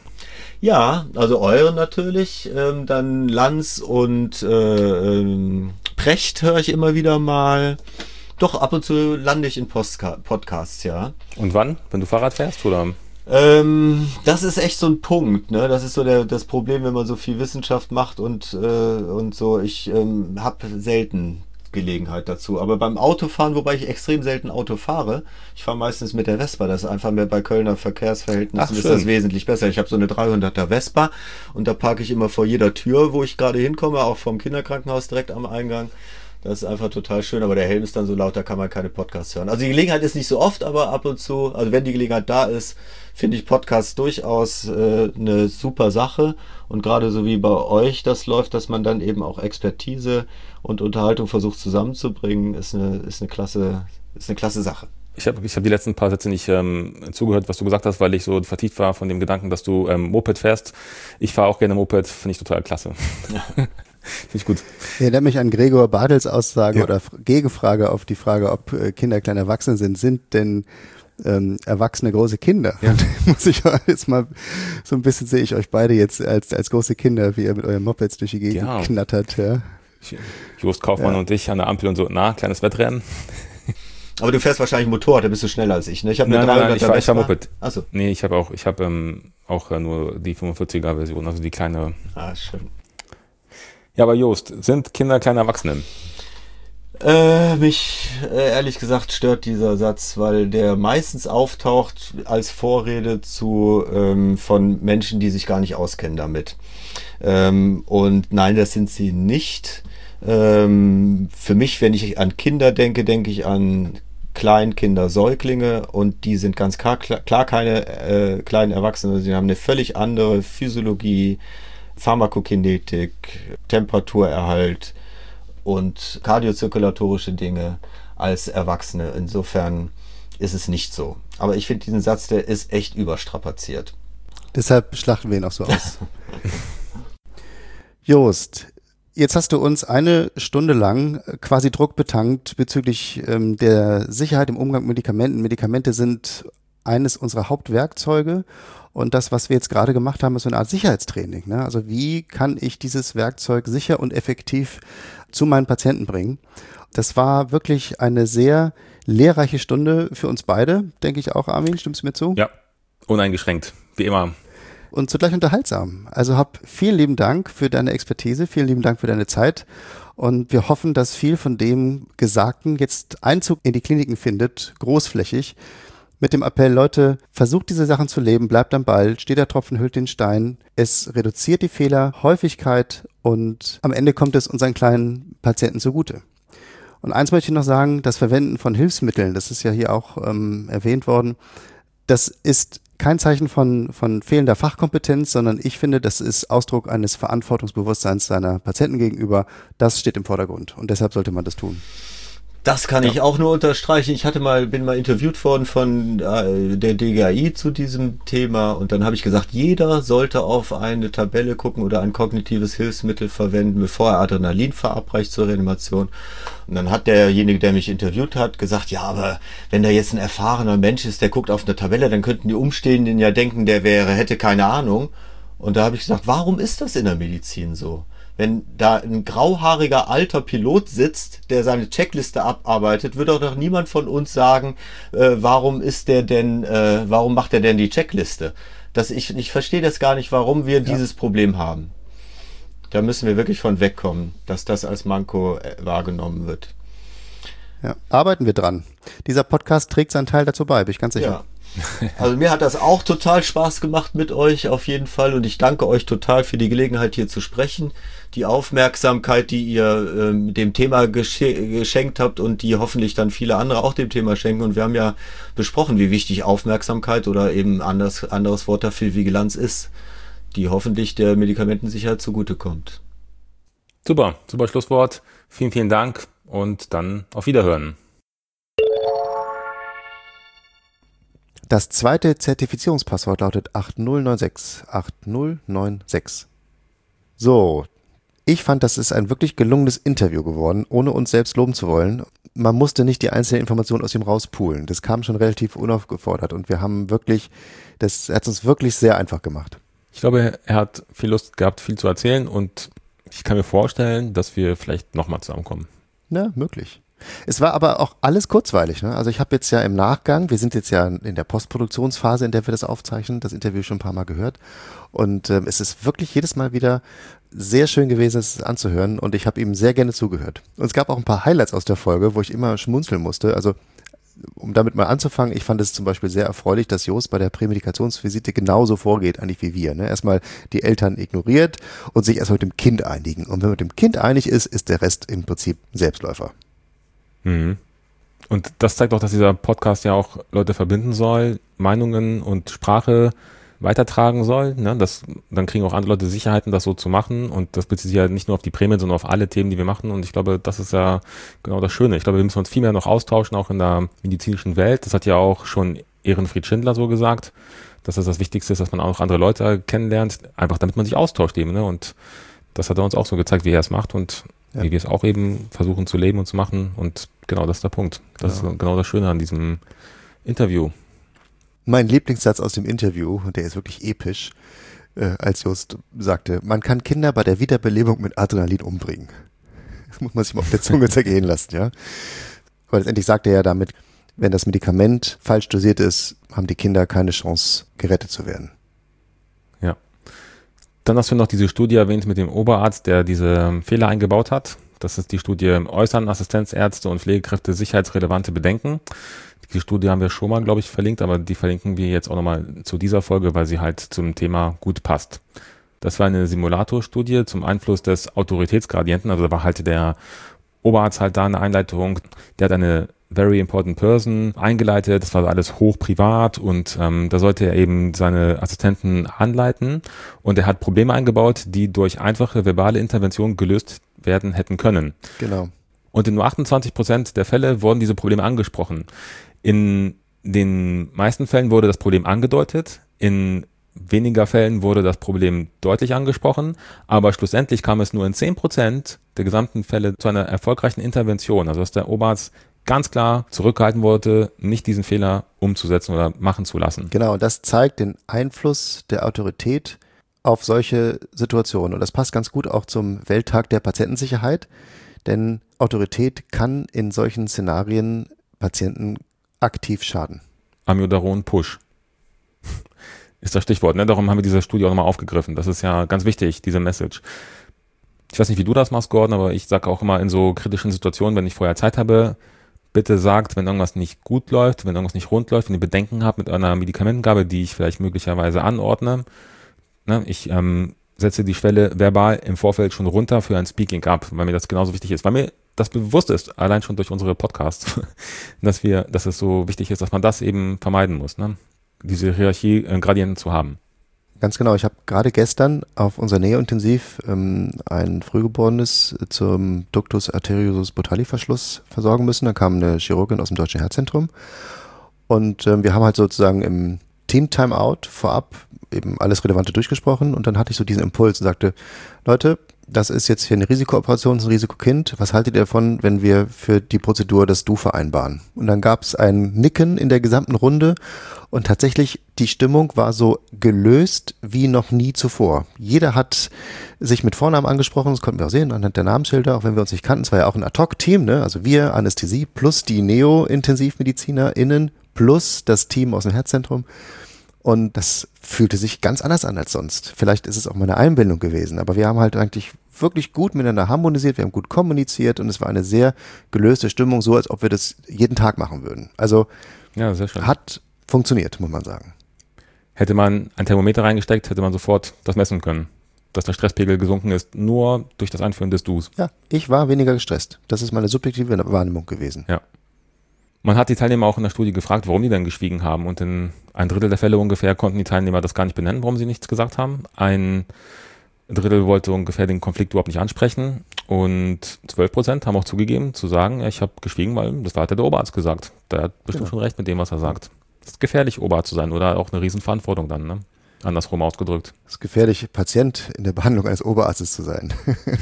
D: Ja, also euren natürlich. Dann Lanz und Precht höre ich immer wieder mal. Doch, ab und zu lande ich in Podcasts, ja.
B: Und wann? Wenn du Fahrrad fährst, oder?
D: Das ist echt so ein Punkt, ne? Das ist so das Problem, wenn man so viel Wissenschaft macht und so. Ich habe selten Gelegenheit dazu. Aber beim Autofahren, wobei ich extrem selten Auto fahre, ich fahre meistens mit der Vespa. Das ist einfach mehr bei Kölner Verkehrsverhältnissen ist das wesentlich besser. Ich habe so eine 300er Vespa und da parke ich immer vor jeder Tür, wo ich gerade hinkomme, auch vom Kinderkrankenhaus direkt am Eingang. Das ist einfach total schön, aber der Helm ist dann so laut, da kann man keine Podcasts hören. Also die Gelegenheit ist nicht so oft, aber ab und zu, also wenn die Gelegenheit da ist, finde ich Podcasts durchaus eine super Sache. Und gerade so wie bei euch das läuft, dass man dann eben auch Expertise und Unterhaltung versucht zusammenzubringen, ist eine klasse Sache.
B: Ich hab die letzten paar Sätze nicht zugehört, was du gesagt hast, weil ich so vertieft war von dem Gedanken, dass du Moped fährst. Ich fahre auch gerne Moped, finde ich total klasse. Ja. Finde ich gut.
C: Erinnert mich an Gregor Badels Aussage oder Gegenfrage auf die Frage, ob Kinder kleine Erwachsene sind denn erwachsene große Kinder? Ja. Und muss ich jetzt mal so ein bisschen, sehe ich euch beide jetzt als große Kinder, wie ihr mit euren Mopeds durch die Gegend knattert. Ja.
B: Jost Kaufmann und ich an der Ampel und so, kleines Wettrennen.
D: Aber du fährst wahrscheinlich Motorrad, da bist du schneller als ich, ne? Ich habe
B: Nein, ich fahr Moped.
D: Achso.
B: Nee, ich habe auch nur die 45er Version, also die kleine.
D: Ah, schön.
B: Ja, aber Jost, sind Kinder kleine Erwachsene?
D: Mich ehrlich gesagt stört dieser Satz, weil der meistens auftaucht als Vorrede von Menschen, die sich gar nicht auskennen damit. Und nein, das sind sie nicht. Für mich, wenn ich an Kinder denke, denke ich an Kleinkinder, Säuglinge und die sind ganz klar keine kleinen Erwachsenen. Sie haben eine völlig andere Physiologie, Pharmakokinetik, Temperaturerhalt und kardiozirkulatorische Dinge als Erwachsene. Insofern ist es nicht so. Aber ich finde diesen Satz, der ist echt überstrapaziert.
C: Deshalb schlachten wir ihn auch so aus. Jost, jetzt hast du uns 1 Stunde lang quasi Druck betankt bezüglich der Sicherheit im Umgang mit Medikamenten. Medikamente sind eines unserer Hauptwerkzeuge. Und das, was wir jetzt gerade gemacht haben, ist so eine Art Sicherheitstraining. Ne? Also wie kann ich dieses Werkzeug sicher und effektiv zu meinen Patienten bringen? Das war wirklich eine sehr lehrreiche Stunde für uns beide, denke ich auch, Armin. Stimmst du mir zu?
B: Ja, uneingeschränkt, wie immer.
C: Und zugleich unterhaltsam. Also vielen lieben Dank für deine Expertise, vielen lieben Dank für deine Zeit. Und wir hoffen, dass viel von dem Gesagten jetzt Einzug in die Kliniken findet, großflächig. Mit dem Appell, Leute, versucht diese Sachen zu leben, bleibt am Ball, steht der Tropfen, hüllt den Stein. Es reduziert die Fehlerhäufigkeit und am Ende kommt es unseren kleinen Patienten zugute. Und eins möchte ich noch sagen, das Verwenden von Hilfsmitteln, das ist ja hier auch erwähnt worden, das ist kein Zeichen von fehlender Fachkompetenz, sondern ich finde, das ist Ausdruck eines Verantwortungsbewusstseins seiner Patienten gegenüber. Das steht im Vordergrund und deshalb sollte man das tun.
D: Das kann ich auch nur unterstreichen. Ich bin mal interviewt worden von der DGAI zu diesem Thema und dann habe ich gesagt, jeder sollte auf eine Tabelle gucken oder ein kognitives Hilfsmittel verwenden, bevor er Adrenalin verabreicht zur Reanimation. Und dann hat derjenige, der mich interviewt hat, gesagt, ja, aber wenn da jetzt ein erfahrener Mensch ist, der guckt auf eine Tabelle, dann könnten die Umstehenden ja denken, hätte keine Ahnung. Und da habe ich gesagt, warum ist das in der Medizin so? Wenn da ein grauhaariger alter Pilot sitzt, der seine Checkliste abarbeitet, würde doch niemand von uns sagen, warum macht er denn die Checkliste? Ich verstehe das gar nicht, warum wir dieses Problem haben. Da müssen wir wirklich von wegkommen, dass das als Manko wahrgenommen wird.
C: Ja, arbeiten wir dran. Dieser Podcast trägt seinen Teil dazu bei, bin ich ganz sicher.
D: Ja. Also mir hat das auch total Spaß gemacht mit euch auf jeden Fall und ich danke euch total für die Gelegenheit hier zu sprechen, die Aufmerksamkeit, die ihr dem Thema geschenkt habt und die hoffentlich dann viele andere auch dem Thema schenken und wir haben ja besprochen, wie wichtig Aufmerksamkeit oder eben anderes Wort dafür Vigilanz ist, die hoffentlich der Medikamentensicherheit zugutekommt.
B: Super Schlusswort. Vielen, vielen Dank und dann auf Wiederhören.
C: Das zweite Zertifizierungspasswort lautet 8096. 8096. So, ich fand, das ist ein wirklich gelungenes Interview geworden, ohne uns selbst loben zu wollen. Man musste nicht die einzelnen Informationen aus ihm rauspulen. Das kam schon relativ unaufgefordert und wir haben wirklich, er hat es uns wirklich sehr einfach gemacht.
B: Ich glaube, er hat viel Lust gehabt, viel zu erzählen und ich kann mir vorstellen, dass wir vielleicht nochmal zusammenkommen.
C: Ja, möglich. Es war aber auch alles kurzweilig, ne? Also ich habe jetzt ja im Nachgang, wir sind jetzt ja in der Postproduktionsphase, in der wir das aufzeichnen, das Interview schon ein paar Mal gehört und es ist wirklich jedes Mal wieder sehr schön gewesen, es anzuhören und ich habe ihm sehr gerne zugehört. Und es gab auch ein paar Highlights aus der Folge, wo ich immer schmunzeln musste, also um damit mal anzufangen, ich fand es zum Beispiel sehr erfreulich, dass Jost bei der Prämedikationsvisite genauso vorgeht eigentlich wie wir. Ne? Erstmal die Eltern ignoriert und sich erstmal mit dem Kind einigen. Und wenn man mit dem Kind einig ist, ist der Rest im Prinzip Selbstläufer.
B: Mhm. Und das zeigt auch, dass dieser Podcast ja auch Leute verbinden soll, Meinungen und Sprache weitertragen soll. Ne? Dann kriegen auch andere Leute Sicherheiten, das so zu machen. Und das bezieht sich ja nicht nur auf die Prämien, sondern auf alle Themen, die wir machen. Und ich glaube, das ist ja genau das Schöne. Ich glaube, wir müssen uns viel mehr noch austauschen, auch in der medizinischen Welt. Das hat ja auch schon Ehrenfried Schindler so gesagt, dass das Wichtigste ist, dass man auch andere Leute kennenlernt, einfach damit man sich austauscht eben. Ne? Und das hat er uns auch so gezeigt, wie er es macht und wie wir es auch eben versuchen zu leben und zu machen. Und genau, das ist der Punkt. Das ist genau das Schöne an diesem Interview.
C: Mein Lieblingssatz aus dem Interview, und der ist wirklich episch, als Jost sagte, man kann Kinder bei der Wiederbelebung mit Adrenalin umbringen. Das muss man sich mal auf der Zunge zergehen lassen, ja. Aber letztendlich sagt er ja damit, wenn das Medikament falsch dosiert ist, haben die Kinder keine Chance, gerettet zu werden.
B: Ja. Dann hast du noch diese Studie erwähnt mit dem Oberarzt, der diese Fehler eingebaut hat. Das ist die Studie Äußern Assistenzärzte und Pflegekräfte sicherheitsrelevante Bedenken. Die Studie haben wir schon mal, glaube ich, verlinkt, aber die verlinken wir jetzt auch nochmal zu dieser Folge, weil sie halt zum Thema gut passt. Das war eine Simulatorstudie zum Einfluss des Autoritätsgradienten. Also da war halt der Oberarzt halt da eine Einleitung. Der hat eine Very Important Person eingeleitet. Das war alles hoch privat und da sollte er eben seine Assistenten anleiten. Und er hat Probleme eingebaut, die durch einfache verbale Intervention gelöst werden hätten können.
C: Genau.
B: Und in nur 28% der Fälle wurden diese Probleme angesprochen. In den meisten Fällen wurde das Problem angedeutet, in weniger Fällen wurde das Problem deutlich angesprochen, aber schlussendlich kam es nur in 10% der gesamten Fälle zu einer erfolgreichen Intervention, also dass der Oberarzt ganz klar zurückgehalten wurde, nicht diesen Fehler umzusetzen oder machen zu lassen.
C: Genau, das zeigt den Einfluss der Autorität auf solche Situationen und das passt ganz gut auch zum Welttag der Patientensicherheit, denn Autorität kann in solchen Szenarien Patienten aktiv schaden.
B: Amiodaron Push. ist das Stichwort. Ne? Darum haben wir diese Studie auch nochmal aufgegriffen. Das ist ja ganz wichtig, diese Message. Ich weiß nicht, wie du das machst, Gordon, aber ich sage auch immer in so kritischen Situationen, wenn ich vorher Zeit habe, bitte sagt, wenn irgendwas nicht gut läuft, wenn irgendwas nicht rund läuft, wenn ihr Bedenken habt mit einer Medikamentengabe, die ich vielleicht möglicherweise anordne. Ne? Ich setze die Schwelle verbal im Vorfeld schon runter für ein Speaking Up, weil mir das genauso wichtig ist, weil mir das bewusst ist, allein schon durch unsere Podcasts, dass es so wichtig ist, dass man das eben vermeiden muss, ne? Diese Hierarchie-Gradienten zu haben.
C: Ganz genau. Ich habe gerade gestern auf unser Neointensiv ein Frühgeborenes zum Ductus arteriosus Botali-Verschluss versorgen müssen. Da kam eine Chirurgin aus dem Deutschen Herzzentrum und wir haben halt sozusagen im Team-Timeout vorab eben alles Relevante durchgesprochen und dann hatte ich so diesen Impuls und sagte, Leute, das ist jetzt hier eine Risikooperation, das ist ein Risikokind. Was haltet ihr davon, wenn wir für die Prozedur das Du vereinbaren? Und dann gab es ein Nicken in der gesamten Runde und tatsächlich die Stimmung war so gelöst wie noch nie zuvor. Jeder hat sich mit Vornamen angesprochen, das konnten wir auch sehen anhand der Namensschilder, auch wenn wir uns nicht kannten. Es war ja auch ein Ad-Hoc-Team, ne? Also wir, Anästhesie plus die Neo-IntensivmedizinerInnen plus das Team aus dem Herzzentrum. Und das fühlte sich ganz anders an als sonst. Vielleicht ist es auch meine Einbildung gewesen, aber wir haben halt eigentlich wirklich gut miteinander harmonisiert, wir haben gut kommuniziert und es war eine sehr gelöste Stimmung, so als ob wir das jeden Tag machen würden. Also
B: ja, sehr schön.
C: Hat funktioniert, muss man sagen.
B: Hätte man ein Thermometer reingesteckt, hätte man sofort das messen können, dass der Stresspegel gesunken ist, nur durch das Einführen des Dus.
C: Ja, ich war weniger gestresst. Das ist meine subjektive Wahrnehmung gewesen.
B: Ja. Man hat die Teilnehmer auch in der Studie gefragt, warum die denn geschwiegen haben. Und in 1/3 der Fälle ungefähr konnten die Teilnehmer das gar nicht benennen, warum sie nichts gesagt haben. 1/3 wollte ungefähr den Konflikt überhaupt nicht ansprechen. Und 12% haben auch zugegeben, zu sagen, ja, ich habe geschwiegen, weil das hat der Oberarzt gesagt. Der hat bestimmt schon recht mit dem, was er sagt. Es ist gefährlich, Oberarzt zu sein oder auch eine Riesenverantwortung dann, ne? Andersrum ausgedrückt.
C: Es ist gefährlich, Patient in der Behandlung eines Oberarztes zu sein.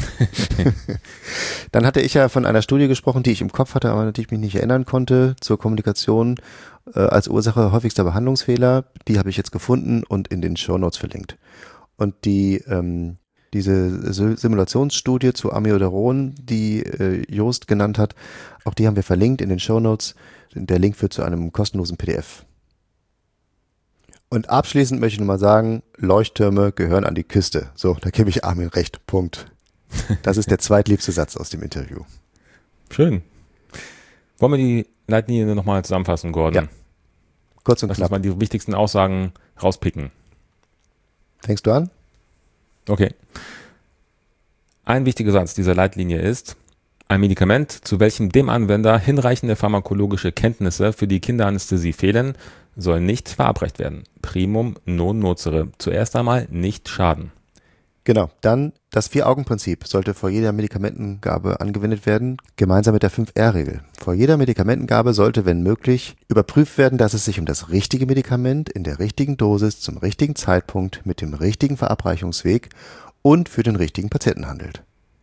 C: Dann hatte ich ja von einer Studie gesprochen, die ich im Kopf hatte, aber natürlich mich nicht erinnern konnte, zur Kommunikation als Ursache häufigster Behandlungsfehler. Die habe ich jetzt gefunden und in den Shownotes verlinkt. Und diese Simulationsstudie zu Amiodaron, die Joost genannt hat, auch die haben wir verlinkt in den Shownotes. Der Link führt zu einem kostenlosen PDF. Und abschließend möchte ich nochmal sagen, Leuchttürme gehören an die Küste. So, da gebe ich Armin recht. Punkt. Das ist der zweitliebste Satz aus dem Interview.
B: Schön. Wollen wir die Leitlinie nochmal zusammenfassen, Gordon?
C: Ja. Kurz und
B: Lass
C: knapp.
B: uns mal die wichtigsten Aussagen rauspicken.
C: Fängst du an?
B: Okay. Ein wichtiger Satz dieser Leitlinie ist, ein Medikament, zu welchem dem Anwender hinreichende pharmakologische Kenntnisse für die Kinderanästhesie fehlen, soll nicht verabreicht werden. Primum non nocere. Zuerst einmal nicht schaden.
C: Genau. Dann das 4-Augen-Prinzip sollte vor jeder Medikamentengabe angewendet werden, gemeinsam mit der 5R-Regel. Vor jeder Medikamentengabe sollte, wenn möglich, überprüft werden, dass es sich um das richtige Medikament in der richtigen Dosis zum richtigen Zeitpunkt mit dem richtigen Verabreichungsweg und für den richtigen Patienten handelt.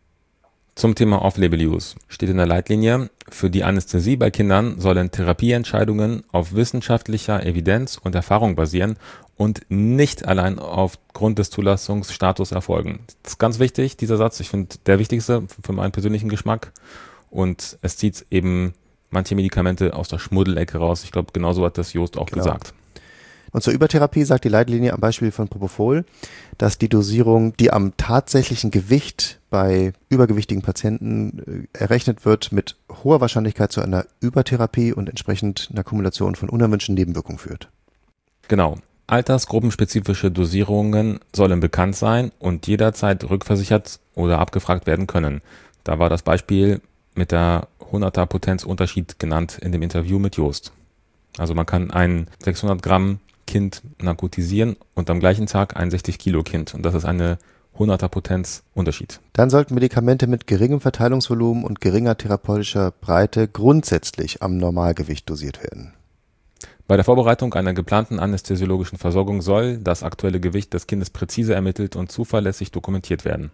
B: Zum Thema Off-Label-Use steht in der Leitlinie, für die Anästhesie bei Kindern sollen Therapieentscheidungen auf wissenschaftlicher Evidenz und Erfahrung basieren und nicht allein aufgrund des Zulassungsstatus erfolgen. Das ist ganz wichtig, dieser Satz. Ich finde, der wichtigste für meinen persönlichen Geschmack. Und es zieht eben manche Medikamente aus der Schmuddelecke raus. Ich glaube, genauso hat das Joost auch gesagt.
C: Und zur Übertherapie sagt die Leitlinie am Beispiel von Propofol, dass die Dosierung, die am tatsächlichen Gewicht bei übergewichtigen Patienten errechnet wird, mit hoher Wahrscheinlichkeit zu einer Übertherapie und entsprechend einer Kumulation von unerwünschten Nebenwirkungen führt.
B: Genau. Altersgruppenspezifische Dosierungen sollen bekannt sein und jederzeit rückversichert oder abgefragt werden können. Da war das Beispiel mit der 100er Potenzunterschied genannt in dem Interview mit Joost. Also man kann ein 600 Gramm Kind narkotisieren und am gleichen Tag ein 60 Kilo Kind. Und das ist eine 100er Potenz Unterschied.
C: Dann sollten Medikamente mit geringem Verteilungsvolumen und geringer therapeutischer Breite grundsätzlich am Normalgewicht dosiert werden.
B: Bei der Vorbereitung einer geplanten anästhesiologischen Versorgung soll das aktuelle Gewicht des Kindes präzise ermittelt und zuverlässig dokumentiert werden.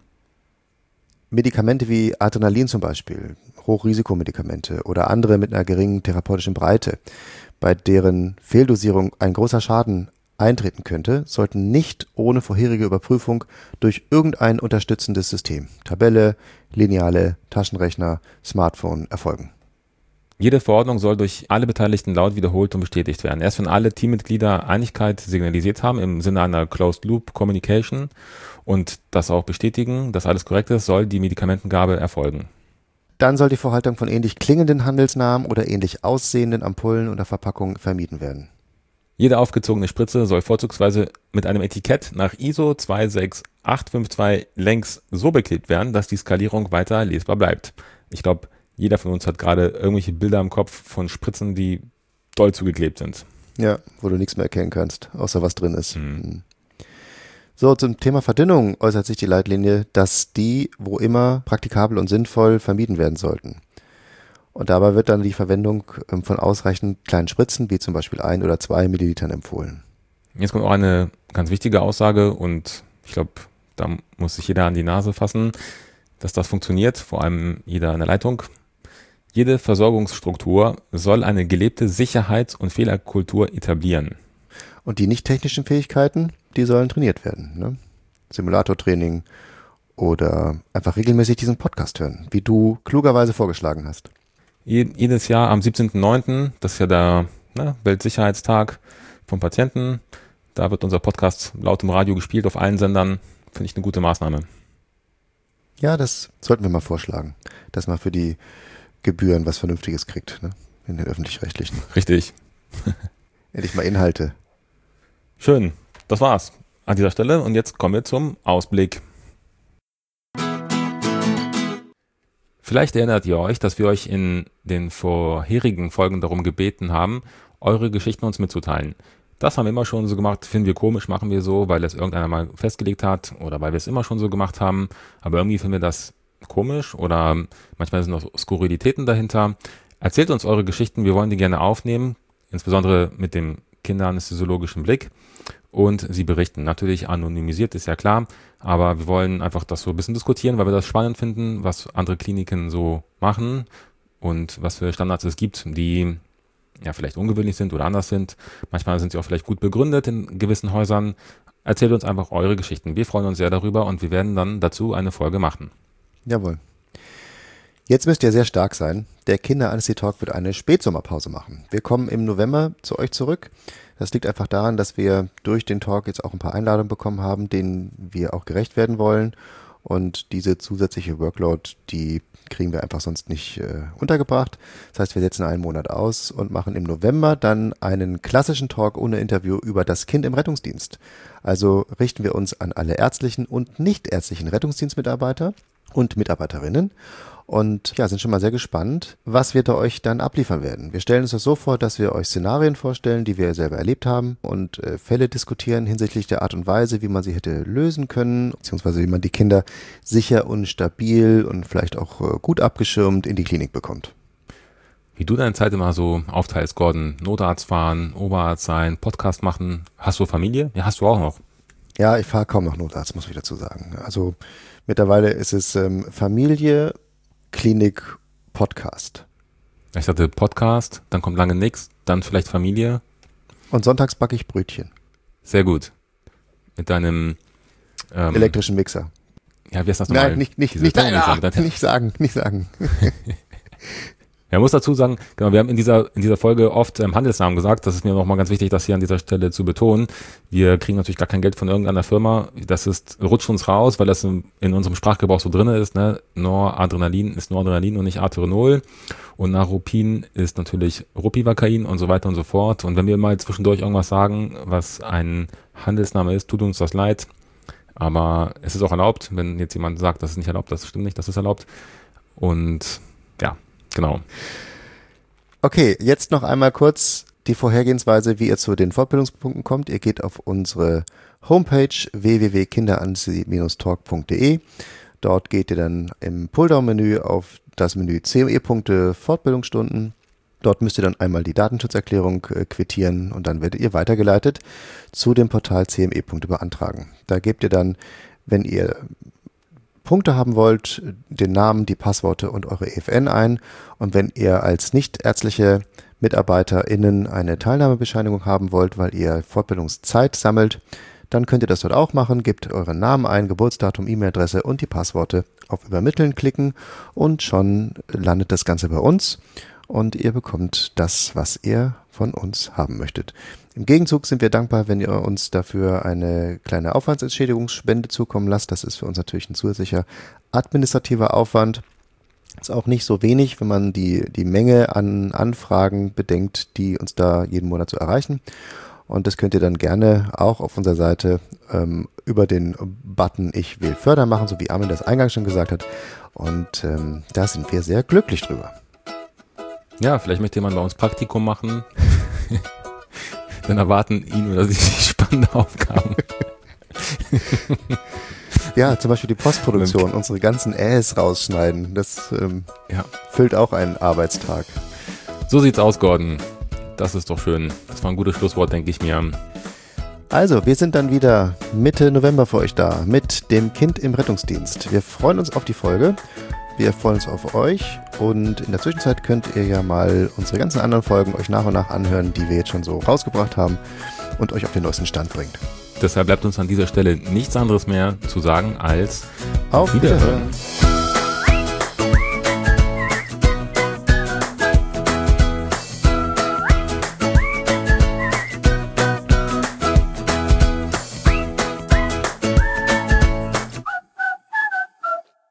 C: Medikamente wie Adrenalin zum Beispiel, Hochrisikomedikamente oder andere mit einer geringen therapeutischen Breite, bei deren Fehldosierung ein großer Schaden eintreten könnte, sollten nicht ohne vorherige Überprüfung durch irgendein unterstützendes System, Tabelle, Lineale, Taschenrechner, Smartphone erfolgen.
B: Jede Verordnung soll durch alle Beteiligten laut wiederholt und bestätigt werden. Erst wenn alle Teammitglieder Einigkeit signalisiert haben, im Sinne einer Closed-Loop-Communication und das auch bestätigen, dass alles korrekt ist, soll die Medikamentengabe erfolgen.
C: Dann soll die Vorhaltung von ähnlich klingenden Handelsnamen oder ähnlich aussehenden Ampullen oder Verpackungen vermieden werden.
B: Jede aufgezogene Spritze soll vorzugsweise mit einem Etikett nach ISO 26852 längs so beklebt werden, dass die Skalierung weiter lesbar bleibt. Ich glaube, jeder von uns hat gerade irgendwelche Bilder im Kopf von Spritzen, die doll zugeklebt sind.
C: Ja, wo du nichts mehr erkennen kannst, außer was drin ist. So, zum Thema Verdünnung äußert sich die Leitlinie, dass die, wo immer praktikabel und sinnvoll, vermieden werden sollten. Und dabei wird dann die Verwendung von ausreichend kleinen Spritzen, wie zum Beispiel 1 oder 2 Millilitern empfohlen.
B: Jetzt kommt auch eine ganz wichtige Aussage und ich glaube, da muss sich jeder an die Nase fassen, dass das funktioniert, vor allem jeder in der Leitung. Jede Versorgungsstruktur soll eine gelebte Sicherheits- und Fehlerkultur etablieren.
C: Und die nicht technischen Fähigkeiten, die sollen trainiert werden. Ne? Simulatortraining oder einfach regelmäßig diesen Podcast hören, wie du klugerweise vorgeschlagen hast.
B: Jedes Jahr am 17.09., das ist ja der Weltsicherheitstag vom Patienten, da wird unser Podcast laut im Radio gespielt auf allen Sendern. Finde ich eine gute Maßnahme.
C: Ja, das sollten wir mal vorschlagen, dass man für die Gebühren was Vernünftiges kriegt, ne? In den Öffentlich-Rechtlichen.
B: Richtig.
C: Endlich mal Inhalte.
B: Schön, das war's an dieser Stelle und jetzt kommen wir zum Ausblick. Vielleicht erinnert ihr euch, dass wir euch in den vorherigen Folgen darum gebeten haben, eure Geschichten uns mitzuteilen. Das haben wir immer schon so gemacht, finden wir komisch, machen wir so, weil es irgendeiner mal festgelegt hat oder weil wir es immer schon so gemacht haben, aber irgendwie finden wir das komisch oder manchmal sind noch Skurrilitäten dahinter. Erzählt uns eure Geschichten, wir wollen die gerne aufnehmen, insbesondere mit dem kinderanästhesiologischen Blick und sie berichten. Natürlich anonymisiert, ist ja klar, aber wir wollen einfach das so ein bisschen diskutieren, weil wir das spannend finden, was andere Kliniken so machen und was für Standards es gibt, die ja vielleicht ungewöhnlich sind oder anders sind. Manchmal sind sie auch vielleicht gut begründet in gewissen Häusern. Erzählt uns einfach eure Geschichten. Wir freuen uns sehr darüber und wir werden dann dazu eine Folge machen.
C: Jawohl. Jetzt müsst ihr sehr stark sein. Der Kinderanästhesie-Talk wird eine Spätsommerpause machen. Wir kommen im November zu euch zurück. Das liegt einfach daran, dass wir durch den Talk jetzt auch ein paar Einladungen bekommen haben, denen wir auch gerecht werden wollen. Und diese zusätzliche Workload, die kriegen wir einfach sonst nicht untergebracht. Das heißt, wir setzen einen Monat aus und machen im November dann einen klassischen Talk ohne Interview über das Kind im Rettungsdienst. Also richten wir uns an alle ärztlichen und nichtärztlichen Rettungsdienstmitarbeiter und Mitarbeiterinnen und ja, sind schon mal sehr gespannt, was wir da euch dann abliefern werden. Wir stellen uns das so vor, dass wir euch Szenarien vorstellen, die wir selber erlebt haben und Fälle diskutieren hinsichtlich der Art und Weise, wie man sie hätte lösen können, beziehungsweise wie man die Kinder sicher und stabil und vielleicht auch gut abgeschirmt in die Klinik bekommt.
B: Wie du deine Zeit immer so aufteilst, Gordon, Notarzt fahren, Oberarzt sein, Podcast machen, hast du Familie? Ja, hast du auch noch.
C: Ja, ich fahre kaum noch Notarzt, muss ich dazu sagen. Also mittlerweile ist es Familie, Klinik, Podcast.
B: Ich sagte Podcast, dann kommt lange nichts, dann vielleicht Familie.
C: Und sonntags backe ich Brötchen.
B: Sehr gut. Mit deinem
C: elektrischen Mixer.
B: Ja, wie heißt das nochmal?
C: Nein, nicht sagen.
B: Ja, muss dazu sagen, genau, wir haben in dieser Folge oft Handelsnamen gesagt. Das ist mir nochmal ganz wichtig, das hier an dieser Stelle zu betonen. Wir kriegen natürlich gar kein Geld von irgendeiner Firma. Das rutscht uns raus, weil das in unserem Sprachgebrauch so drin ist. Ne? Noradrenalin ist Noradrenalin und nicht Aterenol. Und Naropin ist natürlich Ropivacain und so weiter und so fort. Und wenn wir mal zwischendurch irgendwas sagen, was ein Handelsname ist, tut uns das leid. Aber es ist auch erlaubt, wenn jetzt jemand sagt, das ist nicht erlaubt, das stimmt nicht, das ist erlaubt. Und ja, genau.
C: Okay, jetzt noch einmal kurz die Vorhergehensweise, wie ihr zu den Fortbildungspunkten kommt. Ihr geht auf unsere Homepage www.kinderanästhesie-talk.de. Dort geht ihr dann im Pulldown-Menü auf das Menü CME-Punkte Fortbildungsstunden. Dort müsst ihr dann einmal die Datenschutzerklärung quittieren und dann werdet ihr weitergeleitet zu dem Portal CME-Punkte beantragen. Da gebt ihr dann, wenn ihr Punkte haben wollt, den Namen, die Passworte und eure EFN ein. Und wenn ihr als nichtärztliche MitarbeiterInnen eine Teilnahmebescheinigung haben wollt, weil ihr Fortbildungszeit sammelt, dann könnt ihr das dort auch machen. Gebt euren Namen ein, Geburtsdatum, E-Mail-Adresse und die Passworte auf Übermitteln klicken und schon landet das Ganze bei uns. und ihr bekommt das, was ihr von uns haben möchtet. Im Gegenzug sind wir dankbar, wenn ihr uns dafür eine kleine Aufwandsentschädigungsspende zukommen lasst. Das ist für uns natürlich ein zusätzlicher administrativer Aufwand. Ist auch nicht so wenig, wenn man die Menge an Anfragen bedenkt, die uns da jeden Monat so erreichen. Und das könnt ihr dann gerne auch auf unserer Seite über den Button Ich will fördern machen, so wie Armin das eingangs schon gesagt hat. Und da sind wir sehr glücklich drüber.
B: Ja, vielleicht möchte jemand bei uns Praktikum machen. Dann erwarten ihn oder sie spannende Aufgaben.
C: Ja, zum Beispiel die Postproduktion, unsere ganzen Äs rausschneiden. Das füllt auch einen Arbeitstag.
B: So sieht's aus, Gordon. Das ist doch schön. Das war ein gutes Schlusswort, denke ich mir.
C: Also, wir sind dann wieder Mitte November für euch da mit dem Kind im Rettungsdienst. Wir freuen uns auf die Folge. Wir freuen uns auf euch. Und in der Zwischenzeit könnt ihr ja mal unsere ganzen anderen Folgen euch nach und nach anhören, die wir jetzt schon so rausgebracht haben und euch auf den neuesten Stand bringt.
B: Deshalb bleibt uns an dieser Stelle nichts anderes mehr zu sagen als
C: Auf Wiederhören.